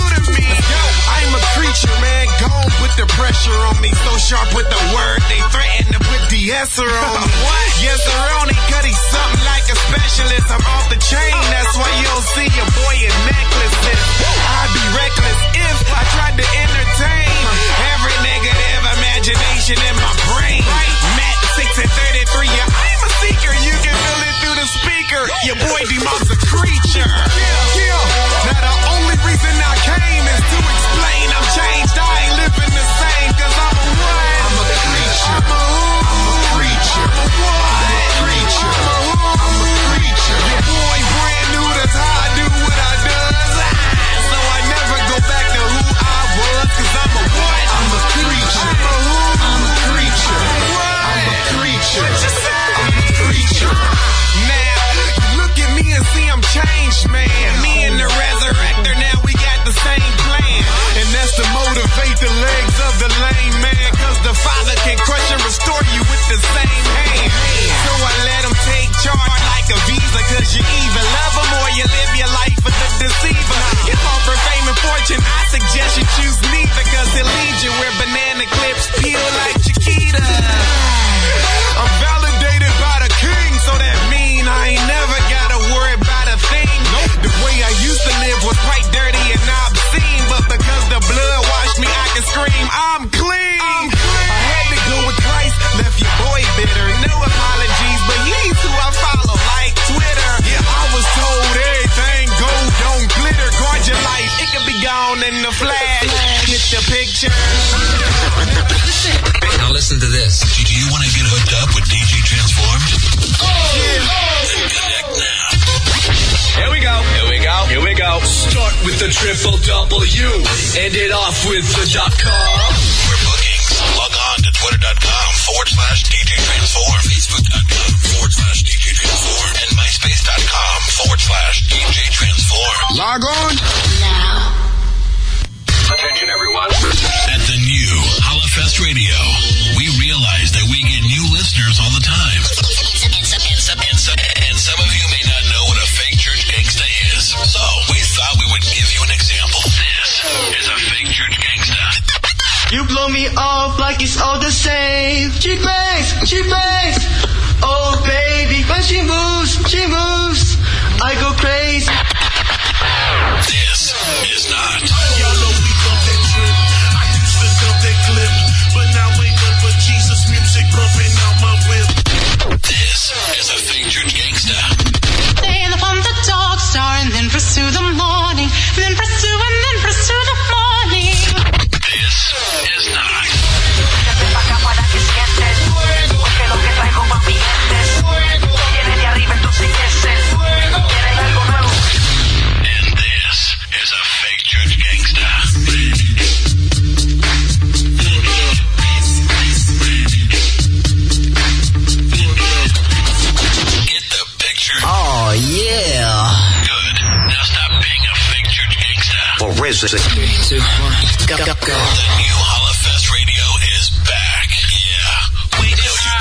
pressure on me. So sharp with the word, they threaten to put the S-er on me. What? Yes, sir, on it, cause he's something like a specialist. I'm off the chain, that's why you don't see your boy in necklaces. I'd be reckless if I tried to entertain every negative imagination in my brain. Matt 6 and 33, yeah, I'm a seeker. You can feel it through the speaker. Your boy D-Mob's a creature. Yeah. Now the only reason I came is to explain I'm changed. I ain't living the same, cause I'm a what? I'm a creature. I'm a creature. I'm a what? I'm a creature. I'm a creature. Your boy brand new, that's how I do what I does. So I never go back to who I was, cause I'm a what? I'm a creature. I'm a creature. I'm a creature. I'm a creature. Now, you look at me and see I'm changed, man. Me and the resurrector, now we got the same plan. And that's to motivate the legs of the lame man. Cause the Father can crush and restore you with the same hand. So I let him take charge like a visa. Cause you either love him or you live your life for the deceiver. If all for fame and fortune, I suggest you choose neither. Cause he'll lead you where banana clips peel like Chiquita. I'm validated by the king, so that mean I ain't never gotta worry about a thing. The way I used to live was quite dirty and obscene, but because the blood washed me, I can scream, I'm clean. I had to go with Christ, left your boy bitter. No apologies, but he's who I follow, like Twitter. Yeah, I was told everything gold don't glitter. Guard your life, it could be gone in the flash. Get the picture. Now listen to this. Do you want to get hooked up with DJ Transformed? Connect now. Here we go. Here we go. Here we go. Start with the triple W. End it off with the .com. For bookings, log on to twitter.com/DJ Transform, Facebook.com/DJ Transform, and MySpace.com/DJ Transform. Log on now. Attention, everyone. At the new Hollafest Radio, we realize that we get new listeners all the time. And some of you may not know what a fake church gangsta is. So, we thought we would give you an example. This is a fake church gangsta. You blow me off like it's all the same. She bangs. Oh, baby, when she moves. I go crazy. This is not. Y'all know we love that drip. I used to dump that clip, but now wake up with Jesus music bumping out my whip. This is a fake church gangsta. Then upon the dog star and then pursue the morning. Then pursue the morning. This is not. And this is a fake church gangsta. Get the picture? Oh, yeah. Good. Now stop being a fake church gangsta. Well, Riz, 3, 2, 1, go. The new Hollafest Radio is back. Yeah. We know you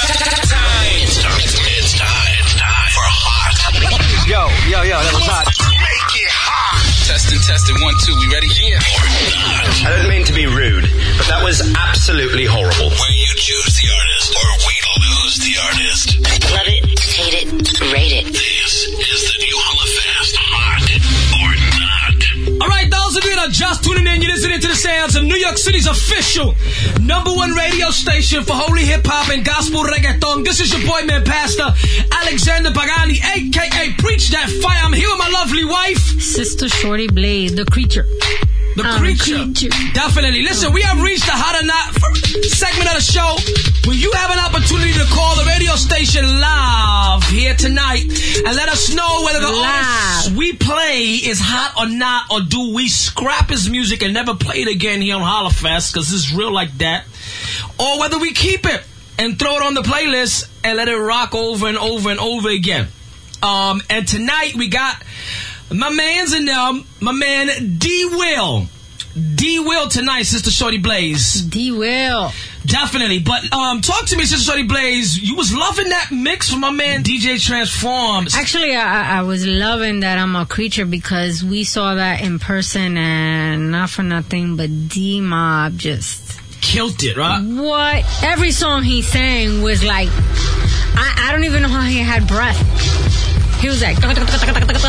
It's time for hot. Yo, that was hot. Make it hot. Testing. 1, 2. We ready? Yeah. I don't mean to be rude, but that was absolutely horrible. Where you choose the artist or we lose the artist. Love it, hate it, rate it. This is the new Hollafest, hot or not. All right, those of you that are just tuning in, you're listening to the sounds of New York City's official #1 radio station for holy hip-hop and gospel reggaeton. This is your boy, man, Pastor Alexander Pagani, a.k.a. Preach That Fire. I'm here with my lovely wife, Sister Shorty Blaze, the creature. The creature. Definitely. Listen, we have reached the hot or not segment of the show where you have an opportunity to call the radio station live here tonight and let us know whether the artist we play is hot or not, or do we scrap his music and never play it again here on Hollafest, because it's real like that, or whether we keep it and throw it on the playlist and let it rock over and over and over again. And tonight we got my man's in them, my man D-Will. D-Will tonight, Sister Shorty Blaze. D-Will. Definitely. But talk to me, Sister Shorty Blaze. You was loving that mix from my man DJ Transforms. Actually, I was loving that I'm a creature because we saw that in person, and not for nothing, but D-Mob just killed it, right? What? Every song he sang was like, I don't even know how he had breath. He was like, hold on a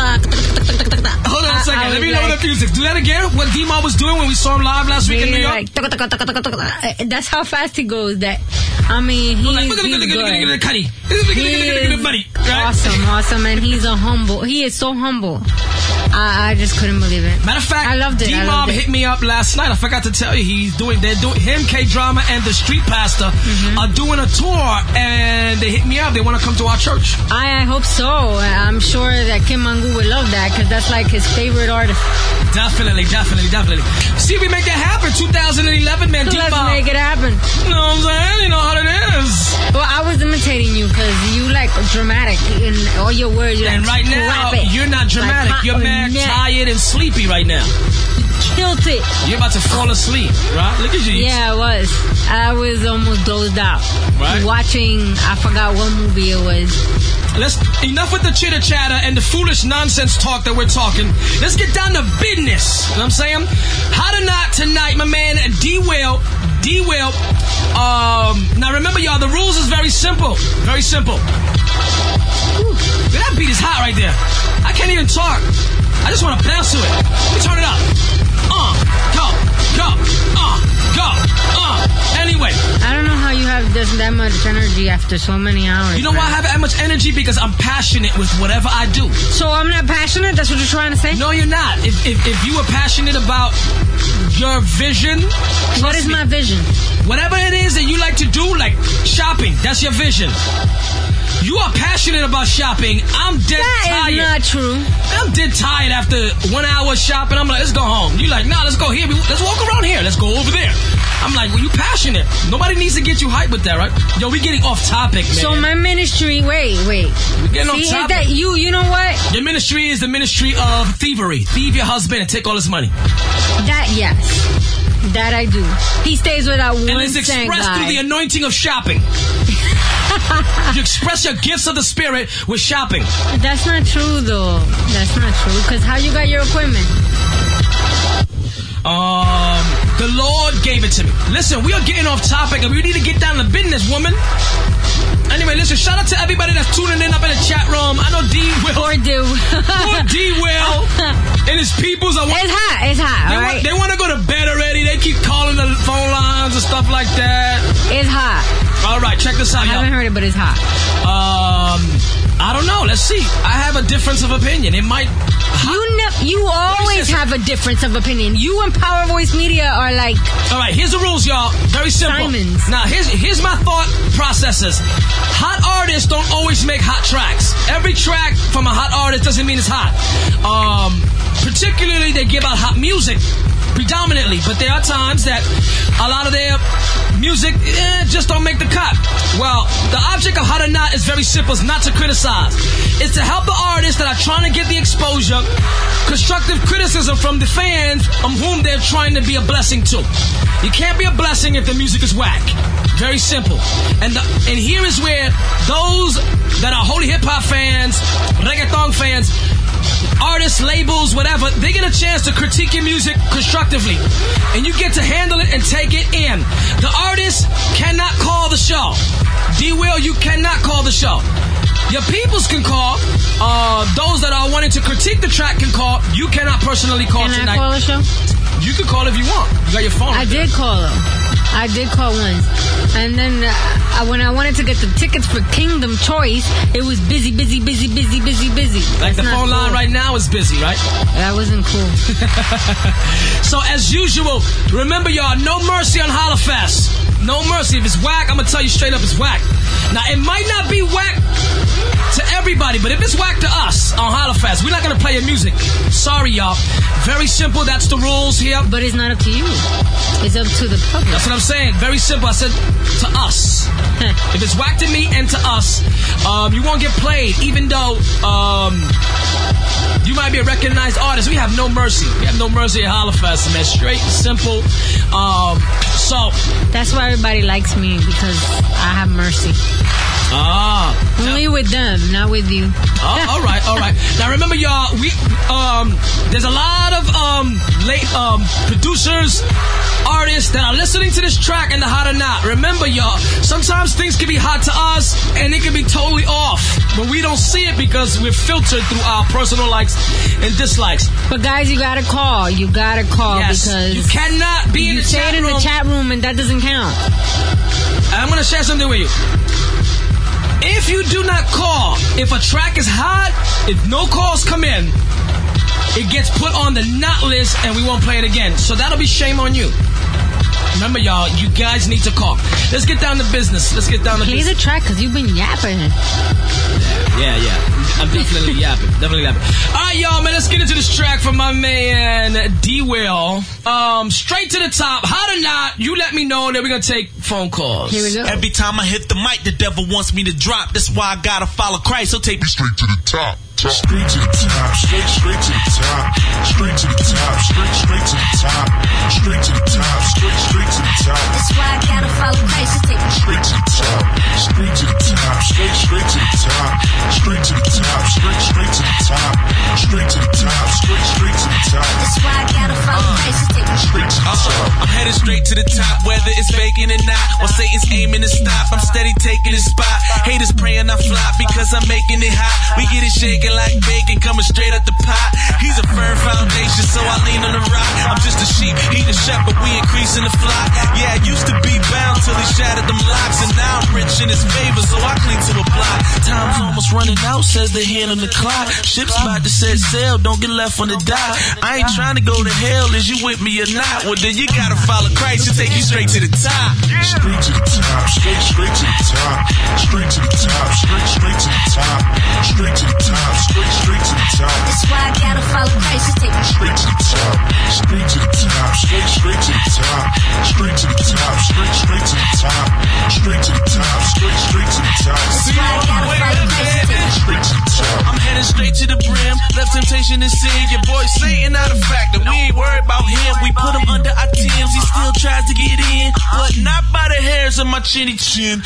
second. Let me know the music. Do that again. What D-Mob was doing when we saw him live last week in New York. Like, that's how fast he goes. That I mean, he's awesome, and he's a humble. He is so humble. I just couldn't believe it. Matter of fact, I loved it. D-Mob hit me up last night. I forgot to tell you, they're doing him, K-Drama, and the Street Pastor are doing a tour, and they hit me up. They want to come to our church. I hope so. I'm sure that Kim Mangu would love that because that's like his favorite artist. Definitely. See if we make that happen. 2011, man. Let's make it happen. You know what I'm saying? You know how it is. Well, I was imitating you because you like dramatic in all your words. And right now, you're not dramatic. Like, you're mad, tired, and sleepy right now. Killed it. You're about to fall asleep, right? Look at you. Yeah, I was almost dozed out. Right? Watching, I forgot what movie it was. Enough with the chitter chatter and the foolish nonsense talk that we're talking. Let's get down to business. You know what I'm saying? How to Not tonight, my man D-Will. Now remember, y'all, the rules is very simple. Very simple. Ooh, that beat is hot right there. I can't even talk. I just want to bounce to it. Let me turn it up. Go. Anyway. I don't know how you have that much energy after so many hours. You know why I have that much energy? Because I'm passionate with whatever I do. So I'm not passionate? That's what you're trying to say? No, you're not. If you were passionate about your vision... What is my vision? Whatever it is that you like to do, like shopping, that's your vision. You are passionate about shopping. I'm dead tired. That is not true. I'm dead tired after 1 hour shopping. I'm like, let's go home. You're like, nah, let's go here. Let's walk around here. Let's go over there. I'm like, well, you passionate. Nobody needs to get you hyped with that, right? Yo, we getting off topic, man. So my ministry, wait. We're getting off topic. That you know what? Your ministry is the ministry of thievery. Thieve your husband and take all his money. Yes. That I do. He stays without one cent, and it's expressed through the anointing of shopping. You express your gifts of the spirit with shopping. That's not true, though. That's not true. Because how you got your equipment? The Lord gave it to me. Listen, we are getting off topic and we need to get down to business, woman. Anyway, listen, shout out to everybody that's tuning in up in the chat room. I know D-Will. Poor D-Will. And his peoples are... It's hot, They want to go to bed already. They keep calling the phone lines and stuff like that. It's hot. All right, check this out, I haven't heard it, but it's hot. I don't know. Let's see. I have a difference of opinion. It might... You always have a difference of opinion. You and Power Voice Media are like... All right, here's the rules, y'all. Very simple. Simons. Now, here's my thought processes. Hot artists don't always make hot tracks. Every track from a hot artist doesn't mean it's hot. Particularly, they give out hot music. Predominantly, but there are times that a lot of their music just don't make the cut. Well, the object of How to Not is very simple. It's not to criticize. It's to help the artists that are trying to get the exposure, constructive criticism from the fans of whom they're trying to be a blessing to. You can't be a blessing if the music is whack. Very simple. And here is where those that are holy hip-hop fans, reggaeton fans, artists, labels, whatever, they get a chance to critique your music constructively. And you get to handle it and take it in. The artist cannot call the show. D-Will, you cannot call the show. Your peoples can call. Those that are wanting to critique the track can call. You cannot personally call tonight. Can I call the show? You can call if you want. You got your phone. I did call them. I did call once. And then when I wanted to get the tickets for Kingdom Choice, it was busy. Like the phone line right now is busy, right? That wasn't cool. So as usual, remember y'all, no mercy on Hollafest. No mercy. If it's whack, I'm going to tell you straight up it's whack. Now, it might not be whack to everybody, but if it's whack to us on Hollafest, we're not going to play your music. Sorry, y'all. Very simple. That's the rules here. But it's not up to you. It's up to the public. That's what I'm saying. Very simple. I said to us. If it's whack to me and to us, you won't get played, even though you might be a recognized artist. We have no mercy. We have no mercy at Hollafest, man. Straight, simple. So that's why everybody likes me, because I have mercy. Only with them, not with you. All right. Now remember, y'all, we there's a lot of late producers, artists that are listening to this track and the hot or not. Remember, y'all, sometimes things can be hot to us and it can be totally off, but we don't see it because we're filtered through our personal likes and dislikes. But guys, you gotta call. Yes, because you cannot be in the chat room. You say it in the chat room and that doesn't count. I'm gonna share something with you. If you do not call, if a track is hot, if no calls come in, it gets put on the not list and we won't play it again. So that'll be shame on you. Remember, y'all, you guys need to call. Let's get down to business. Play the track because you've been yapping. Yeah. I'm definitely yapping. All right, y'all, man, let's get into this track from my man, D-Will. Straight to the top. Hot or not, you let me know, and then we're going to take phone calls. Here we go. Every time I hit the mic, the devil wants me to drop. That's why I got to follow Christ. So take me straight to the top. Straight to the top, straight to the top, straight to the top, straight to the top, straight to the top, straight to the top. That's why I gotta follow Christ to take me straight to the top, straight to the top, straight to the top, straight to the top, straight to the top, straight to the top, straight to the top. That's why I gotta follow Christ to take me straight to the top. I'm headed straight to the top, whether it's vacant or not. While Satan's aiming to stop, I'm steady taking his spot. Haters praying I flop because I'm making it hot. We get it shaking like bacon coming straight out the pot. He's a firm foundation, so I lean on the rock. I'm just a sheep, he the shepherd, we increasing the flock. Yeah, I used to be bound till he shattered them locks, and now I'm rich in his favor, so I cling to a block. Time's almost running out, says the hand on the clock. Ship's about to set sail, don't get left on the dock. I ain't trying to go to hell, is you with me or not? Well then you gotta follow Christ, he'll take you straight to the top. Straight to the top, straight to the top, straight to the top, straight to the top, straight to the top, straight to the top. That's why I gotta follow Christ to take me straight to the top, straight to the top, straight to the top, straight to the top, straight to the top, straight to the top, straight to the top. That's why I gotta follow Christ to take me straight to the top. I'm heading straight to the brim, left temptation to sin. Your boy Satan out of factor, we ain't worried about him. We put him under our Timbs, he still tries to get in, but not by the hairs of my chinny chin.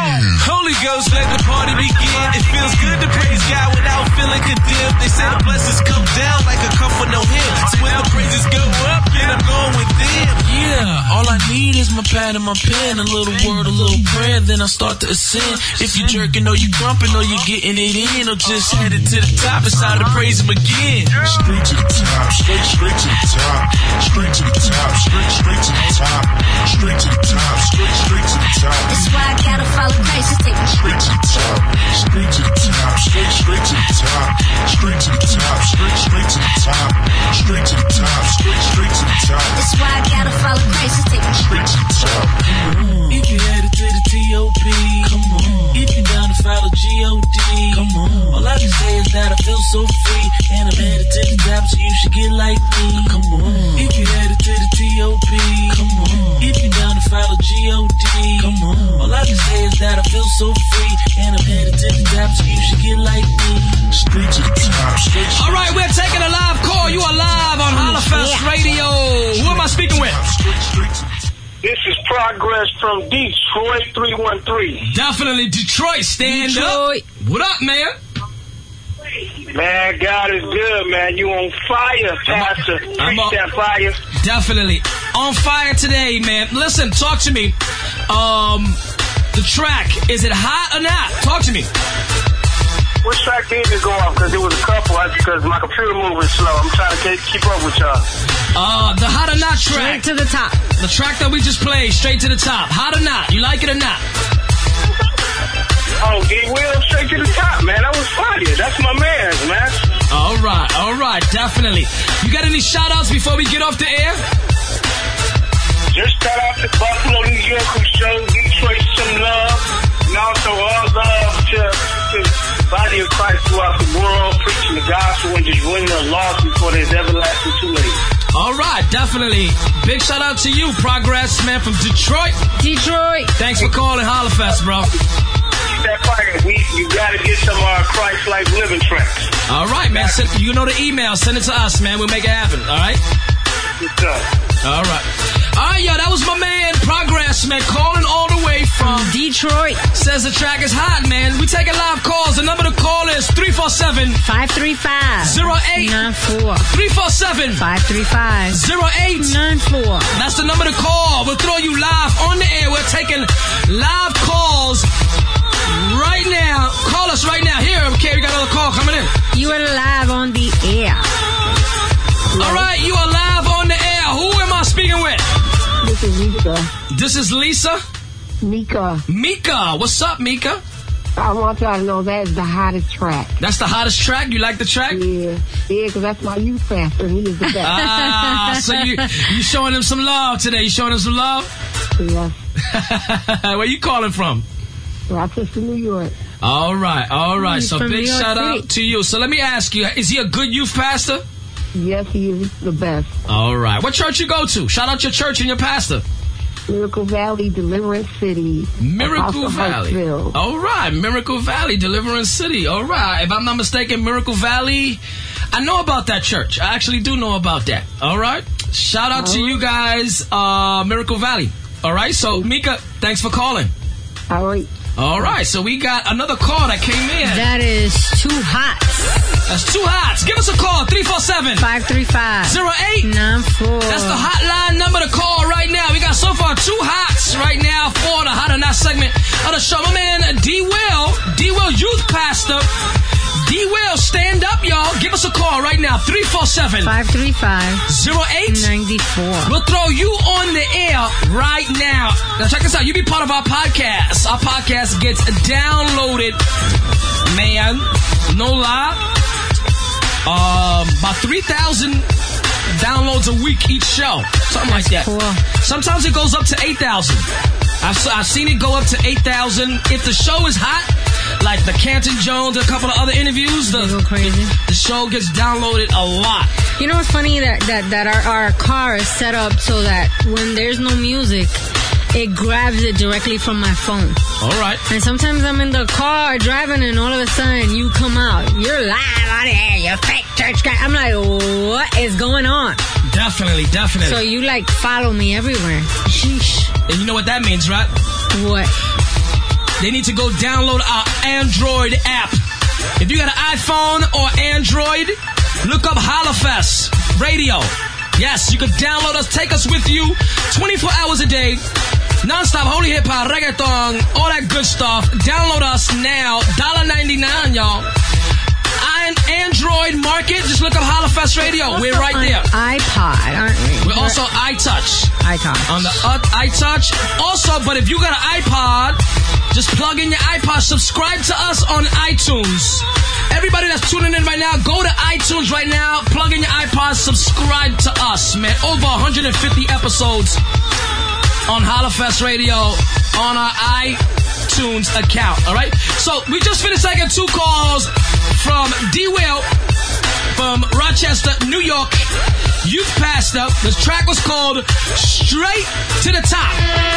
Holy Ghost, let the party begin. It feels good to praise God without feeling condemned. They say the blessings come down like a cup with no hem. So when the praises go up, then I'm going with them. Yeah, all I need is my pad and my pen, a little word, a little prayer, then I start to ascend. If you jerking or you grumping or you getting it in, or just headed to the top, it's time to praise him again. Straight to the top, straight to the top, straight to the top, straight to the top, straight to the top, straight to the top. That's why I gotta follow Christ to take me straight to the top, straight to the top, straight to the top, straight to the top, straight to the top, straight to the top, straight to the top. That's why I gotta follow Christ to take me straight to the top. If you headed to the T.O.P., come on. If you down to follow G.O.D., come on. All I can say is that I feel so free, and I'm headed to the top, so you should get like me. Come on. If you headed to the T.O.P., come on. If you down to follow G.O.D., come on. All I can say is that I feel so free, and I'm headed to the top, so you should get like me. Straight to the top, straight. All right, we're taking a live call. You are live on Holofest Radio. Who am I speaking with? This is Progress from Detroit 313. Definitely Detroit. Stand up. What up, man? Man, God is good, man. You on fire, Pastor. Preach that fire. Definitely. On fire today, man. Listen, talk to me. The track, is it hot or not? Talk to me. What track did it go off? Because it was a couple. Because my computer moving slow. I'm trying to keep up with y'all. The hot or not track. Straight to the top. The track that we just played, straight to the top. Hot or not? You like it or not? Oh, D-Will, straight to the top, man. That was fire. That's my man's, man. All right, definitely. You got any shout-outs before we get off the air? Just shout out to Buffalo, New York, who showed Detroit some love. And also all love to the body of Christ throughout the world, preaching the gospel and just winning the lost before there's everlasting too late. All right, definitely. Big shout out to you, Progress, man, from Detroit. Thanks for calling Holofest, bro. That fire. You gotta get some Christ-like living tracks. All right, man. You know the email. Send it to us, man. We'll make it happen. All right? What's up? All right. All right, yo, that was my man, Progress, man, calling all the way from Detroit. Says the track is hot, man. We taking live calls. The number to call is 347-535-0894. 347-535-0894. That's the number to call. We'll throw you live on the air. We're taking live calls right now. Call us right now. Here, okay, we got another call coming in. You are live on the air. All right, you are live on the air. Who am I speaking with? This is Lisa. This is Lisa? Mika. Mika. What's up, Mika? I want y'all to know that is the hottest track. That's the hottest track? You like the track? Yeah, because that's my youth pastor. He is the best. So you showing him some love today. You showing him some love? Yes. Where you calling from? Rochester, New York. All right. So from big New York shout City. out to you. So let me ask you, is he a good youth pastor? Yes, he is the best. All right. What church you go to? Shout out your church and your pastor. Miracle Valley, Deliverance City. Miracle Apostle Valley. Hartsville. All right. Miracle Valley, Deliverance City. All right. If I'm not mistaken, Miracle Valley, I know about that church. I actually do know about that. All right. Shout out to you guys, Miracle Valley. All right. So, Mika, thanks for calling. All right. All right. So, we got another call that came in. That is too hot. That's two hots. Give us a call, 347-535-0894. That's the hotline number to call right now. We got so far two hots right now for the Hot or Not segment of the show. My man, D-Will Youth Pastor. D-Will, stand up, y'all. Give us a call right now, 347-535-0894. We'll throw you on the air right now. Now, check this out. You be part of our podcast. Our podcast gets downloaded, man, no lie. About 3,000 downloads a week each show. Something like that. Cool. Sometimes it goes up to 8,000. I've seen it go up to 8,000. If the show is hot, like the Canton Jones, a couple of other interviews, the show gets downloaded a lot. You know what's funny? That our car is set up so that when there's no music, it grabs it directly from my phone. All right. And sometimes I'm in the car driving and all of a sudden you come out. You're live on air, you fake church guy. I'm like, what is going on? Definitely. So you like follow me everywhere. Sheesh. And you know what that means, right? What? They need to go download our Android app. If you got an iPhone or Android, look up Holofest Radio. Yes, you can download us, take us with you 24 hours a day. Non-stop, holy hip-hop, reggaeton, all that good stuff. Download us now. $1.99, y'all. Android market, just look up Holofest Radio. We're right there. iPod, aren't we? We're also iTouch. On the iTouch. Also, but if you got an iPod, just plug in your iPod. Subscribe to us on iTunes. Everybody that's tuning in right now, go to iTunes right now. Plug in your iPod. Subscribe to us, man. Over 150 episodes on Holofest Radio on our iTunes account. All right. So we just finished taking two calls from D-Will from Rochester, New York. Youth pastor. This track was called Straight to the Top.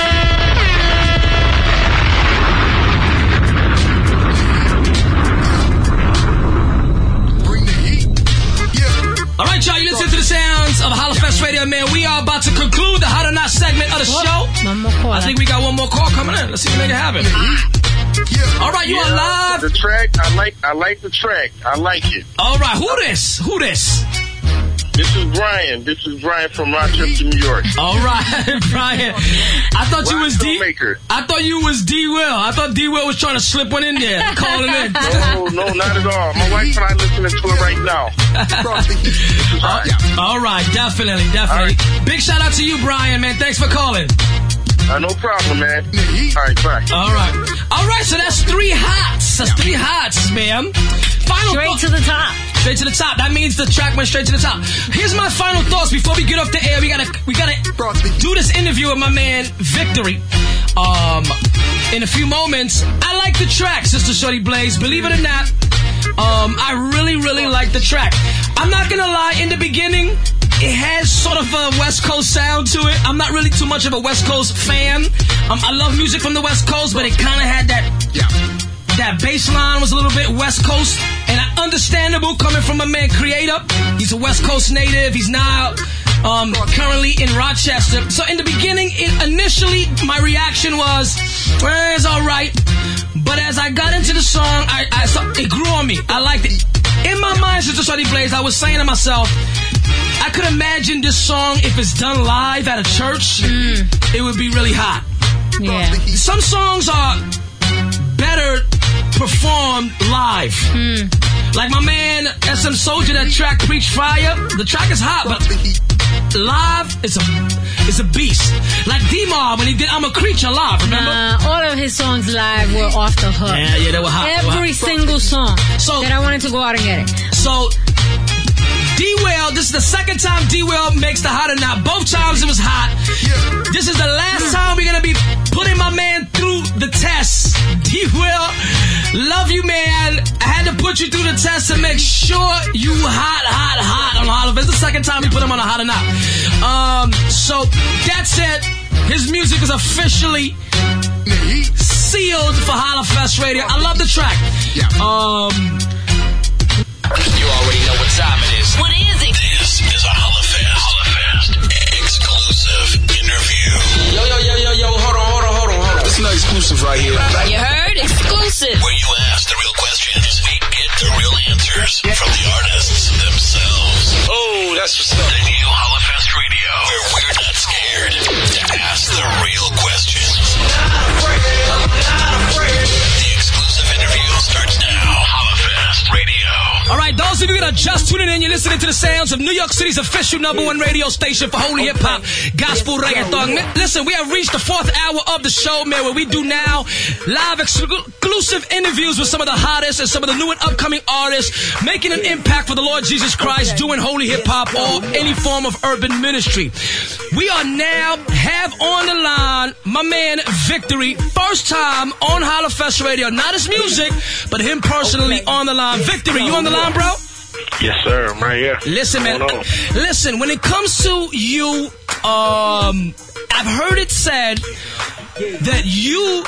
All right, y'all, you listen to the sounds of Holofest Radio, man. We are about to conclude the Hot or Not segment of the show. One more call. I think we got one more call coming in. Let's see if we can make it happen. All right, you are live. The track, I like the track. I like it. All right, who this? This is Brian. This is Brian from Rochester, New York. All right, Brian. I thought you was D. I thought you was D-Will. I thought D-Will was trying to slip one in there, calling in. No, not at all. My wife and I listening to it right now. All right, definitely. Right. Big shout out to you, Brian, man. Thanks for calling. No problem, man. All right, bye. All right, so that's three hots. That's three hots, man. Straight to the top. Straight to the top. That means the track went straight to the top. Here's my final thoughts before we get off the air. We gotta do this interview with my man Victory. In a few moments. I like the track, Sister Shorty Blaze. Believe it or not, I really like the track. I'm not gonna lie. In the beginning, it has sort of a West Coast sound to it. I'm not really too much of a West Coast fan. I love music from the West Coast, but it kind of had that bass line was a little bit West Coast, and understandable coming from a man Creator. He's a West Coast native. He's now currently in Rochester. So in the beginning, initially, my reaction was, it's all right. But as I got into the song, I saw, it grew on me. I liked it. In my mind, Sister Shorty Blaze, I was saying to myself, I could imagine this song, if it's done live at a church, it would be really hot. Yeah. Some songs are better performed live. Like my man SM Soldier, that track Preach Fire, the track is hot, but live is a beast. Like D-Mob when he did I'm a Creature live, remember? All of his songs live were off the hook. Yeah, they were hot. Every single song that I wanted to go out and get it. So D-Well, this is the second time D-Well makes the Hot or Not. Both times it was hot. This is the last time we're going to be putting my man through the test. D-Well, love you, man. I had to put you through the test to make sure you hot on Holla Fest. It's the second time we put him on a Hot or Not. So that's it. His music is officially sealed for Holla Fest Radio. I love the track. You already know what time it is. What is it? This is a Holla Fest exclusive interview. Yo, hold on. This is an exclusive right here. You heard? Exclusive. Where you ask the real questions, we get the real answers from the artists themselves. Oh, that's what's up. The new Holla Fest Radio, where we're not scared to ask the real questions. The exclusive interview starts now. Holla Fest Radio. All right, those of you that are just tuning in, you're listening to the sounds of New York City's official #1 radio station for holy hip-hop, gospel, reggaeton. Listen, we have reached the 4th hour of the show, man, where we do now live exclusive interviews with some of the hottest and some of the new and upcoming artists making an impact for the Lord Jesus Christ, doing holy hip-hop or any form of urban ministry. We are now have on the line my man Victory, first time on Holla Fest Radio. Not his music, but him personally on the line. Victory, you on the line, bro? Yes, sir. I'm right here. Listen, man. Listen, when it comes to you, I've heard it said that you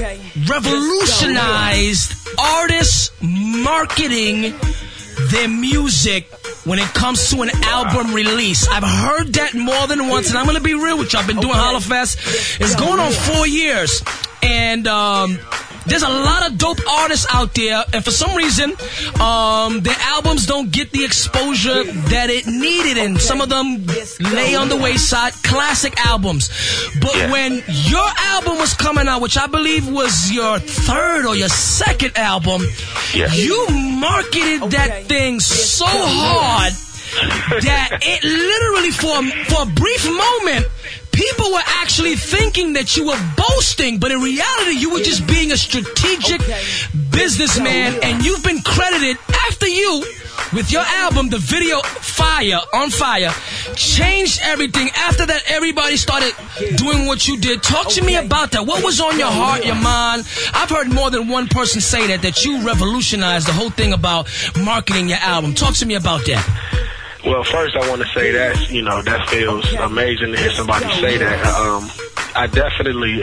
revolutionized artists marketing their music when it comes to an album release. I've heard that more than once, and I'm going to be real with you. I've been doing Holla Fest. It's going on 4 years, and there's a lot of dope artists out there, and for some reason, their albums don't get the exposure that it needed, and some of them lay on the wayside. Classic albums. But when your album was coming out, which I believe was your 3rd or your 2nd album, you marketed that thing so hard that it literally, for a brief moment, people were actually thinking that you were boasting, but in reality, you were just being a strategic businessman, and you've been credited after you with your album, the video Fire, On Fire, changed everything. After that, everybody started doing what you did. Talk to me about that. What was on your heart, your mind? I've heard more than one person say that you revolutionized the whole thing about marketing your album. Talk to me about that. Well, first I want to say that, that feels amazing to hear somebody say that. I definitely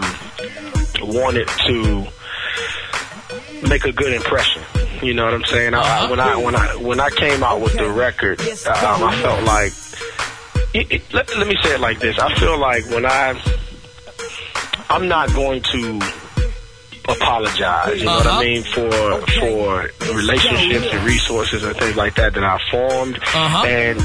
wanted to make a good impression. You know what I'm saying? When I came out with the record, I felt like let me say it like this. I feel like when I'm not going to apologize, you know what I mean, for relationships and resources and things like that I formed. And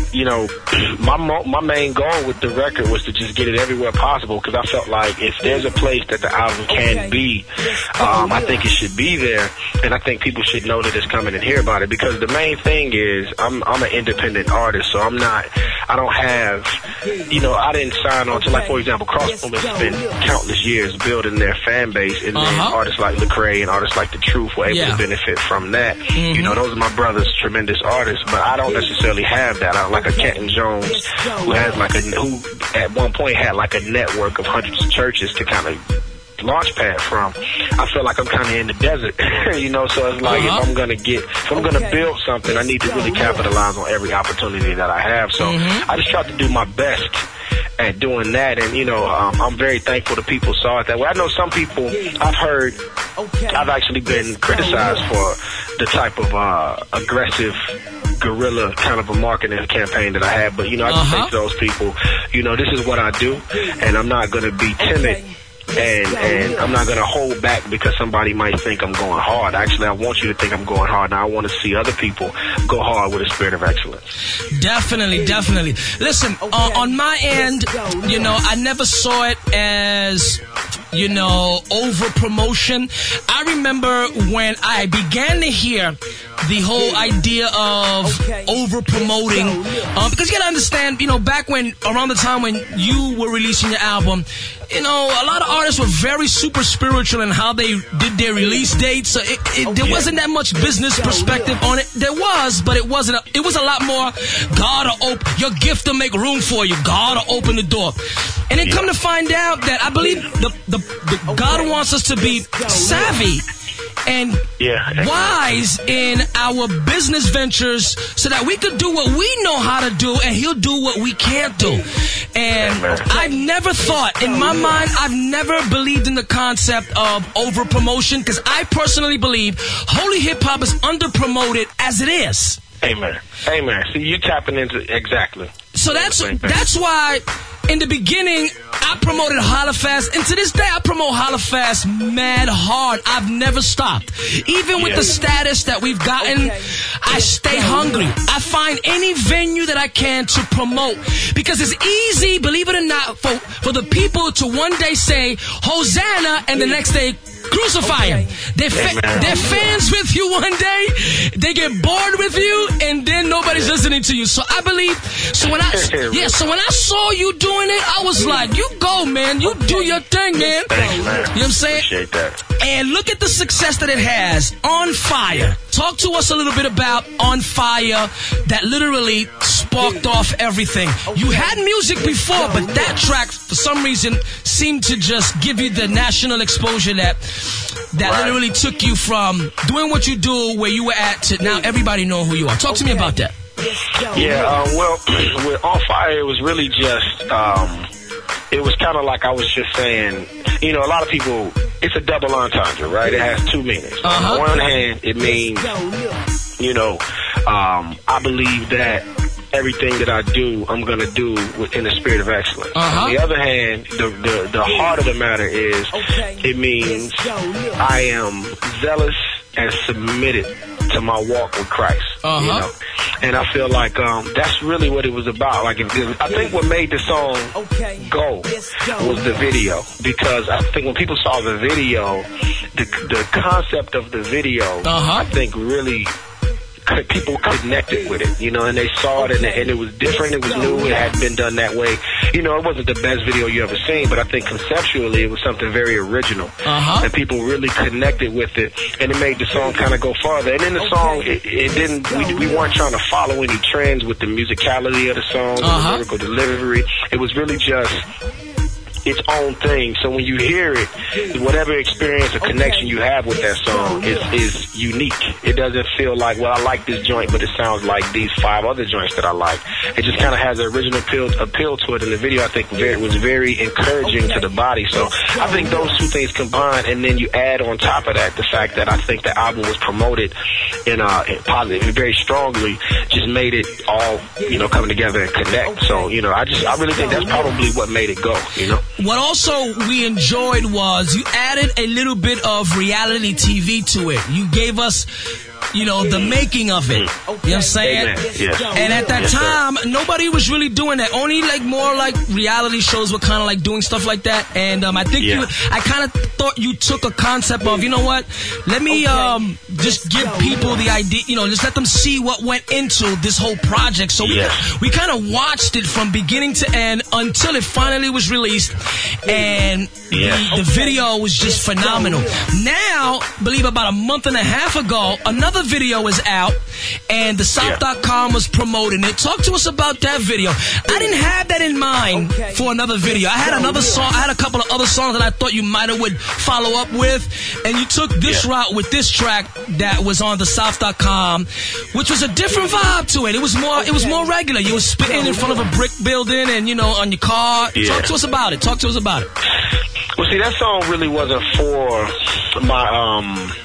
my main goal with the record was to just get it everywhere possible, because I felt like if there's a place that the album can be, I think it should be there, and I think people should know that it's coming and hear about it, because the main thing is I'm an independent artist, so I don't have, I didn't sign on to, like, for example, Crossbow has spent countless years building their fan base, and then artists like Lecrae and artists like The Truth were able to benefit from that. Those are my brothers, tremendous artists, but I don't necessarily have that. Like a Kenton Jones, who at one point had like a network of hundreds of churches to kind of launch pad from. I feel like I'm kind of in the desert, so it's like if I'm going to build something, I need to really capitalize on every opportunity that I have. So I just try to do my best at doing that, and I'm very thankful that people saw it that way. I know some people, I've actually been criticized for the type of aggressive guerrilla kind of a marketing campaign that I had. But, I just say to those people, this is what I do, and I'm not going to be timid. And I'm not going to hold back because somebody might think I'm going hard. Actually, I want you to think I'm going hard. Now, I want to see other people go hard with a spirit of excellence. Definitely. Listen, on my end, I never saw it as, over promotion. I remember when I began to hear the whole idea of over promoting, because you got to understand, back around the time when you were releasing your album, a lot of artists were very super spiritual in how they did their release dates. So there wasn't that much business perspective on it. There was, but it wasn't. It was a lot more. God will open your gift to make room for you. God will open the door. And then come to find out that I believe the God wants us to be savvy and wise in our business ventures so that we could do what we know how to do and he'll do what we can't do. And I've never thought, in my mind, I've never believed in the concept of over promotion because I personally believe holy hip hop is under promoted as it is. Amen. See, you tapping into exactly. So that's why in the beginning I promoted Holla Fast, and to this day I promote Holla Fast mad hard. I've never stopped. Even with the status that we've gotten, I stay hungry. I find any venue that I can to promote because it's easy, believe it or not, for the people to one day say Hosanna and the next day crucify him. They're fans with you one day, they get bored with you, and then nobody's listening to you. So I believe, so when I saw you doing it, I was like, you go, man, you do your thing, man. Thanks, man. You know what I'm saying? Appreciate that. And look at the success that it has. On Fire. Talk to us a little bit about On Fire that literally sparked off everything. You had music before, but that track, for some reason, seemed to just give you the national exposure that literally took you from doing what you do, where you were at, to now everybody know who you are. Talk to me about that. Yeah, well, with On Fire, it was really just, it was kind of like I was just saying, a lot of people, it's a double entendre, right? It has two meanings. On one hand, it means, I believe that everything that I do, I'm going to do in the spirit of excellence. On the other hand, the heart of the matter is, it means I am zealous and submitted to my walk with Christ. And I feel like that's really what it was about. Like, I think what made the song go was the video, because I think when people saw the video, the concept of the video, I think really people connected with it, and they saw it, and it was different, it was new, it hadn't been done that way. It wasn't the best video you ever seen, but I think conceptually it was something very original, and people really connected with it, and it made the song kind of go farther. And in the song, it didn't, we weren't trying to follow any trends with the musicality of the song, the lyrical delivery. It was really just its own thing. So when you hear it, whatever experience or connection you have with that song is unique. It doesn't feel like, well, I like this joint, but it sounds like these 5 other joints that I like. It just kind of has an original appeal to it. And the video, I think, was very encouraging to the body. So I think those two things combined, and then you add on top of that the fact that I think the album was promoted in positive, very strongly, just made it all, coming together and connect. So, I really think that's probably what made it go, What also we enjoyed was you added a little bit of reality TV to it. You gave us, the making of it. You know what I'm saying? Yes. And at that time, nobody was really doing that. Only more reality shows were kind of doing stuff like that. And I think I kind of thought you took a concept of, you know what? Let me just give people the idea, just let them see what went into this whole project. So we kind of watched it from beginning to end until it finally was released. And the video was just phenomenal. Now, believe about a month and a half ago, another video is out, and the South.com was promoting it. Talk to us about that video. I didn't have that in mind for another video. I had another song. I had a couple of other songs that I thought you might have would follow up with, and you took this route with this track that was on the South.com, which was a different vibe to it. It was more regular. You were spitting in front of a brick building, and on your car. Talk to us about it. Well, see, that song really wasn't for my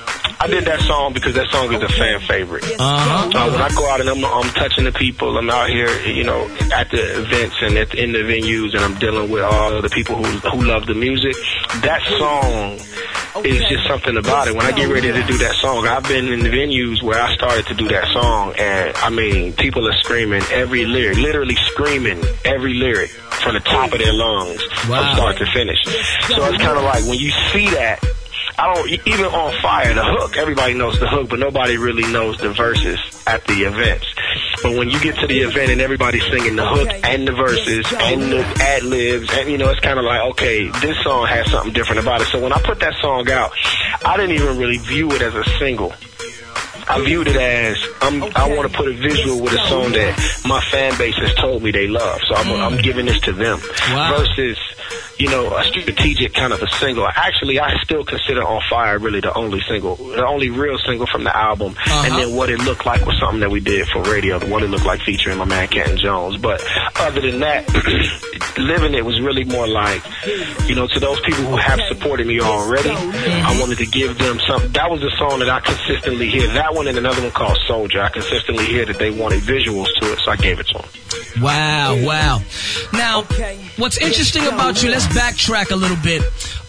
I did that song because that song is a fan favorite. When I go out and I'm touching the people, I'm out here, you know, at the events and in the venues, and I'm dealing with all of the people who love the music. That song is just something about it. When I get ready to do that song, I've been in the venues where I started to do that song, and I mean, people are screaming every lyric, literally screaming every lyric from the top of their lungs from start to finish. So it's kind of like when you see that, even on Fire, the hook, everybody knows the hook, but nobody really knows the verses at the events. But when you get to the event and everybody's singing the hook and the verses and the ad-libs, and you know, it's kind of like, okay, this song has something different about it. So when I put that song out, I didn't even really view it as a single. I viewed it as I want to put a visual with a song that my fan base has told me they love. So I'm giving this to them. Versus, you know, a strategic kind of a single. Actually, I still consider On Fire really the only real single from the album. And then What It Looked Like was something that we did for radio. What It Looked Like featuring my man Kenton Jones. But other than that, Living It was really more like, you know, to those people who have supported me already, I wanted to give them something. That was a song that I consistently hear. That one and another one called Soldier. I consistently hear that they wanted visuals to it, so I gave it to them. Wow. Now, what's interesting about you, let's backtrack a little bit.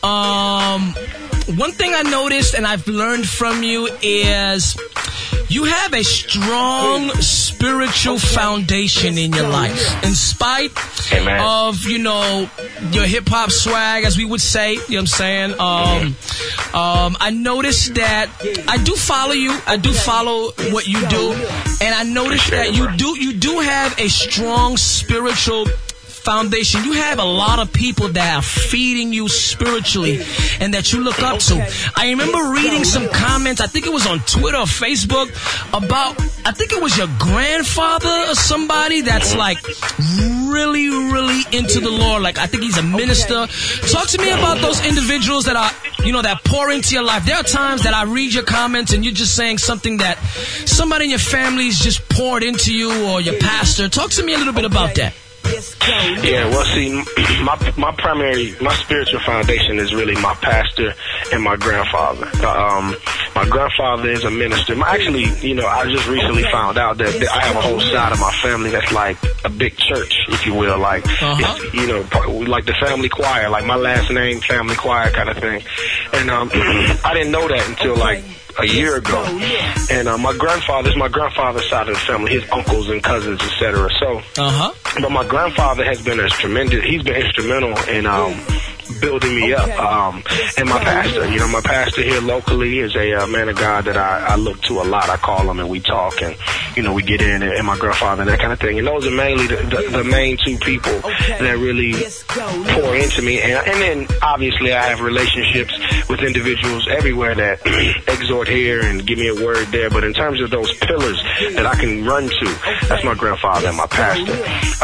One thing I noticed and I've learned from you is you have a strong spiritual foundation in your life. In spite of, you know, your hip-hop swag, as we would say, you know what I'm saying? I noticed that I do follow you. I do follow what you do. And I noticed that you do have a strong spiritual foundation. You have a lot of people that are feeding you spiritually and that you look up to. I remember reading some comments, I think it was on Twitter or Facebook, about, I think it was your grandfather or somebody that's like really, really into the Lord. Like, I think he's a minister. Talk to me about those individuals that are, you know, that pour into your life. There are times that I read your comments and you're just saying something that somebody in your family's just poured into you, or your pastor. Talk to me a little bit about that. Yeah, well, see, my spiritual foundation is really my pastor and my grandfather. My grandfather is a minister. Actually, you know, I just recently found out that I have a whole side of my family that's like a big church, if you will, like, it's, you know, like the family choir, like my last name, family choir kind of thing. And I didn't know that until like a year ago. And my grandfather's side of the family, his uncles and cousins, etc. So, but my grandfather has been he's been instrumental in building me up. And my pastor, you know, my pastor here locally is a man of God that I look to a lot. I call him and we talk, and, you know, we get in, and my grandfather and that kind of thing. And those are mainly the main two people that really pour into me. And then obviously I have relationships with individuals everywhere that exhort here and give me a word there. But in terms of those pillars that I can run to, that's my grandfather and my pastor.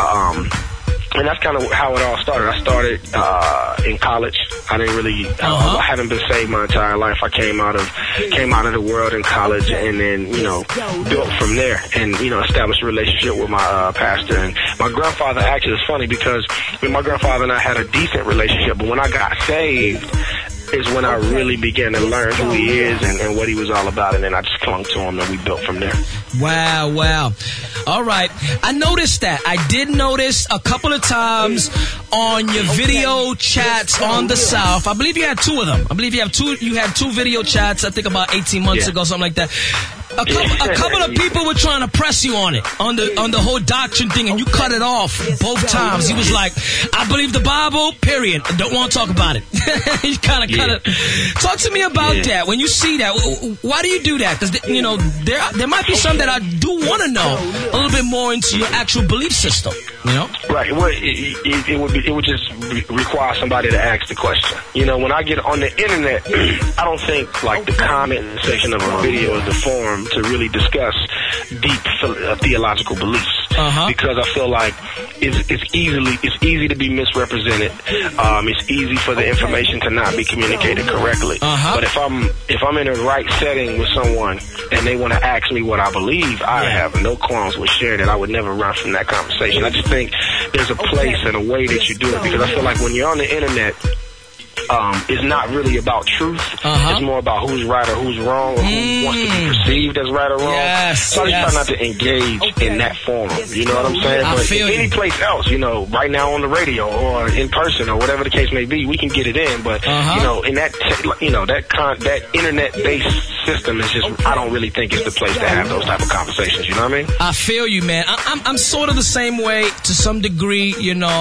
And that's kind of how it all started. I started in college. I didn't really, I haven't been saved my entire life. I came out of the world in college, and then, you know, built from there, and, you know, established a relationship with my pastor. And my grandfather, actually, it's funny because my grandfather and I had a decent relationship, but when I got saved is when I really began to learn who he is and what he was all about, and then I just clung to him, and we built from there. Wow. All right. I noticed that. I did notice a couple of times on your video chats on the South. I believe you had two of them. You had two video chats, I think about 18 months ago, something like that. A couple of people were trying to press you on it, on the whole doctrine thing, and you cut it off both times. He was like, I believe the Bible, period. Don't want to talk about it. He kind of cut it. Talk to me about that. When you see that, why do you do that? Because, you know, there might be some that I do want to know a little bit more into your actual belief system, you know? Right. Well, it would just require somebody to ask the question. You know, when I get on the internet, I don't think like the comment section of a video is the forum to really discuss deep theological beliefs, because I feel like it's easy to be misrepresented. It's easy for the information to not be communicated correctly. But if I'm in the right setting with someone and they want to ask me what I believe, I have no qualms with sharing it. I would never run from that conversation. I just think there's a place and a way that you do it, because I feel like when you're on the internet, is not really about truth. It's more about who's right or who's wrong, or who wants to be perceived as right or wrong. So I just try not to engage in that forum. You know what I'm saying? But any place else, you know, right now on the radio or in person or whatever the case may be, we can get it in. But you know, in that that internet-based system is just, I don't really think it's the place to have those type of conversations. You know what I mean? I feel you, man. I'm sort of the same way to some degree. You know,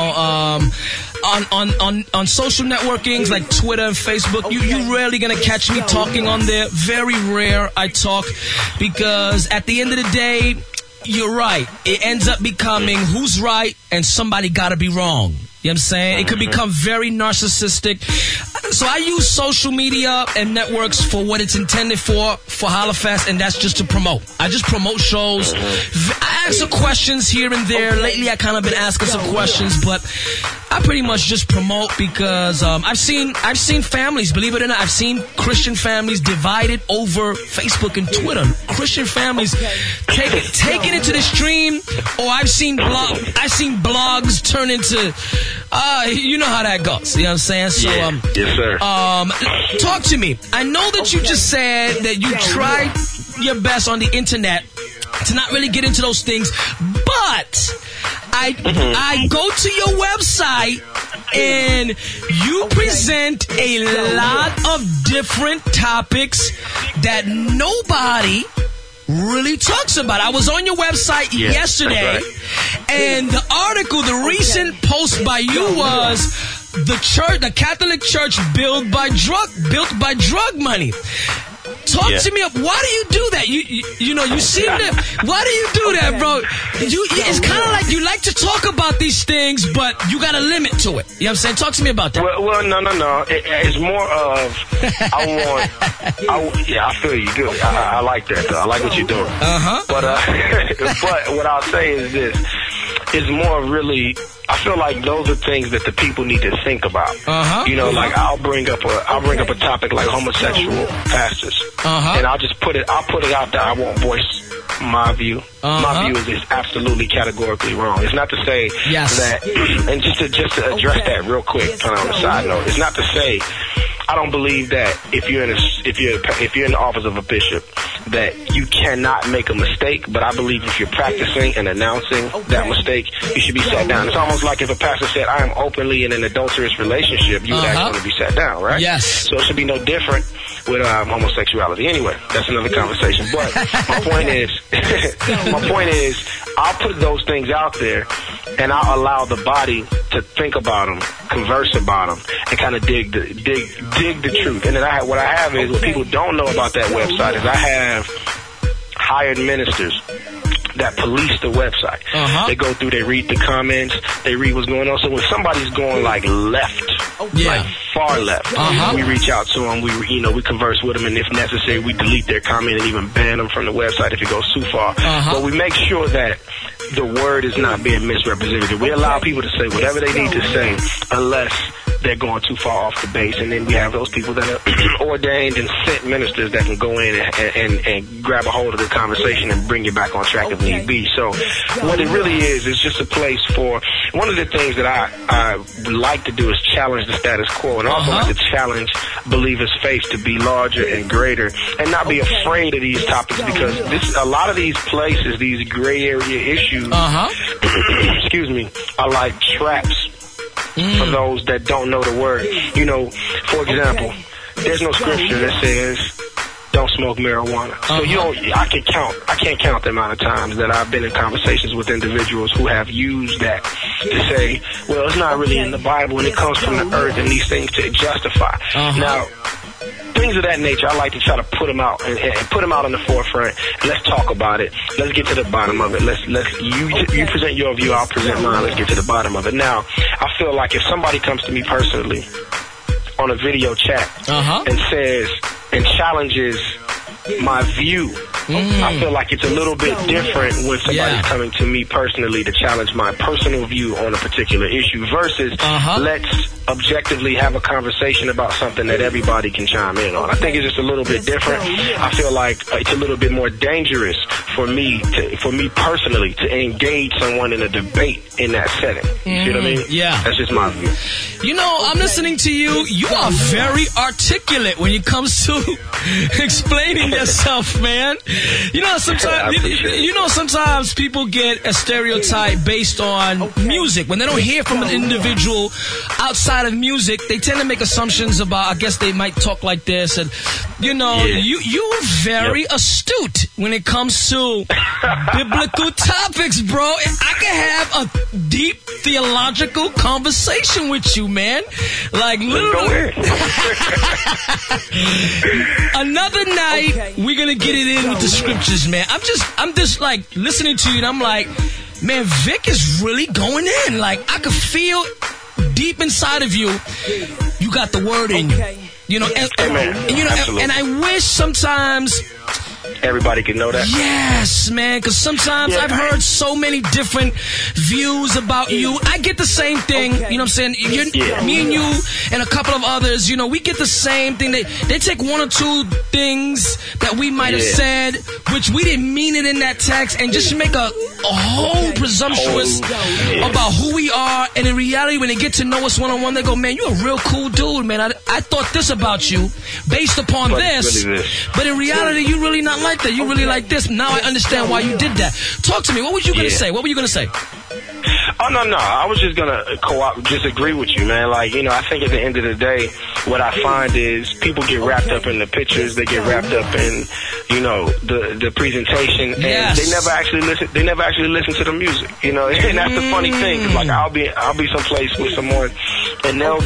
on social networkings like Twitter and Facebook, you rarely gonna catch me talking on there. Very rare I talk, because at the end of the day, you're right. It ends up becoming who's right and somebody gotta be wrong. You know what I'm saying? It could become very narcissistic. So I use social media and networks for what it's intended for Hollafest, and that's just to promote. I just promote shows. I answer questions here and there. Lately, I kind of been asking some questions, but I pretty much just promote because I've seen families, believe it or not, I've seen Christian families divided over Facebook and Twitter. Christian families taking it to the stream, or I've seen blogs turn into, you know how that goes. You know what I'm saying? So, yes, sir. Talk to me. I know that you just said that you tried your best on the internet to not really get into those things, but I go to your website and you present a lot of different topics that nobody really talks about. I was on your website yesterday, and the article, the recent post by you was the Catholic Church built by drug money. Talk to me. Why do you do that? You know, you seem to. Why do you do that, bro? It's kind of like you like to talk about these things, but you got a limit to it. You know what I'm saying? Talk to me about that. Well, no. It's more of I feel you good. I like that though. I like what you're doing. But what I'll say is this: it's more really. I feel like those are things that the people need to think about. You know, like I'll bring up a topic like homosexual pastors, and I'll put it out there. I won't voice my view. My view is absolutely categorically wrong. It's not to say that, and just to address that real quick, kind of on a side note, it's not to say I don't believe that if you're in the office of a bishop that you cannot make a mistake, but I believe if you're practicing and announcing that mistake, you should be sat down. It's almost like if a pastor said, I am openly in an adulterous relationship, you would actually be sat down, right? Yes. So it should be no different with homosexuality. Anyway, that's another conversation. But my point is, I'll put those things out there, and I'll allow the body to think about them, converse about them, and kind of dig the truth. And then what I have is, what people don't know about that website is I have hired ministers that police the website. They go through, they read the comments, they read what's going on. So when somebody's going like left, like far left, we reach out to them, we converse with them, and if necessary, we delete their comment and even ban them from the website if it goes too far. But we make sure that the word is not being misrepresented. We allow people to say whatever they need to say, unless they're going too far off the base. And then we have those people that are ordained and sent ministers that can go in and grab a hold of the conversation and bring you back on track if need be. So what it really is just a place for, one of the things that I like to do is challenge the status quo, and also like to challenge believers' faith to be larger and greater and not be afraid of these topics, because a lot of these places, these gray area issues, excuse me, are like traps for those that don't know the word. You know, for example, there's no scripture that says don't smoke marijuana. So I can't count the amount of times that I've been in conversations with individuals who have used that to say, well, it's not really in the Bible and it comes from the earth and these things to justify. Now, things of that nature, I like to try to put them out and put them out on the forefront. Let's talk about it. Let's get to the bottom of it. You present your view, I'll present mine. Let's get to the bottom of it. Now, I feel like if somebody comes to me personally on a video chat and says and challenges my view. I feel like it's a little bit different when somebody's coming to me personally to challenge my personal view on a particular issue versus let's objectively have a conversation about something that everybody can chime in on. I think it's just a little bit different. I feel like it's a little bit more dangerous for me personally to engage someone in a debate in that setting. You see what I mean? Yeah. That's just my view. You know, I'm listening to you. You are very articulate when it comes to explaining yourself, man. You know, sometimes people get a stereotype based on music. When they don't hear from an individual outside of music, they tend to make assumptions about, I guess they might talk like this. And, you know, you're very astute when it comes to biblical topics, bro. I can have a deep theological conversation with you, man. Like, literally. Another night, we're going to get it in with the scriptures, man. I'm just like listening to you, and I'm like, man, Vic is really going in. Like, I could feel deep inside of you, you got the word in you. You know, and I wish sometimes everybody can know that. Yes, man, because sometimes I've heard so many different views about you. I get the same thing, you know what I'm saying? Me and you and a couple of others, you know, we get the same thing. They take one or two things that we might have said, which we didn't mean it in that text, and just make a whole presumptuous about who we are. And in reality, when they get to know us one-on-one, they go, man, you're a real cool dude, man. I thought this about you based upon this. But in reality, you really not like that. You really like this. Now I understand why you did that. Talk to me. What were you going to say? What were you going to say? Oh, no. I was just going to just agree with you, man. Like, you know, I think at the end of the day, what I find is people get wrapped up in the pictures. They get wrapped up in, you know, the presentation. And they never actually listen. They never actually listen to the music, you know. And that's the funny thing. 'Cause, like, I'll be someplace with someone, and they'll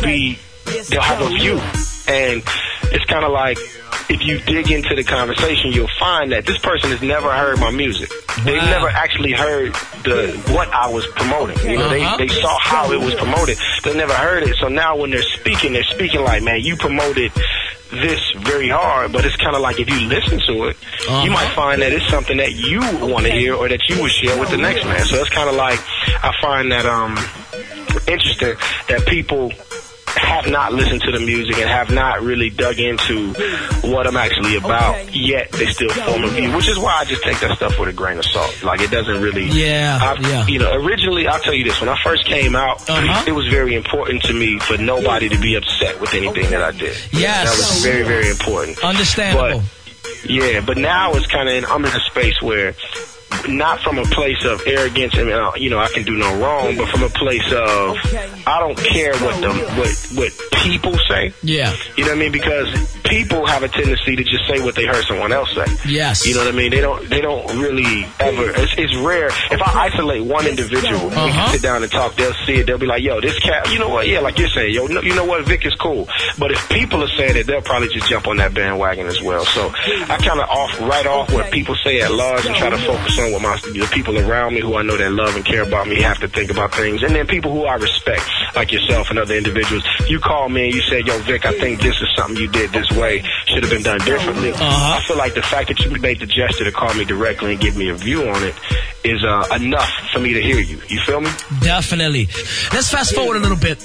have a view. And it's kind of like, if you dig into the conversation, you'll find that this person has never heard my music. They've never actually heard what I was promoting. You know, they saw how it was promoted. They never heard it. So now when they're speaking like, man, you promoted this very hard, but it's kind of like if you listen to it, you might find that it's something that you want to hear or that you would share with the next man. So it's kind of like, I find that interesting that people have not listened to the music and have not really dug into what I'm actually about, yet they still form a view, which is why I just take that stuff with a grain of salt. Like, it doesn't really... You know, originally, I'll tell you this, when I first came out, it was very important to me for nobody to be upset with anything that I did. Yes. That was very, very important. Understandable. But now it's kind of, I'm in a space where, not from a place of arrogance and, you know, I can do no wrong, but from a place of, I don't care what people say. Yeah. You know what I mean? Because people have a tendency to just say what they heard someone else say. Yes. You know what I mean? They don't really ever, it's rare. If I isolate one individual, we can sit down and talk, they'll see it, they'll be like, yo, this cat, you know what? Yeah, like you're saying, yo, you know what? Vic is cool. But if people are saying it, they'll probably just jump on that bandwagon as well. So I kind of write off what people say at large and try to focus on what the people around me who I know that love and care about me have to think about things. And then people who I respect, like yourself and other individuals. You call me and you say, yo, Vic, I think this is something you did this way, should have been done differently. I feel like the fact that you made the gesture to call me directly and give me a view on it is enough for me to hear you. You feel me? Definitely. Let's fast forward a little bit.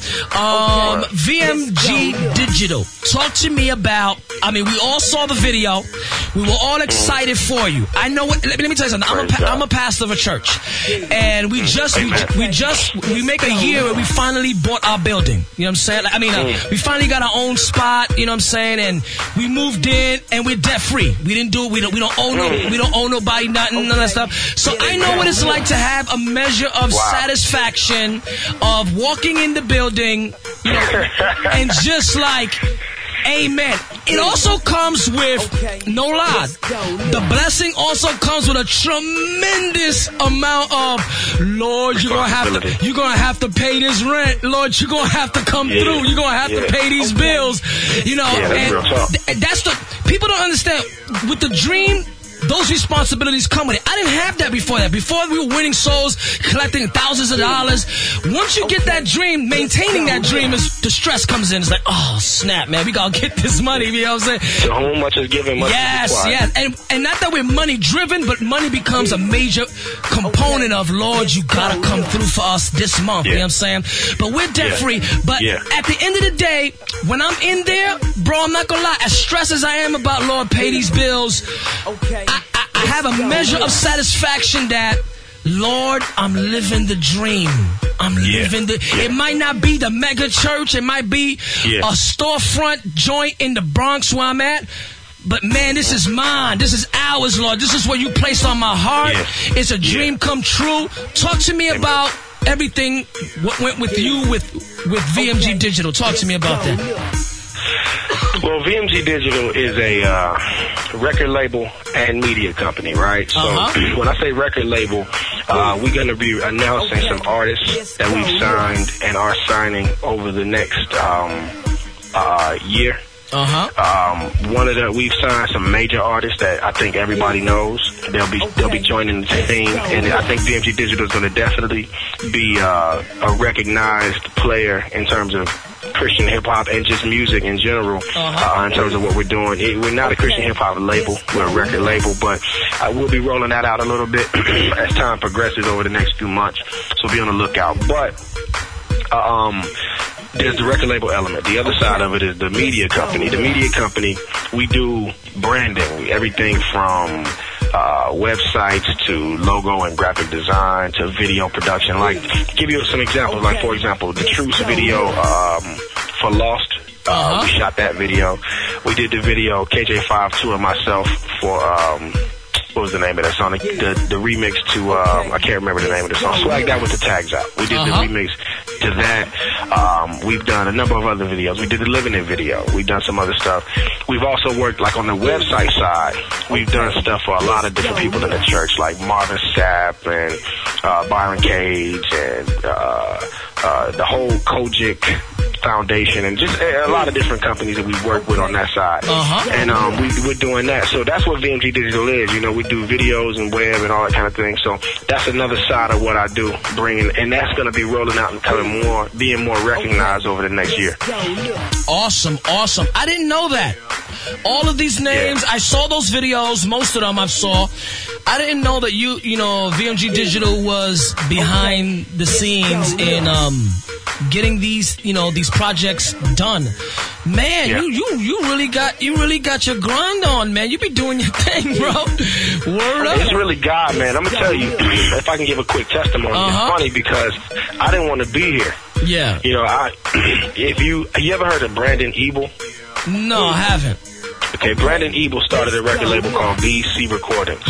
VMG Digital. Talk to me about, I mean, we all saw the video. We were all excited for you. I know what, let me tell you something. I'm a pastor of a church. And we make a year where we finally bought our building. You know what I'm saying? I mean, we finally got our own spot, you know what I'm saying? And we moved in and we're debt free. We didn't do it. We don't owe nobody nothing, none of that stuff. So I know what it's like to have a measure of satisfaction of walking in the building, you know, and just like, amen. It also comes with, no lie, the blessing also comes with a tremendous amount of, Lord, you're gonna have to pay this rent. Lord, you're gonna have to come through. You're gonna have to pay these bills. You know, and that's the people don't understand with the dream those responsibilities come with it. I didn't have that before that. Before we were winning souls, collecting thousands of dollars. Once you get that dream, maintaining that dream is the stress comes in. It's like, oh snap, man, we gotta get this money. You know what I'm saying? To whom much is given, much is required. Yes. And not that we're money driven, but money becomes a major component of, Lord, you gotta come through for us this month. You know what I'm saying? But we're debt free. But at the end of the day, when I'm in there, bro, I'm not gonna lie, as stressed as I am about, Lord, pay these bills, I have a measure of satisfaction that, Lord, I'm living the dream. I'm living the... It might not be the mega church. It might be a storefront joint in the Bronx where I'm at. But, man, this is mine. This is ours, Lord. This is what you placed on my heart. It's a dream come true. Talk to me about everything what went with you with VMG Digital. Talk to me about that. Well, VMG Digital is a record label and media company, right? So when I say record label, we're going to be announcing some artists that we've signed and are signing over the next year. We've signed some major artists that I think everybody knows. They'll be joining the team, and I think VMG Digital is going to definitely be a recognized player in terms of Christian hip hop and just music in general. In terms of what we're doing, we're not a Christian hip hop label; we're a record label. But we'll be rolling that out a little bit as time progresses over the next few months. So be on the lookout. But there's the record label element. The other side of it is the media company. The media company, we do branding, everything from websites to logo and graphic design to video production. Like, give you some examples. Like, for example, the Truce video for Lost. We shot that video. We did the video, KJ52 and myself, for what was the name of that song? The remix to I can't remember the name of the song. Swag That with the Tags Out. We did the remix to that. We've done a number of other videos. We did the Living It video. We've done some other stuff. We've also worked, like, on the website side. We've done stuff for a lot of different people in the church, like Marvin Sapp and Byron Cage and the whole Kojic Foundation, and just a lot of different companies that we work with on that side. And we're doing that. So that's what VMG Digital is. You know, we do videos and web and all that kind of thing. So that's another side of what I do, and that's going to be rolling out and being more recognized over the next year. Awesome. I didn't know that. All of these names, I saw those videos. Most of them I saw. I didn't know that you know, VMG Digital was behind the scenes in getting these projects done. Man, you really got your grind on, man. You be doing your thing, bro. Word up. It's really God, man. I'm gonna tell you, if I can give a quick testimony. It's funny because I didn't want to be here. Yeah. You know, have you ever heard of Brandon Ebel? No, I haven't. Okay, Brandon Ebel started a record label called BC Recordings.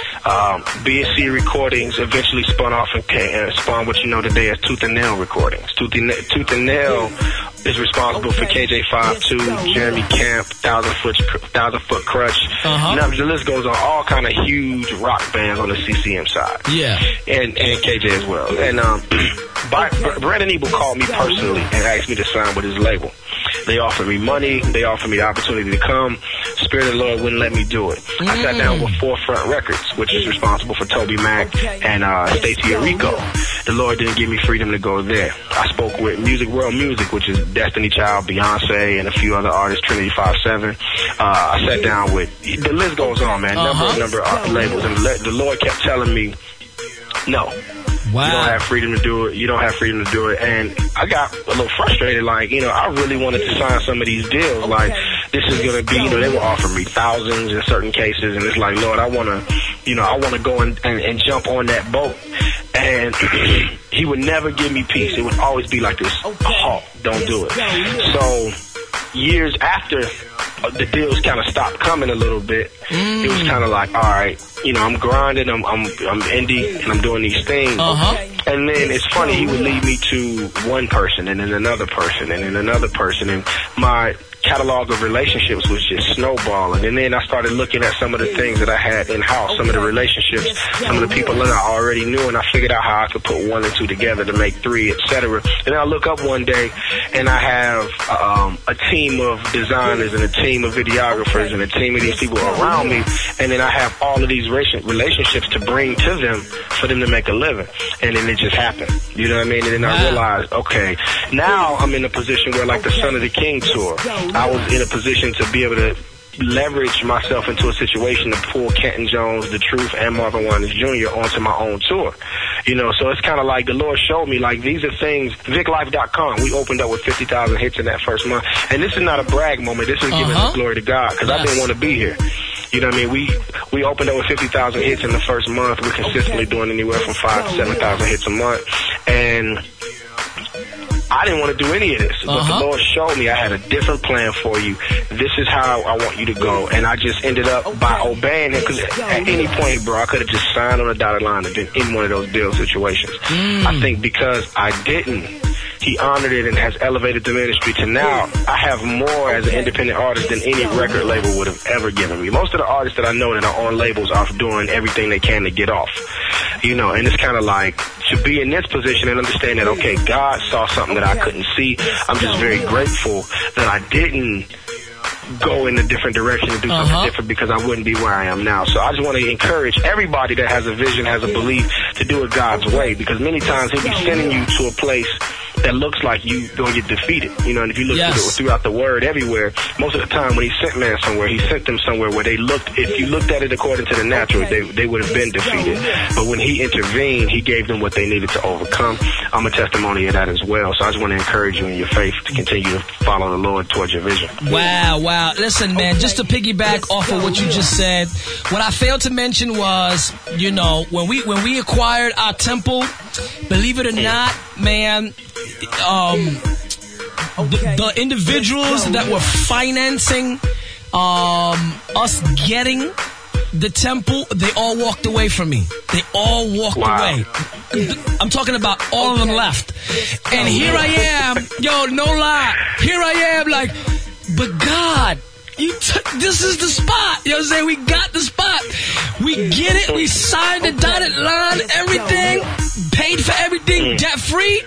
BC Recordings eventually spun off and spun what you know today as Tooth and Nail Recordings. Tooth and Nail is responsible for KJ52, Jeremy Camp, Thousand Foot Crutch. Now the list goes on. All kind of huge rock bands on the CCM side. Yeah, and KJ as well. And Brandon Ebel called me personally and asked me to sign with his label. They offered me money. They offered me the opportunity to come. Spirit of the Lord wouldn't let me do it. I sat down with Forefront Records, which is responsible for Toby Mac and Stacey Rico. The Lord didn't give me freedom to go there. I spoke with World Music, which is Destiny Child, Beyonce, and a few other artists, Trinity 5-7. I sat down with, the list goes on, man, number of labels. And the Lord kept telling me, no. Wow. You don't have freedom to do it. You don't have freedom to do it. And I got a little frustrated. Like, you know, I really wanted to sign some of these deals. Like, this is going to be, you know, they were offering me thousands in certain cases. And it's like, Lord, I want to go and jump on that boat. And he would never give me peace. It would always be like this, halt, don't do it. So years after the deals kind of stopped coming a little bit, it was kind of like, all right, you know, I'm grinding, I'm indie, and I'm doing these things. And then it's funny, he would lead me to one person, and then another person, and then another person. And my catalog of relationships was just snowballing. And then I started looking at some of the things that I had in-house, some of the relationships, some of the people that I already knew, and I figured out how I could put 1 and 2 together to make 3, etc. And I look up one day, and I have a team of designers and a team of videographers and a team of these people around me, and then I have all of these relationships to bring to them for them to make a living. And then it just happened. You know what I mean? And then I realized, okay, now I'm in a position where, like the Son of the King tour, I was in a position to be able to leverage myself into a situation to pull Kenton Jones, The Truth, and Marvin Winans Jr. onto my own tour. You know, so it's kind of like the Lord showed me, like, these are things, VicLife.com, we opened up with 50,000 hits in that first month. And this is not a brag moment. This is giving the glory to God, because I didn't want to be here. You know what I mean? We opened up with 50,000 hits in the first month. We're consistently doing anywhere from 5,000 to 7,000 hits a month. And I didn't want to do any of this, but the Lord showed me I had a different plan for you. This is how I want you to go. And I just ended up by obeying him, because at any point, bro, I could have just signed on a dotted line and been in one of those deal situations. I think because I didn't, he honored it and has elevated the ministry to now I have more as an independent artist than any record label would have ever given me. Most of the artists that I know that are on labels are doing everything they can to get off. You know, and it's kind of like, to be in this position and understand that, okay, God saw something that I couldn't see. I'm just very grateful that I didn't go in a different direction and do something different, because I wouldn't be where I am now. So I just want to encourage everybody that has a vision, has a belief, to do it God's way, because many times he'll be sending you to a place that looks like you gonna get defeated. You know, and if you look throughout the word everywhere, most of the time when he sent man somewhere, he sent them somewhere where they looked, if you looked at it according to the natural, they would have been defeated. But when he intervened, he gave them what they needed to overcome. I'm a testimony of that as well. So I just want to encourage you in your faith to continue to follow the Lord towards your vision. Wow. Listen, man, just to piggyback off of what you just said, what I failed to mention was, you know, when we acquired our temple, believe it or not, man, the individuals that were financing us getting the temple, they all walked away from me. They all walked away. I'm talking about all of them left. And here I am, no lie, here I am like, but God, this is the spot. You know what I'm saying? We got the spot. We get it. We signed the dotted line, everything, paid for everything, debt free.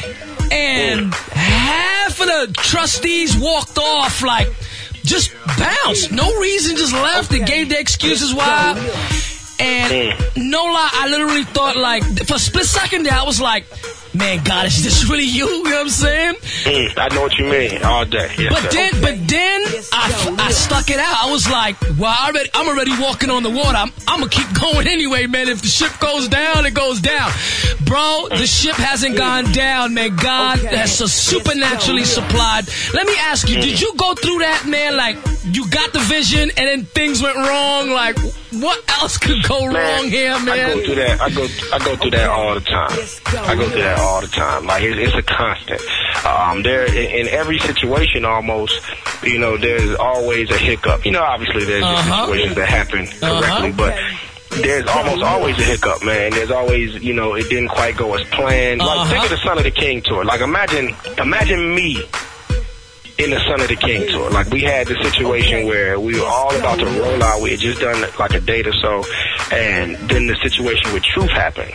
And half of the trustees walked off, like, just bounced. No reason, just left and gave their excuses why. And no lie, I literally thought, like, for a split second there, I was like, man, God, is this really you? You know what I'm saying? I know what you mean all day. Yes, but then I stuck it out. I was like, well, I'm already walking on the water. I'm going to keep going anyway, man. If the ship goes down, it goes down. Bro, the ship hasn't gone down, man. God has supernaturally supplied. Let me ask you, did you go through that, man? Like, you got the vision and then things went wrong? Like, what else could go wrong here, man? I go through that. I go through that all the time. All the time. Like, it's a constant. There, in every situation almost, you know, there's always a hiccup. You know, obviously there's situations that happen correctly, but there's almost always a hiccup, man. There's always, you know, it didn't quite go as planned. Like, think of the Son of the King tour. Like, imagine me in the Son of the King tour. Like, we had the situation where we were all about to roll out. We had just done like a date or so, and then the situation with Truth happened.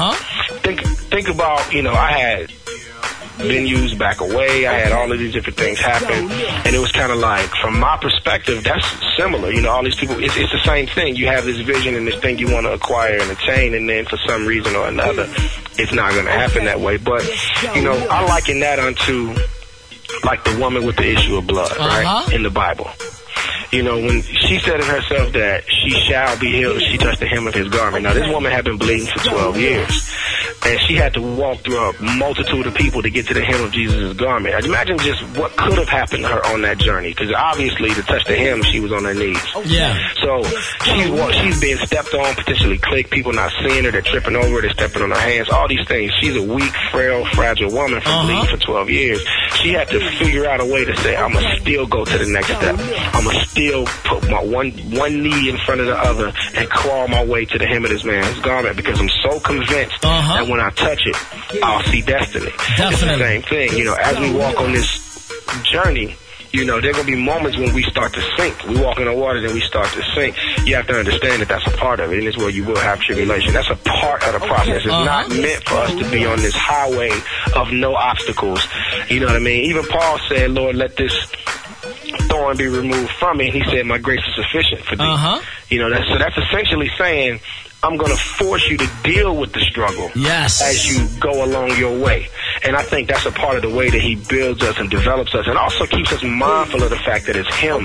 Think about, you know, I had venues back away. I had all of these different things happen, and it was kind of like, from my perspective, that's similar. You know, all these people, it's the same thing. You have this vision and this thing you want to acquire and attain, and then for some reason or another, it's not going to happen that way. But, you know, I liken that unto like the woman with the issue of blood, right, in the Bible. You know, when she said of herself that she shall be healed if she touched the hem of his garment. Now, this woman had been bleeding for 12 years. And she had to walk through a multitude of people to get to the hem of Jesus' garment. Imagine just what could have happened to her on that journey. Because obviously, to touch the hem, she was on her knees. Yeah. So she's being stepped on, potentially clicked. People not seeing her. They're tripping over her. They're stepping on her hands. All these things. She's a weak, frail, fragile woman from bleeding for 12 years. She had to figure out a way to say, I'm going to still go to the next step. I'm going to still put my one knee in front of the other and crawl my way to the hem of this man's garment, because I'm so convinced that when I touch it, I'll see destiny. Definitely. It's the same thing. You know, as we walk on this journey, You know, there are going to be moments when we start to sink. We walk in the water, then we start to sink. You have to understand that that's a part of it, and it's where you will have tribulation. That's a part of the process. It's not meant for us to be on this highway of no obstacles. You know what I mean? Even Paul said, Lord, let this thorn be removed from me. He said, my grace is sufficient for thee. You know, so that's essentially saying, I'm going to force you to deal with the struggle as you go along your way. And I think that's a part of the way that he builds us and develops us and also keeps us mindful of the fact that it's him.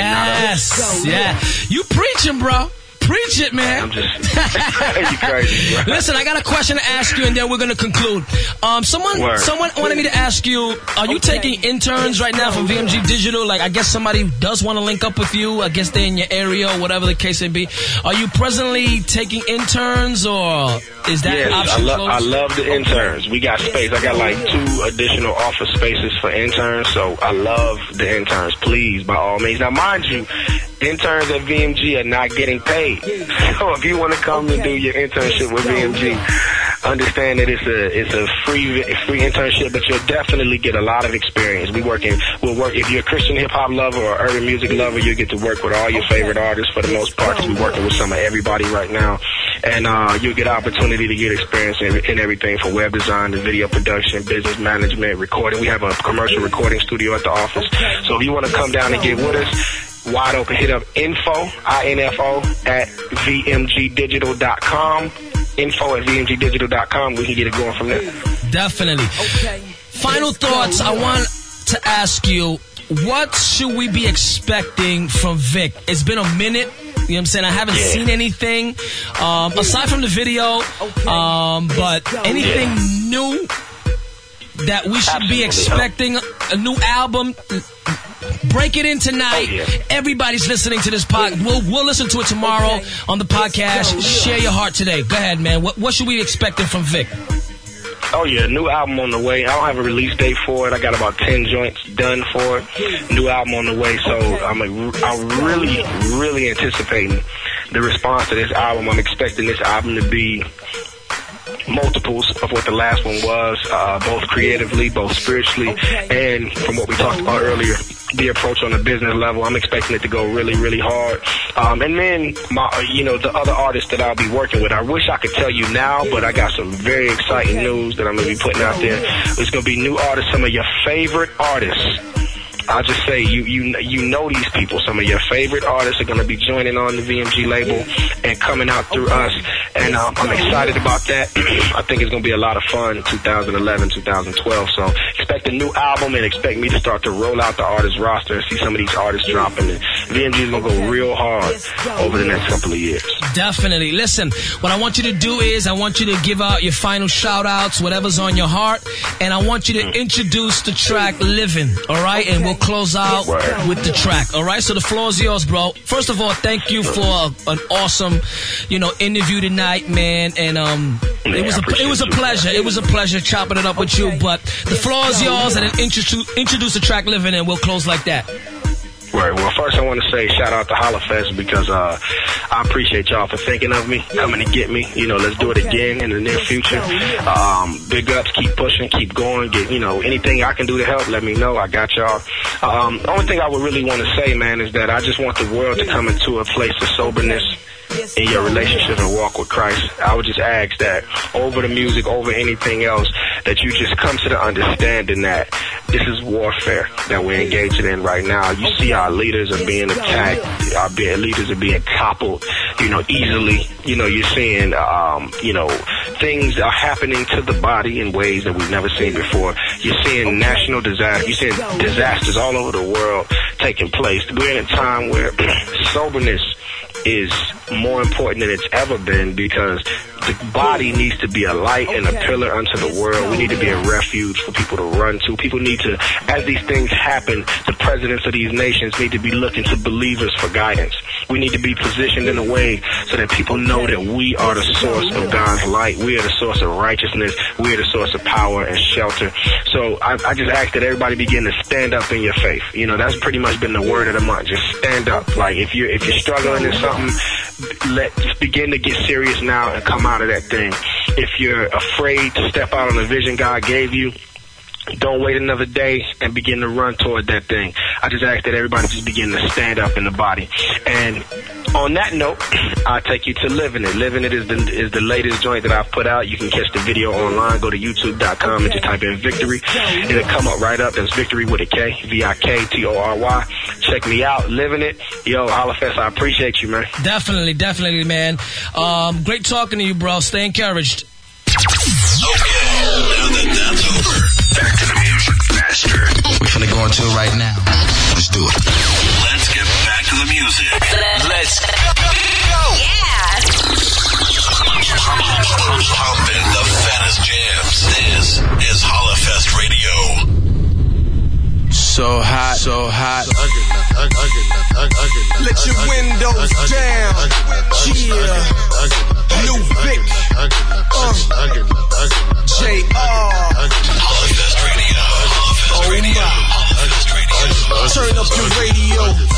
Yes. Yeah. You preaching, bro. Preach it, man. I'm just you crazy, bro. Listen, I got a question to ask you, and then we're going to conclude. Someone wanted me to ask you, are you taking interns right now from VMG Digital? Like, I guess somebody does want to link up with you. I guess they're in your area or whatever the case may be. Are you presently taking interns, or is that option closed? I love the interns. We got space. I got like 2 additional office spaces for interns, so I love the interns. Please, by all means. Now, mind you, interns at VMG are not getting paid. So if you want to come and do your internship with VMG, understand that it's a free internship, but you'll definitely get a lot of experience. We'll work if you're a Christian hip hop lover or urban music lover, you'll get to work with all your favorite artists for the most part, because we're working with some of everybody right now. And you'll get opportunity to get experience in everything from web design to video production, business management, recording. We have a commercial recording studio at the office. So if you want to come down and get with us, wide open, hit up info at vmgdigital.com. Info at vmgdigital.com. We can get it going from there. Definitely. Final thoughts. I want to ask you, what should we be expecting from Vic? It's been a minute. You know what I'm saying? I haven't seen anything aside from the video, but anything new that we should be expecting? A new album? Break it in tonight. Everybody's listening to this pod. We'll listen to it tomorrow on the podcast. Share your heart today. Go ahead, man. What should we be expecting from Vic? Oh, yeah, new album on the way. I don't have a release date for it. I got about 10 joints done for it. New album on the way, so I'm really, really anticipating the response to this album. I'm expecting this album to be multiples of what the last one was, both creatively, both spiritually, and from what we talked about earlier, the approach on the business level. I'm expecting it to go really, really hard. And then, the other artists that I'll be working with, I wish I could tell you now, but I got some very exciting news that I'm going to be putting out there. It's going to be new artists, some of your favorite artists. I'll just say, you know these people. Some of your favorite artists are going to be joining on the VMG label and coming out through us. And I'm excited about that. I think it's going to be a lot of fun in 2011, 2012. So expect a new album and expect me to start to roll out the artist roster and see some of these artists dropping. And VMG is going to go real hard over the next couple of years. Definitely. Listen, what I want you to do is I want you to give out your final shout-outs, whatever's on your heart, and I want you to introduce the track Living, all right? And we'll close out with the track, all right? So the floor is yours, bro. First of all, thank you for an awesome, interview tonight, man. And it was a pleasure. It was a pleasure chopping it up with you. But the floor is yours, and then introduce the track Living, and we'll close like that. Right. Well, first I want to say shout out to HolloFest because I appreciate y'all for thinking of me, coming to get me. Let's do it again in the near future. Big ups, keep pushing, keep going. Get anything I can do to help, let me know. I got y'all. The only thing I would really want to say, man, is that I just want the world to come into a place of soberness in your relationship and walk with Christ. I would just ask that over the music, over anything else, that you just come to the understanding that this is warfare that we're engaging in right now. You see our leaders are being attacked. Our leaders are being toppled, easily. You're seeing, things are happening to the body in ways that we've never seen before. You're seeing national disaster. You're seeing disasters all over the world taking place. We're in a time where soberness is more important than it's ever been because the body needs to be a light and a pillar unto the world. We need to be a refuge for people to run to. People need to, as these things happen, the presidents of these nations need to be looking to believers for guidance. We need to be positioned in a way so that people know that we are the source of God's light. We are the source of righteousness. We are the source of power and shelter. So I just ask that everybody begin to stand up in your faith. That's pretty much been the word of the month. Just stand up. Like if you're struggling in something, let's begin to get serious now and come out of that thing. If you're afraid to step out on the vision God gave you, don't wait another day and begin to run toward that thing. I just ask that everybody just begin to stand up in the body. And on that note, I'll take you to Living It. Living It is the latest joint that I've put out. You can catch the video online. Go to youtube.com and just type in Victory. It'll come up right up. That's Victory with a K, Viktory. Check me out, Living It. Yo, Hollafest, I appreciate you, man. Definitely, man. Great talking to you, bro. Stay encouraged. Okay, now that that's over, back to the music faster. We're finna go into it right now. Let's do it. Let's get back to the music. Let's go. Yeah. Pumping the fattest jams. This is Hollafest Radio. So hot, so hot. Let your windows down. Yeah. New Vic. JR. Hollafest Radio. Hollafest Radio. Hollafest Radio. Turn up your radio.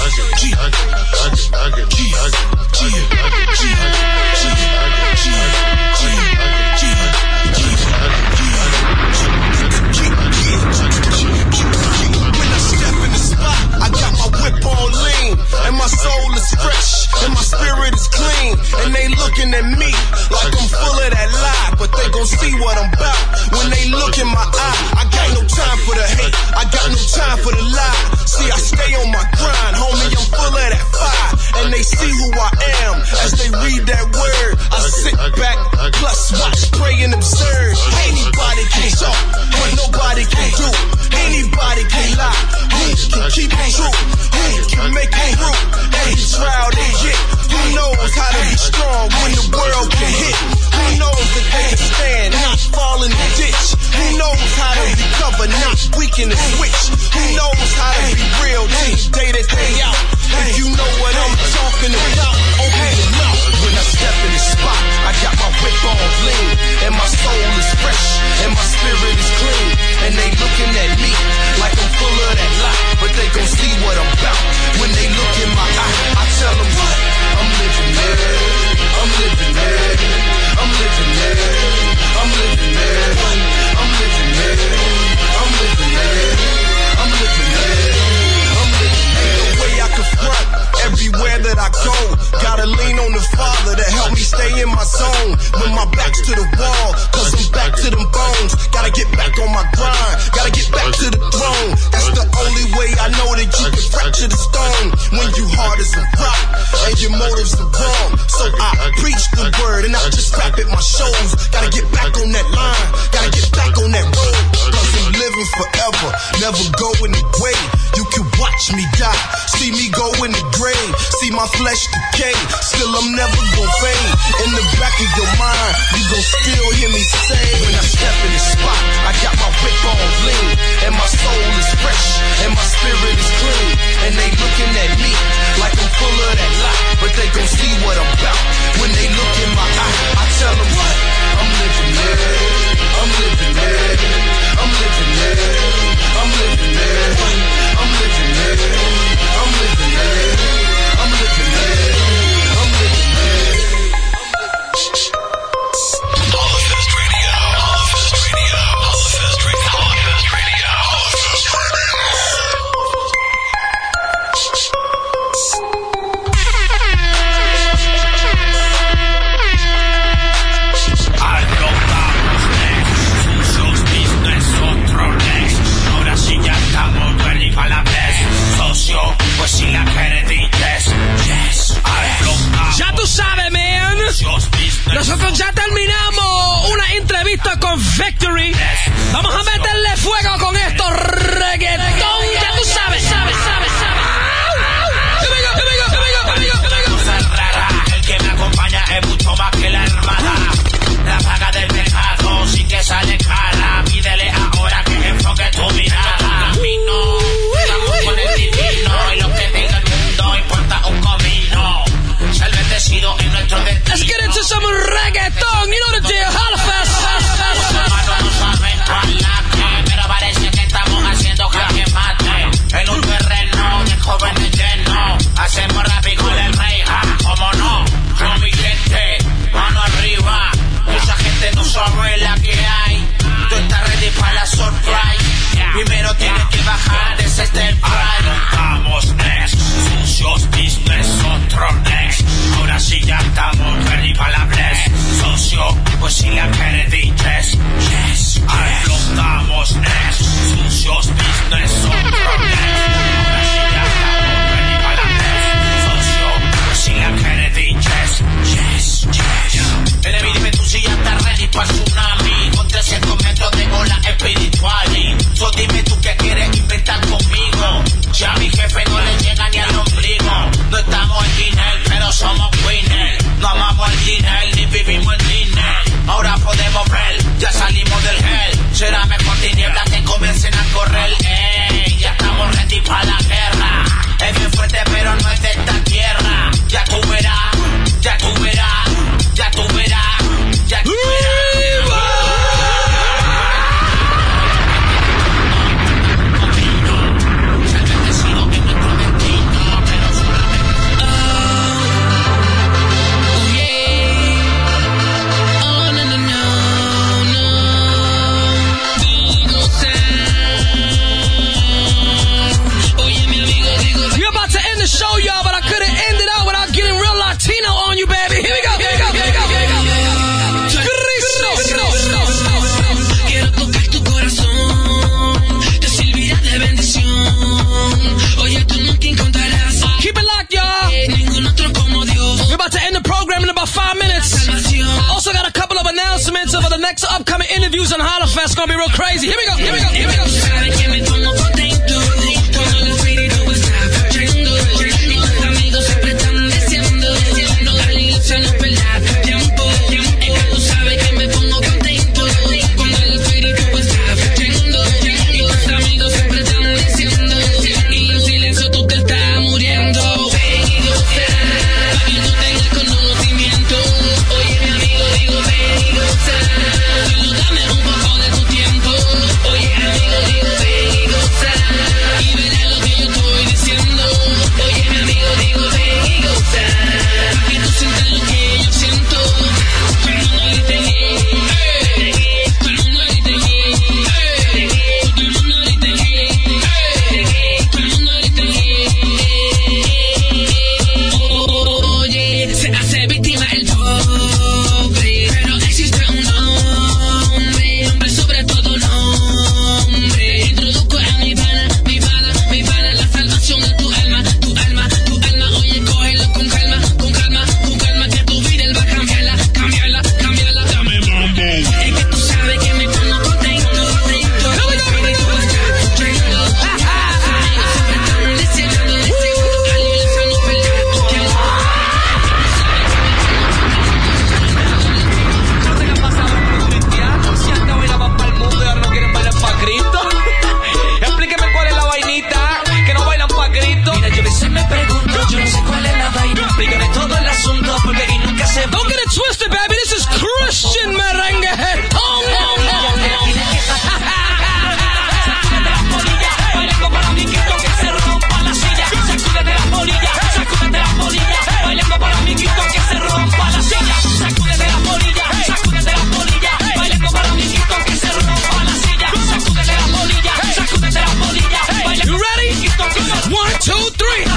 When I step in the spot, I got my whip on lean, and my soul is fresh, and my spirit is clean, and they looking at me like I'm full of that lie, but they gon' see what I'm about when they look in my eye. I got no time for the hate, I got no time for the lie. See, I stay on my grind, homie, I'm full of that fire, and they see who I am as they read that word. I sit back, plus watch, pray and observe. Anybody can talk, but nobody can do. Anybody can lie, who can keep it true? Who can make it through? Any trial they get, who knows how to be strong when the world can hit? Who knows that they can stand, not fall in the ditch? Who knows how to recover, not weaken the switch? Who knows how to be real day to day out? If you know what I'm talking about, open your mouth. When I step in the spot, I got my whip on lean, and my soul is fresh, and my spirit is clean, and they looking at me like I'm full of that lie, but they gon' see what I'm about when they look in my eye. I tell them what? I'm living there, I'm living there, I'm living there, I'm living there, I'm living there, I'm living there, I'm living there, I'm living there. The way I confront everywhere that I go, gotta lean on the Father to help me stay in my zone. When my back's to the wall, cause I'm back to them bones. Gotta get back on my grind, gotta get back to the throne. That's the only way I know that you can fracture the stone. When you hard as a rock, and your motives are wrong. So I preach the word, and I just rap at my shows. Gotta get back on that line, gotta get back on that road. Cause I'm living forever, never going away. You can watch me die, see me go in the grave, see my flesh decay. Still I'm never gon' fade. In the back of your mind, you gon' still hear me say, when I step in the spot, I got my whip on lean, and my soul is fresh, and my spirit is clean, and they looking at me like I'm full of that lie, but they gon' see what I'm about when they look in my eye. I tell them what? I'm living there, I'm living there, I'm living there, I'm living there, I'm living there, I'm living there, I'm living there, I'm living there. Hollafest Radio, Hollafest Radio, Hollafest Radio, Hollafest Radio, primero tienes que bajar ese temprano. Estamos next, sucios business, otro next. Ahora sí ya estamos ready para la bless. Socio, pues si la Kennedy yes, yes, explotamos next. Sucios business, otro next. Ahora sí ya estamos ready para la bless. Socio, pues si la Kennedy yes, yes, yes. Enemy, dime tú si ya estás ready para el tsunami. Con 300 metros de ola espiritual. So dime tú qué quieres inventar conmigo. Ya mi jefe no le llega ni al ombligo. No estamos en Disney, pero somos winners. No amamos el dinero ni vivimos en Disney. Ahora podemos ver, ya salimos del hell. Será mejor tinieblas que comiencen a correr. Ey, ya estamos ready para la guerra. Es bien fuerte pero no es de esta tierra. Ya tú verás, ya tú verás, ya tú verás, ya tú verás. Show y'all, but I couldn't end it out without getting real Latino on you, baby. Here we go, here we go, here we go, here we go. Quiero tocar tu corazón, te servirá de bendición. Oye, tú nunca encontrarás. Keep it locked, y'all. Ningún otro como Dios. We're about to end the program in about 5 minutes. Also got a couple of announcements of the next upcoming interviews on Holofest. Gonna be real crazy. Here we go, here we go, here we go. Sabes que me pongo contento cuando el espíritu está fallando. Y tus amigos siempre están deseando la iglesia no perder tiempo. Es que tú sabes que me pongo contento cuando el espíritu está fallando. Y tus amigos siempre están deseando y en silencio tú te estás muriendo. Ven y goza, para que tú tengas conocimiento. Oye mi amigo, digo ven y goza, solo dame un poco de tu tiempo. Oye amigo, digo ven y goza, y verás lo que yo estoy diciendo. Oye mi amigo, digo ven y goza, para que tú sientas lo que yo siento. Todo el mundo grite yeah, todo el mundo grite yeah, todo el mundo grite yeah, todo el mundo grite yeah. Oye, se hace víctima el pobre, pero existe un hombre sobre todo nombre. Introduzco a mi pana, la salvación de tu alma, tu alma, tu alma. Oye, cógelo con calma, con calma, con calma, que tu vida él va a cambiarla, cambiarla, cambiarla. Dame mambo. Es que tú sabes que me pongo contento, contento. El espíritu está trayendo. Amigos siempre están deseando, deseando. La iglesia no perder tu tiempo. ¿No te ha pasado con los cristianos? Si antes bailaban para el mundo y ahora no quieren bailar para Cristo. Explíqueme cuál es la vainita, que no bailan para Cristo. Mira, yo a veces me pregunto, yo no sé cuál es la vaina. Explícame todo el asunto, porque aquí nunca se va. Don't get it twisted, baby. This is Christian merengue. Sacúdete las polillas, bailando para mi Cristo que se rompa la silla. Sacúdete las polillas, sacúdete las polillas, bailando para mi Cristo que se rompa la silla. Sacúdete las polillas, sacúdete las polillas, bailando para mi Cristo que se rompa la silla. Sacúdete las polillas, sacúdete las polillas, bailando. You ready? 1, 2, 3.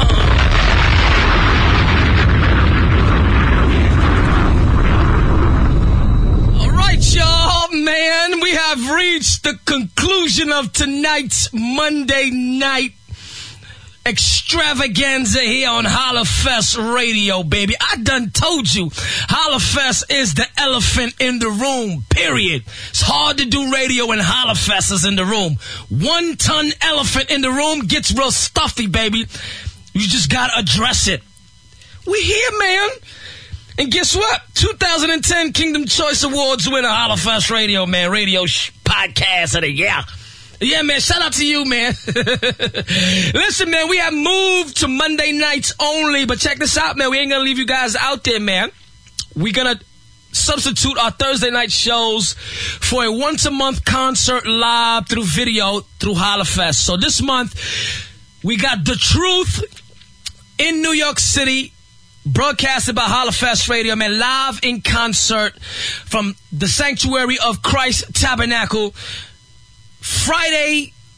All right, y'all, man. We have reached the conclusion of tonight's Monday night extravaganza here on Holofest Radio, baby. I done told you, Holofest is the elephant in the room, period. It's hard to do radio when Holofest is in the room. 1 ton elephant in the room gets real stuffy, baby. You just gotta address it. We here, man. And guess what? 2010 Kingdom Choice Awards winner, Holofest Radio, man. Radio podcast of the year. Yeah, man, shout out to you, man. Listen, man, we have moved to Monday nights only, but check this out, man. We ain't gonna leave you guys out there, man. We're gonna substitute our Thursday night shows for a once-a-month concert live through video through Holofest. So this month, we got The Truth in New York City, broadcasted by Holofest Radio, man, live in concert from the Sanctuary of Christ Tabernacle. Friday,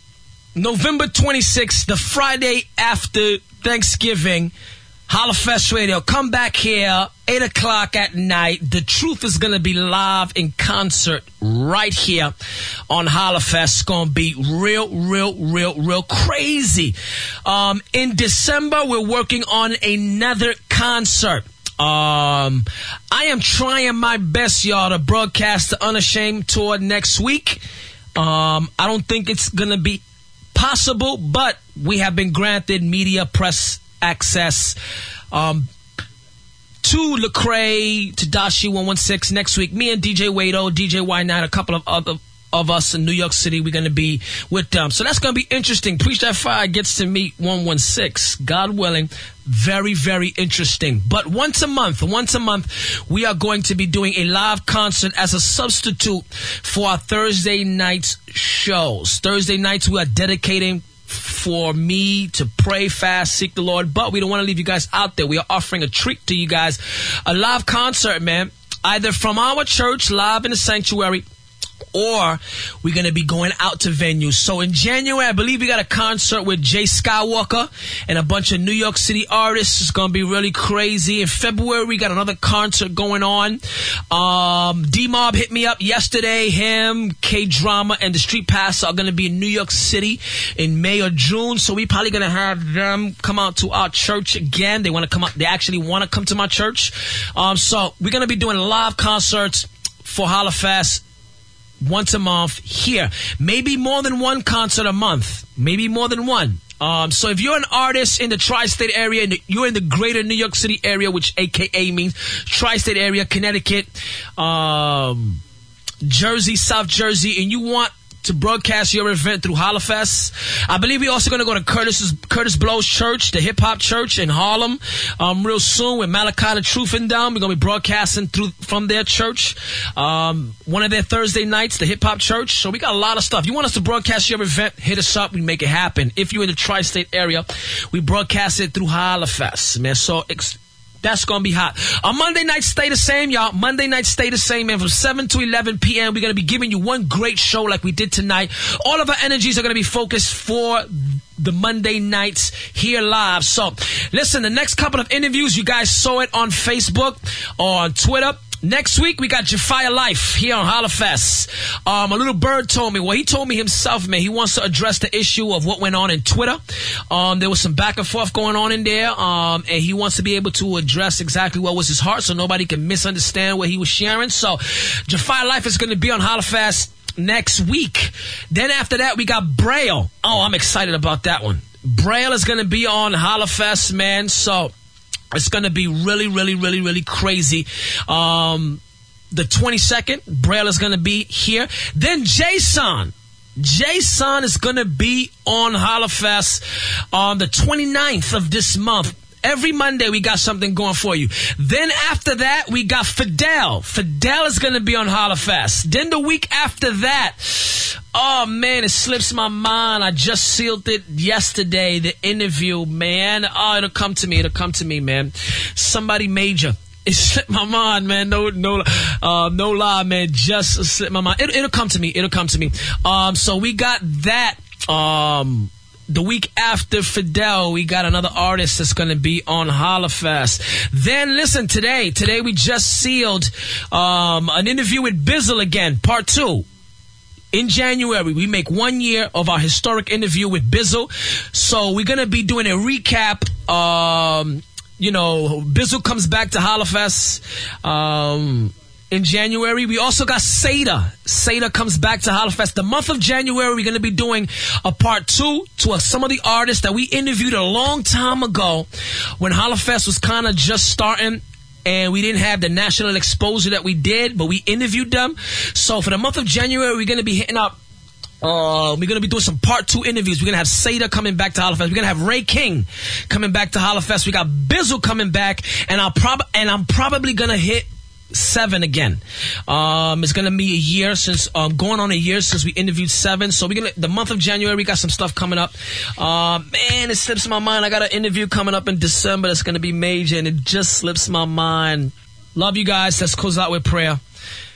November 26th, the Friday after Thanksgiving, Hollafest Radio. Come back here, 8 o'clock at night. The Truth is going to be live in concert right here on Hollafest. It's going to be real crazy. In December, we're working on another concert. I am trying my best, y'all, to broadcast the Unashamed tour next week. I don't think it's going to be possible, but we have been granted media press access to Lecrae, to Dashi 116 next week. Me and DJ Wado, DJ Y9, a couple of other of us in New York City, we're going to be with them. So that's going to be interesting. Preach That Fire gets to meet 116, God willing. Very interesting. But once a month, we are going to be doing a live concert as a substitute for our Thursday night shows. Thursday nights we are dedicating for me to pray, fast, seek the Lord, but we don't want to leave you guys out there. We are offering a treat to you guys, a live concert, man, either from our church live in the sanctuary, or we're going to be going out to venues. So in January, I believe we got a concert with Jay Skywalker and a bunch of New York City artists. It's going to be really crazy. In February, we got another concert going on. D-Mob hit me up yesterday. Him, K-Drama, and the Street Pastor are going to be in New York City in May or June. So we probably going to have them come out to our church again. They want to come out. They actually want to come to my church. So we're going to be doing live concerts for Hollafest once a month here. Maybe more than one concert a month. Maybe more than one. So if you're an artist in the tri-state area, and you're in the greater New York City area, which AKA means tri-state area, Connecticut, Jersey, South Jersey, and you want to broadcast your event through Hollafest. I believe we're also going to go to Curtis Blow's church, the hip hop church in Harlem, real soon with Malachi the Truth and them. We're going to be broadcasting from their church, one of their Thursday nights, the hip hop church. So we got a lot of stuff. If you want us to broadcast your event, hit us up. We make it happen. If you're in the tri-state area, we broadcast it through Hollafest, man. So that's going to be hot. On Monday nights, stay the same, y'all. Monday nights, stay the same, man. From 7 to 11 p.m., we're going to be giving you one great show like we did tonight. All of our energies are going to be focused for the Monday nights here live. So, listen, the next couple of interviews, you guys saw it on Facebook or on Twitter. Next week, we got Jafia Life here on Hollafest. A little bird told me, well, he told me himself, man, he wants to address the issue of what went on in Twitter. There was some back and forth going on in there, and he wants to be able to address exactly what was his heart so nobody can misunderstand what he was sharing. So, Jafia Life is going to be on Hollafest next week. Then after that, we got Braille. Oh, I'm excited about that one. Braille is going to be on Hollafest, man, so it's going to be really crazy. The 22nd, Braille is going to be here. Then Jason is going to be on Hollafest on the 29th of this month. Every Monday, we got something going for you. Then after that, we got Fidel. Fidel is going to be on Hollafest. Then the week after that, oh, man, it slips my mind. I just sealed it yesterday, the interview, man. Oh, it'll come to me, man. Somebody major. It slipped my mind, man. No lie, man. Just slipped my mind. It'll come to me. So we got that. The week after Fidel, we got another artist that's going to be on Hollafest. Then, listen, today we just sealed an interview with Bizzle again, part 2. In January, we make 1 year of our historic interview with Bizzle. So we're going to be doing a recap. Bizzle comes back to Hollafest in January. We also got Seda. Seda comes back to Hollafest. The month of January, we're going to be doing a part 2 to some of the artists that we interviewed a long time ago when Hollafest was kind of just starting and we didn't have the national exposure that we did, but we interviewed them. So for the month of January, we're going to be hitting up. We're going to be doing some part 2 interviews. We're going to have Seda coming back to Hollafest. We're going to have Ray King coming back to Hollafest. We got Bizzle coming back, and I'm probably going to hit 7 again. It's gonna be a year since going on a year since we interviewed 7. So we're gonna the month of January we got some stuff coming up. Man, it slips my mind. I got an interview coming up in December that's gonna be major, and it just slips my mind. Love you guys. Let's close out with prayer.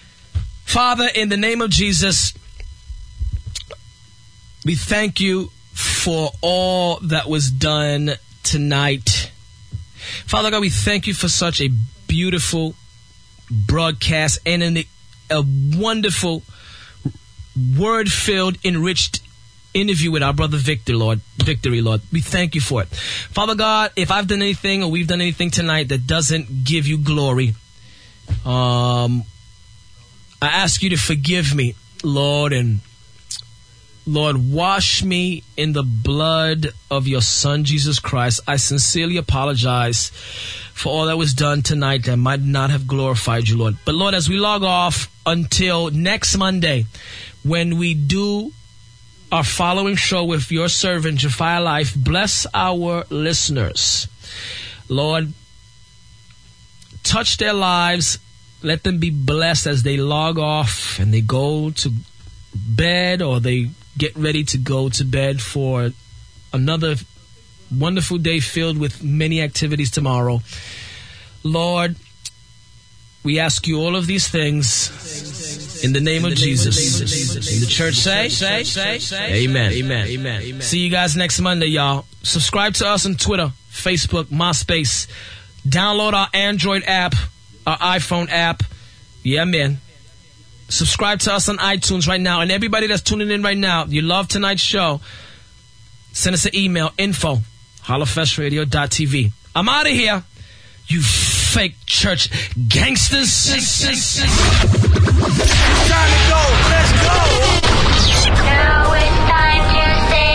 Father, in the name of Jesus, we thank you for all that was done tonight. Father God, we thank you for such a beautiful broadcast and a wonderful word-filled, enriched interview with our brother Victory, Lord. We thank you for it. Father God, if I've done anything or we've done anything tonight that doesn't give you glory, I ask you to forgive me, Lord, and Lord, wash me in the blood of your Son, Jesus Christ. I sincerely apologize for all that was done tonight that might not have glorified you, Lord. But Lord, as we log off until next Monday, when we do our following show with your servant, Jafia Life, bless our listeners. Lord, touch their lives. Let them be blessed as they log off and they go to bed or they get ready to go to bed for another wonderful day filled with many activities tomorrow. We ask you all of these things in the name of Jesus. And the church say, Amen. Amen. See you guys next Monday, y'all. Subscribe to us on Twitter, Facebook, MySpace. Download our Android app, our iPhone app. Yeah, man. Subscribe to us on iTunes right now. And everybody that's tuning in right now, you love tonight's show, send us an email, info@hollafestradio.tv. I'm out of here, you fake church gangsters. Time to go. Let's go. Now it's time to say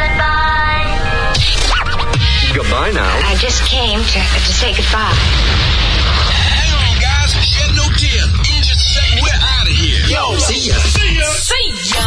goodbye. Goodbye now. I just came to say goodbye. Hang on, guys. Shed no tear. In just a second, we're out of here. Yo, see ya. See ya.